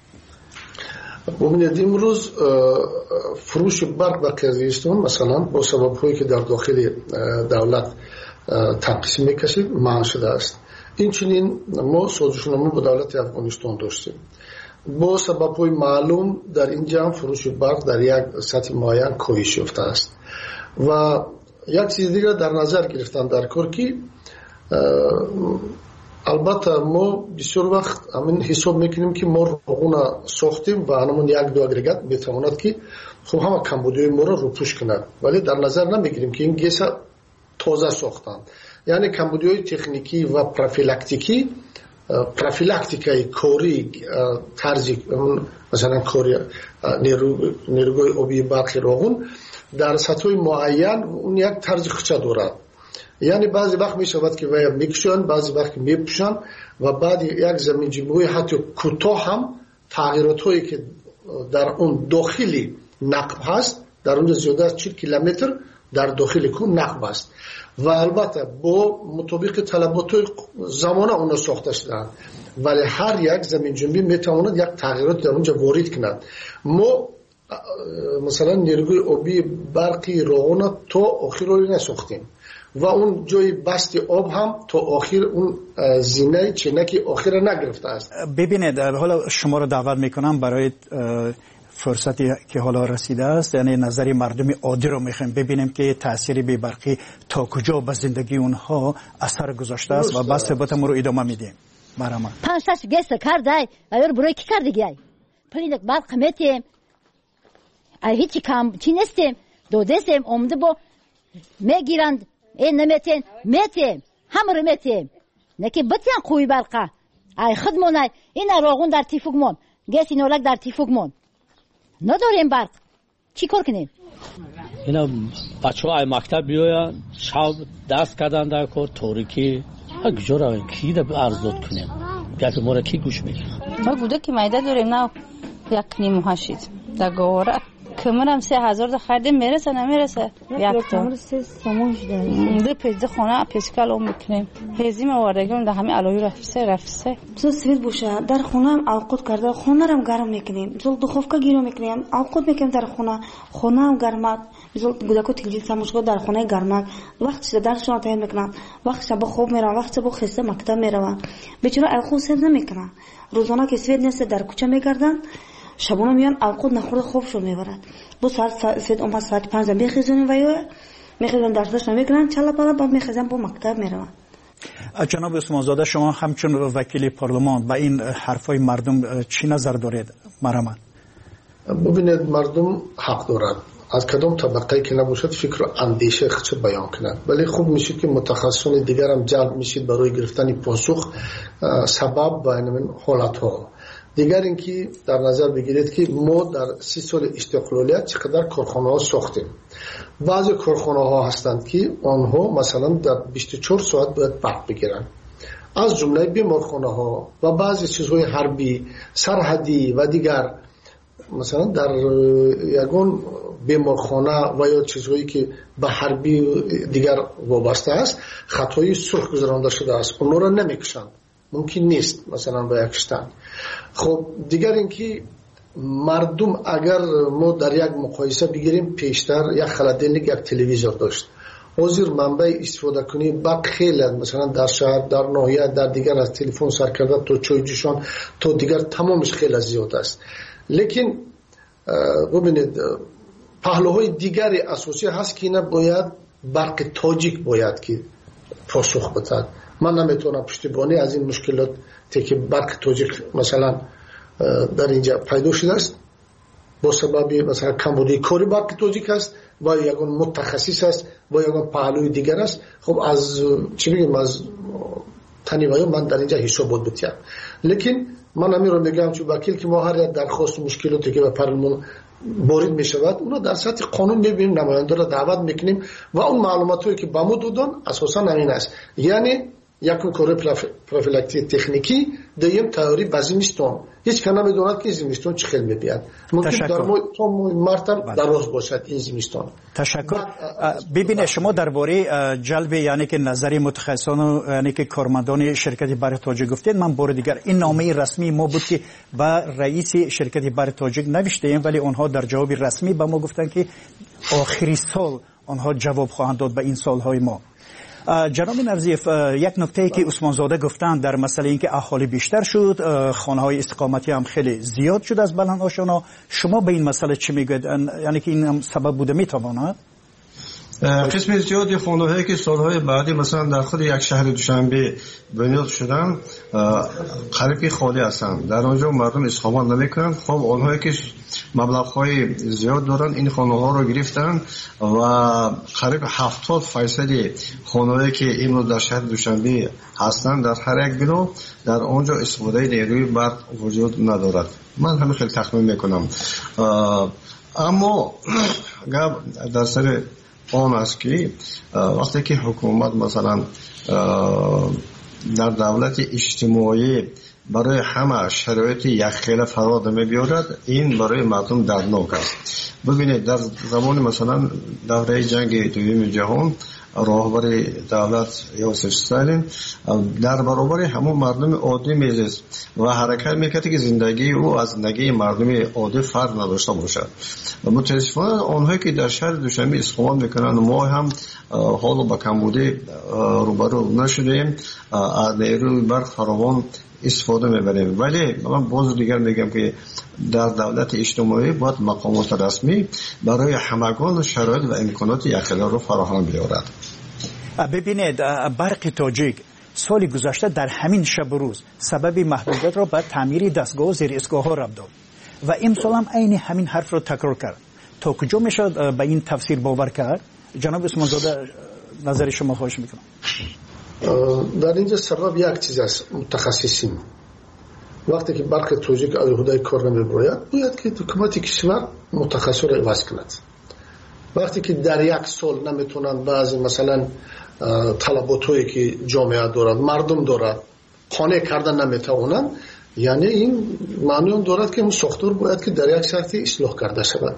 M: ببینید امروز فروش برق به قرقیزستان مثلا با سبب هایی که در داخل دولت تقسیم میکشید منع شده است. این چنین ما سازشنامه با دولت افغانستان داشتیم، با سبب های معلوم در اینجا فروش برق در یک سطح معین کاهش یافته است و یک چیز دیگر در نظر گرفتن در کار که البته ما بسیار وقت همین حساب میکنیم که ما روغون ساختیم و همون یک دو اگریگات میتواند که خب همه کمبودی ما را رو پوش کند، ولی در نظر نمیگیریم که این گیس تازه ساختن، یعنی کمبودی های تکنیکی و پروفیلاکتیکی پروفیلاکتیکای کاری طرزی مثلا کاری نیروگاه آبی برق روغون در سطح معین اون یک طرز خچه دارد، یعنی بعضی وقت می شود که وی میکشن، بعضی وقت میپوشن و بعد یک زمین جنبوی حتی کوتاه هم تغییرات هایی که در اون داخلی نقب هست، در اونجا زیاده از چهل کیلومتر در داخل کون نقب است و البته با مطابق طلبات زمانه اونا ساخته شدند، ولی هر یک زمین جنبی میتواند یک تغییرات در اونجا وارد کند. ما مثلا نیروگاه آبی برقی روغون تا آخر رو نساختیم و اون جای بست آب هم تا آخر اون زینه چینکی آخر نگرفته است.
G: ببینید حالا شما رو دعوت میکنم برای فرصتی که حالا رسیده است، یعنی نظری مردم عادی رو میخوایم ببینیم که تأثیر بی برقی تا کجا به زندگی اونها اثر گذاشته است و بس ثباتم رو ادامه میدیم. برام
R: پنج تاش گست کردای اگر برای کی کردگی پلیدک برق میتیم ای هیچ کم چی نستیم دو دستیم اومده با میگیرند این نمیتین میتیم همه رو میتیم نکی بتیان قوی برقه ای خدمونه این روغون در تیفوگمون گسی نولک در تیفوگمون نداریم برق چی کار کنیم؟
L: اینا بچه های مکتب بیاین شب دست کردن در کار تاریکی اگجور کی در ارزاد کنیم گفت ما را کی گوش میگه
S: ما گوده که مایده داریم نه یک نیم هاشید در گواره کمرم سه هزار ده خریدیم میرسه نمیرسه یک تا
R: سه سموش داریم
S: در پیزده خونه پیسکال اون میکنیم هزیم واردگیم در همین علوی رفته رفته
R: بزرگ سوید باشه در خونه هم اوقات کرده خونه رم گرم میکنیم بزرگ دخوفکا گیرو میکنیم اوقات میکنیم در خونه خونه هم گرمک بزرگ گودکو تلویزیون سموشگاه در خونه گرمک وقتی درسشون تعیین میکنن وقتی شب خوب میرن وقتی شب خسته مکتب میرن بیچاره الخو سر نمیکنن روزانه که سوید نیست در کوچه میگردن شبونه میان اوقات نخورده خوب شو میبرد با ساعت سوید اون ساعت پنج میخیزونیم و یا میخیزن درسش نمیکنن چلا پلا بعد میخیزن با مکتب میرن.
G: جناب عثمان زاده شما همچون وکیل پارلمان با این حرفای مردم چی نظر دارید؟ مرحبا.
M: ببینید مردم حق دارد از کدام طبقه که نباشد فکر و اندیشه خودش بیان کنند، ولی خوب میشه که متخصصان دیگر هم جلب میشید برای گرفتن پاسخ سبب و این حالت ها. دیگر اینکه در نظر بگیرید که ما در سی سال استقلالیت چقدر کارخانه ها ساختیم. بعضی کارخانه ها هستند که آنها مثلا در بیست و چهار ساعت باید برق بگیرن، از جمله بیمارخانه ها و بعضی چیزهای حربی سرحدی و دیگر مثلا در یگان بیمارخانه و یا چیزهایی که به حربی دیگر وابسته است خطای سرخ گذرانده شده است، اونها را نمیکشند ممکن نیست مثلا با یک شتنگ. خب دیگر اینکه مردم اگر ما در یک مقایسه بگیریم پیشتر یک خلدلنگ یک تلویزیون داشت، حاضر منبع استفاده کنی با خیلی مثلا در شهر در ناحیه در دیگر از تلفن سر کرده تو چای جوشان تو دیگر تمامش خیلی زیاد است. لیکن ببینید پهلوهای دیگری اساسی هست که اینا باید برق تاجیک باید که پاسخ بده. من نمیتونم پشتیبانی از این مشکلات که برق تاجیک مثلا در اینجا پیدا شده است با سبب مثلا کمبودی کاری برق تاجیک است با یگان متخصص است با یگان پهلوی دیگر است. خب از چی بگیم از تنیوایی من در اینجا حسابات بتیم. لیکن من همین رو میگم چون وکیل که ما هر یک درخواست مشکلاتی که به پارلمان وارد می شود اونو در سطح قانون میبینیم، نماینده را دعوت میکنیم و اون معلوماتی که به ما دادن اساسا همین است. یعنی یکم کار پروفیلاکتی تکنیکی، دوم تئوری به زمستان. هیچ کنا میدوند که زمستان چه خیلی میاد. ممکن در ما مرتب دراز باشد این زمستان.
G: تشکر. ببینید شما درباره جلب یعنی که نظری متخصصان یعنی که کارمندان شرکت برق تاجیک گفتید، من بار دیگر این نامه رسمی ما بود که با رئیس شرکت برق تاجیک نوشتیم ولی آنها در جواب رسمی به ما گفتن که آخری سال آنها جواب خواهند داد به این سالهای ما. جناب نرزیف، یک نکته که عثمان زاده گفتند در مسئله اینکه اهالی بیشتر شد، خانه های استقامتی هم خیلی زیاد شد از بلند آشانا، شما به این مسئله چی میگید؟ یعنی که این هم سبب بوده میتواند؟
Q: قسم زیادی خانه‌هایی که سالهای بعدی مثلا در خود یک شهر دوشنبه بنیاد شدن قریبی خالی هستند، در آنجا مردم اقامت نمیکنند. خب آنهایی که مبلغ‌های زیاد دارن این خانه‌ها رو گرفتن و قریب هفتاد درصد خانه‌هایی که امروز در شهر دوشنبه هستند در هر یک بنا در آنجا استفاده نیروی برق وجود ندارد. من همین خیلی تخمین میکنم. اما در سر آن است که وقتی که حکومت مثلا در دولت اجتماعی برای همه شرایط یک خیلی فراد می‌بیارد، این برای مردم دردناک است. ببینید در زمان مثلا دوره جنگ دوم جهان راهبر دولت یوسف استالین در برابر همون مردم عادی میزد و حرکت میکرد که زندگی او از زندگی مردم عادی فرق نداشته باشد. و متاسفانه آنهایی که در شهر دوشنبه اقامت میکنند ما هم حالا با کمبودی روبرو نشدیم، از نیروی برق فراوان استفاده میبریم. ولی من باز دیگر میگم که در دولت اجتماعی باید مقامات رسمی برای همگان شرایط و امکانات یخلا رو فراهم بیارد.
G: ببینید برق تاجیک سال گذشته در همین شب و روز سبب محدودیت را به تعمیر دستگاه و زیر اسگاه ها رفت داد و امسال هم عین همین حرف را تکرار کرد. تا کجا میشد به این تفسیر باور کرد؟ جناب عثمان زاده نظر شما خواهش میکنم.
M: در اینجا سبب یک چیز است، متخصصین. وقتی که برق تاجیک علیه کار نمیبراید باید که حکومت کشور متخصص را عوض کند. وقتی که در یک سال نمیتونن بعضی مثلا طلباتایی که جامعه دارد مردم دارد خانه کردن نمیتوانند، یعنی این معنی اون دارد که اون ساختار باید که در یک سطح اصلاح کرده شود.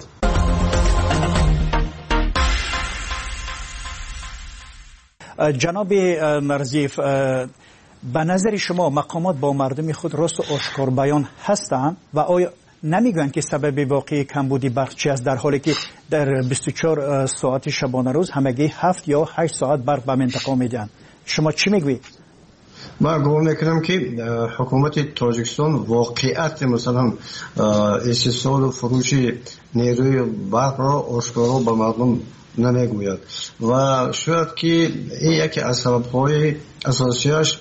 G: جناب نرزیف، به نظر شما مقامات با مردم خود راست و آشکار بیان هستند و آیا نمیگن که سبب واقعی کمبودی برق چی است در حالی که در بیست و چهار ساعت شبانه روز همگی هفت یا هشت ساعت برق به منطقه میدن؟ شما چی میگوید؟
Q: من گمان میکنم که حکومت تاجیکستان واقعیت مثلا استحصال و فروش نیروی برق را آشکارا به مردم نمیگوید و شاید که این یکی از سبب‌های اساسیش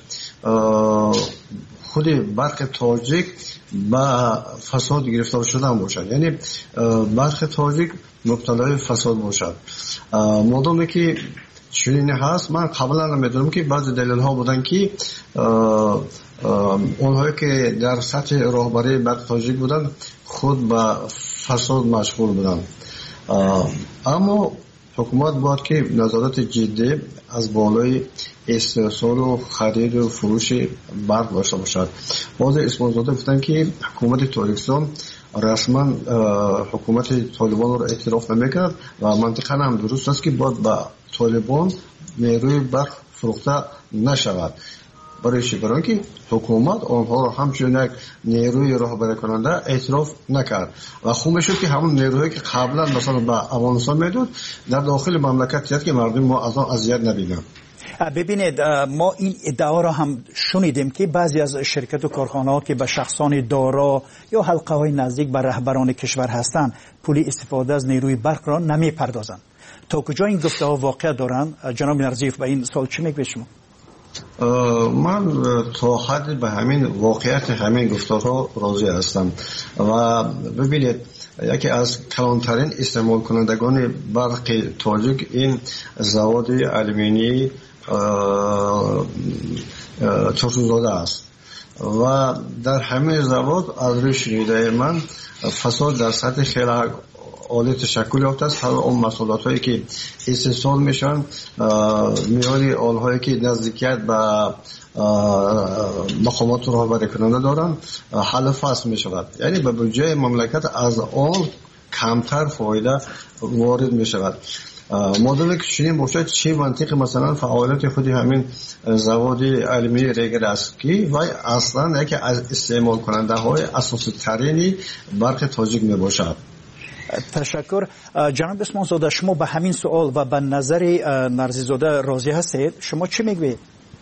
Q: خود برق تاجیک با فساد گرفتار شدن باشد، یعنی برق تاجیک مبتلای فساد باشد. مادامی که چنین هست، من قبلا نمیدونم که بعضی دلیل ها بودن که اونهایی که در سطح راهبری برق تاجیک بودن خود با فساد مشغول بودن. اما حکومت باید که نظارت جدی از بالای استحصال و خرید و فروش برق داشته باشد. بعضی اسمانزاده گفتن که حکومت تاجیکستان رسما حکومت طالبان را اعتراف نمیکرد و منطقا هم درست است که باید با طالبان نیروی برق فروخته نشود. برای چی؟ برای که حکومت آنها را همچون یک نیروی راهبری کننده اعتراف نکرد و خوب شد که همون نیرویی که قبلا مثلا به افغانستان میداد در داخل مملکت یاد که مردم ما از آن اذیت نبینند.
G: ببینید ما این ادعا را هم شنیدیم که بعضی از شرکت و کارخانه ها که به شخصان دارا یا حلقه های نزدیک به رهبران کشور هستند پول استفاده از نیروی برق را نمی پردازند. تا کجا این گفته ها واقع دارند؟ جناب نرزیف به این سال چی میگوید شما؟
Q: من تا حد به همین واقعیت همین گفتارها راضی هستم و ببینید یکی از کلانترین استعمال کنندگان برق تاجیک این زواد آلومینی چرسوزاده است و در همه زواد از روی شنیده من فساد در سطح خیلی عالی تشکل یافته است. هر اون مسئولات هایی که استحصال میشن میانی آل هایی که نزدیکیت به مقامات راهبری کننده دارن حل فصل می شود، یعنی به بودجه مملکت از آن کمتر فایده وارد می شود. مدل که چنین باشد چه منطق مثلا فعالیت خودی همین زواد علمی ریگر است که و اصلا یکی از استعمال کننده های اساسی ترینی برق تاجیک می باشد.
G: تشکر. جناب عثمان زاده شما به همین سوال و به نظر نرزی زاده راضی هستید؟ شما چی میگوید؟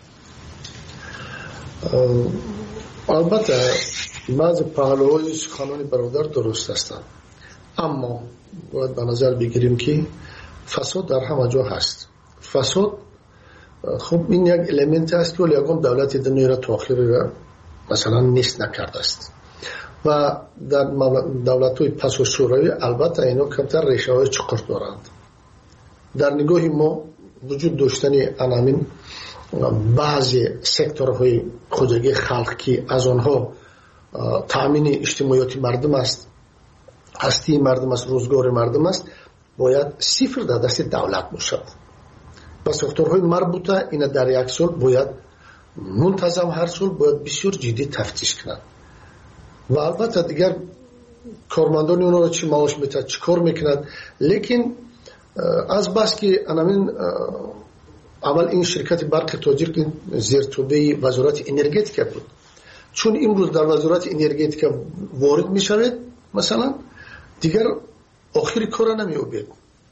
M: البته بعض پهلوهای سخنان برادر درست هستند، اما باید به نظر بگیریم که فساد در همه جا هست. فساد خب این یک المنت است که یکم دولت دنیا را تأخیر مثلا نیست نکرده است و در دولت‌های پس و شوروی البته اینا کمتر ریشه‌های چقر دارند. در نگاه ما وجود داشتن انامین بعضی سکتورهای خودگی خلق که از آنها تأمین اجتماعیاتی مردم است، هستی مردم است، روزگار مردم است، باید صفر در دست دولت باشد. و ساختارهای مربوطه اینا در یک سال باید منتظم هر سال باید بسیار جدی تفتیش کنند و البته دیگر کارمندان اونا را چی معاش میتند چی کار میکنند، لیکن از بس که انامین اول این شرکت برق تاجیک زیر توبه وزارت انرژتیک بود، چون امروز در وزارت انرژتیک وارد میشود مثلا دیگر آخری کار نمی‌یابد.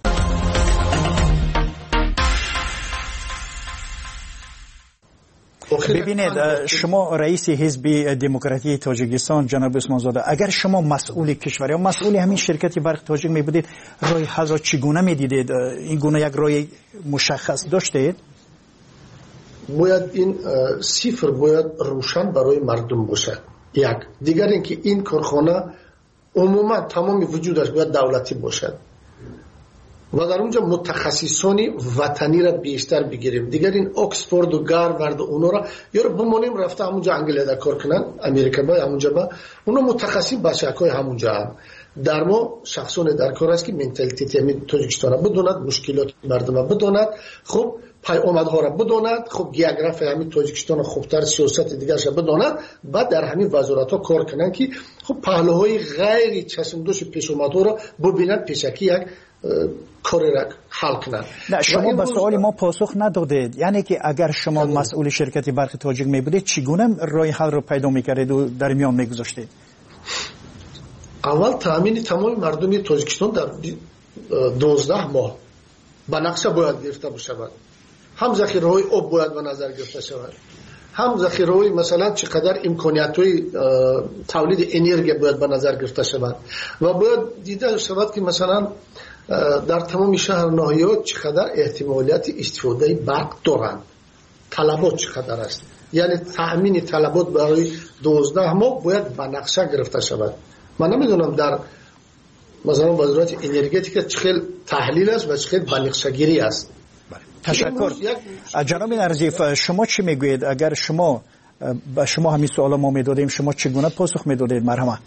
G: ببینید شما رئیس حزب دموکراتی تاجیکستان جناب عثمان زاده، اگر شما مسئول کشور یا مسئول همین شرکت برق تاجیک می بودید راه حل را چگونه می دیدید؟ این گونه یک راه مشخص داشتید؟
M: باید این صفر باید روشن برای مردم باشد. یک دیگر اینکه این کارخانه عموما تمام وجودش باید دولتی باشد و در اونجا متخصصان وطنی را بیشتر بگیریم. دیگر این اکسفورد و گاروارد و اونا را یا رو بمانیم رفته همونجا انگلیس دا کار کنن، امریکا با همونجا با اونا متخصص بچه‌های همونجا هم. در ما شخصان در کار است که منتالیتی همین تاجیکستان بدوند، مشکلات مردم بدوند، خب پیامدها را بدوند، خب گیوگرافی همین تاجیکستان خوبتر، سیاست دیگرش بدوند، بعد در همین وزارت ها کار کنن که خب پهلوهای غیر چشمدوش پیشامدها را ببینند پیشکی یک کاری را حل کنند.
G: نه شما به سوال ما پاسخ ندادید، یعنی که اگر شما مسئول شرکت برق تاجیک می بودید چگونه راه حل را پیدا میکردید و در میان میگذاشتید؟
M: اول تامین تمام مردم تاجیکستان در دوازده ماه به نقشه باید گرفته بشود. هم ذخیره های آب باید به نظر گرفته شود، هم ذخیره های مثلا چقدر امکانیت های تولید انرژی باید به نظر گرفته شود و باید دیده شود که مثلا در تمام شهر ناحیات چقدر احتمالیت استفاده برق دارند، طلبات چقدر است، یعنی تأمین طلبات برای دوازده ماه باید به نقشه گرفته شود. من نمیدونم در مثلا وزارت انرژتیک چقدر تحلیل است و چقدر به نقشه گیری است.
G: تشکر. جناب نرزیف شما چی میگویید؟ اگر شما به شما همین سوال ما میدادیم شما چگونه پاسخ میدادید؟ مرحمت.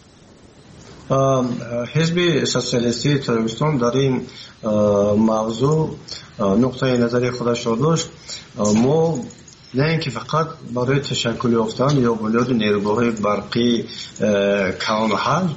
Q: حزب سوسیالیستی تاجیکستان در این موضوع نقطه نظری خودش را داشت. ما نه اینکه فقط برای تشکل یافتن یا بنیاد نیروگاه‌های برقی کانحل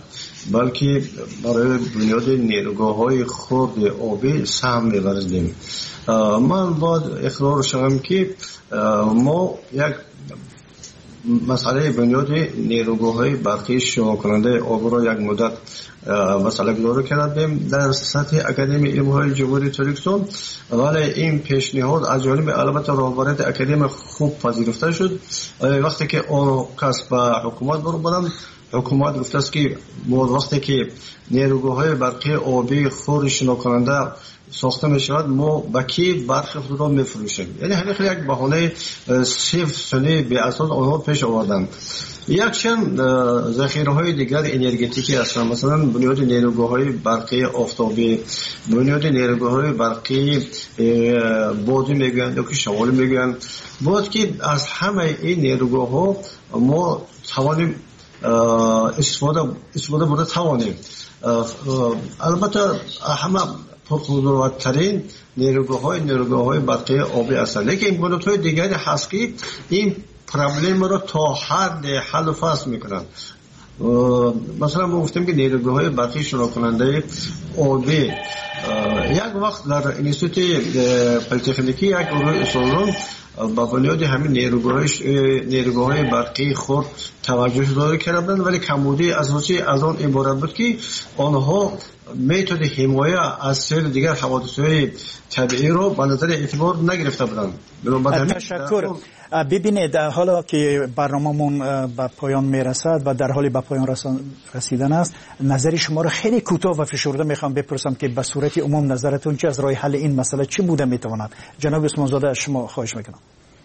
Q: بلکه برای بنیاد نیروگاه‌های خرد آبی سهم می‌ورزیم. من باید اقرار شوم که ما یک مسئله بنیاد نیروگاه‌های برقی شروع کننده آب را یک مدت مسئله گذاری کردیم در سطح اکادمی علم‌های جمهوری تاجیکستان، ولی این پیشنهاد از جانب البته راهبران اکادمی خوب پذیرفته شد. وقتی که آن کس به حکومت برو بودن، حکومت گفته است که وقتی که نیروگاه‌های برقی آبی خرد شنا کننده ساخته می شود ما با کی برخی خود را می فروشیم. یعنی همین یک بهانه صفر سنی به اساس آنها پیش آوردند. یک چند ذخیره های دیگر انرژتیکی هستند، مثلا بنیاد نیروگاه های برقی آفتابی، بنیاد نیروگاه های برقی بادی میگویند یا که شمالی میگویند. باید که از همه این نیروگاه ها ما توانیم استفاده استفاده بوده توانیم. البته همه پرقدرت‌ترین نیروگاه‌های نیروگاه‌های برقی آبی هستند، لیکن امکانات‌های دیگری هست که این پرابلم را تا حد حل و فصل می‌کنند. مثلا ما گفتیم که نیروگاه‌های برقی شروع کننده آبی یک وقت در انستیتوت پلی‌تکنیکی یک گروه اصولان با بنیاد همین نیروگاه‌های نیروگاه‌های برقی خود توجه داده کردند، ولی کمبودی اساسی از آن عبارت بود که آنها میتود حمایه از سیر دیگر حوادث‌های طبیعی رو به نظر اعتبار نگرفته بودند.
G: تشکر. ببینید حالا که برنامه‌مون به پایان میرسد و در حال به پایان رسیدن است، نظر شما رو خیلی کوتاه و فشرده میخوام بپرسم که به صورت عموم نظرتون چه از راه حل این مسئله چی بوده میتواند؟ جناب عثمان زاده از شما خواهش میکنم.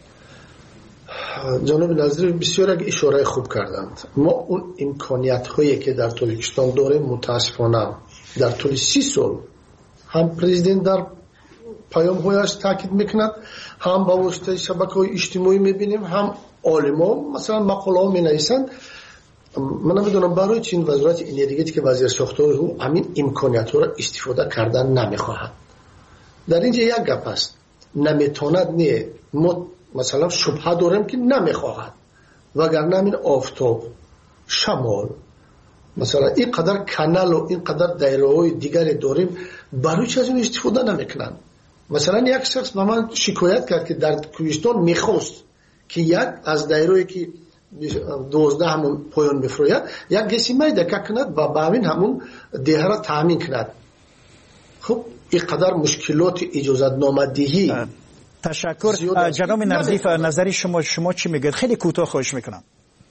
M: جناب نظری بسیار یک اشاره خوب کردند. ما اون امکانیت هایی که در تاجیکستان داریم متاسفانه در طول سی سال هم پرزیدنت در پیام هایش تاکید میکند، هم با واسطه شبکه‌های اجتماعی میبینیم، هم عالمان مثلا مقاله ها مینویسند. من نمیدونم برای چین وزارت انرژی که وزیر ساختار او همین امکانیت ها را استفاده کردن نمیخواهد. در اینجا یک گپ است، نمیتواند نه، ما مثلا شبهه داریم که نمیخواهد، وگرنه همین آفتاب، شمال، مثلا این قدر کانال و این قدر دایره‌های دیگری داریم، برای چی از این استفاده نمیکنن؟ مثلا یک شخص به من شکایت کرد که در کوهستان میخواست که یک از دایره‌ای که دوازده همون پایان میفروید یک گسیمه دکه کند و با همین همون دیه را تامین کند. خب این قدر مشکلات اجازت نامدهی.
G: تشکر. جناب نظیف نظری شما شما چی میگید؟ خیلی کوتاه خواهش میکنم.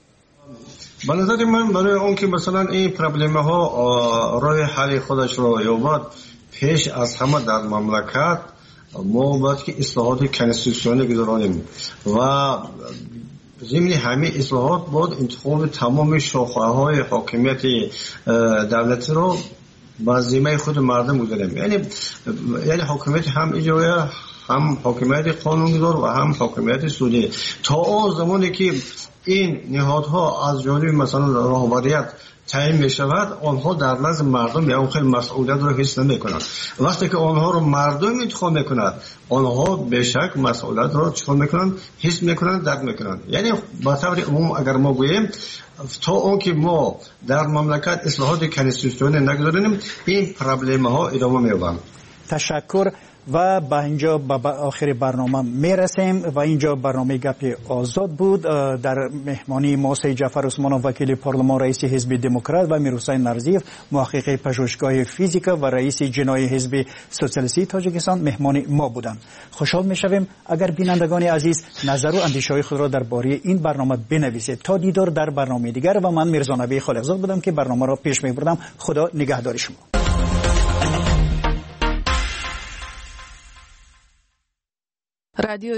Q: به نظر من برای اون که مثلا این پرابلم ها راه حل خودش را یابد، پیش از همه در مملکت ما باید که اصلاحات کنستیتوسیونی گذاریم و ضمن همه اصلاحات باید انتخاب تمام شاخه های حاکمیت دولتی را با ذمه خود مردم گذاریم. یعنی یعنی حاکمیت هم اجرایی، هم حاکمیت قانونگذار و هم حاکمیت سودی. تا آن زمانی که این نهادها از جانب مثلا راهبریت تعیین می شود، آنها در نزد مردم یا اون خیلی مسئولیت رو حس نمی کنند. وقتی که آنها رو مردم انتخاب می کند، آنها به شک مسئولیت رو چکار می کنند؟ حس می کنند، درک می کنند. یعنی به طور عموم اگر ما گوییم تا اون که ما در مملکت اصلاحات کنستیتوسیونی نگذاریم، این پرابلم ها ادامه می یابند.
G: تشکر. و به اینجا به آخر برنامه میرسیم و اینجا برنامه گپ آزاد بود. در مهمانی ما سید جعفر عثمانov وکیل پارلمان، رئیس حزب دموکرات، و میرحسین نرزیف محقق پژوهشگاه فیزیکا و رئیس جنایی حزب سوسیالیستی تاجیکستان مهمان ما بودند. خوشحال میشویم اگر بینندگان عزیز نظر و اندیشه های خود را درباره این برنامه بنویسید. تا دیدار در برنامه دیگر و من میرزا نبی خالقزاد بودم که برنامه را پیش میبردم. خدا نگهدار شما.
N: رادیو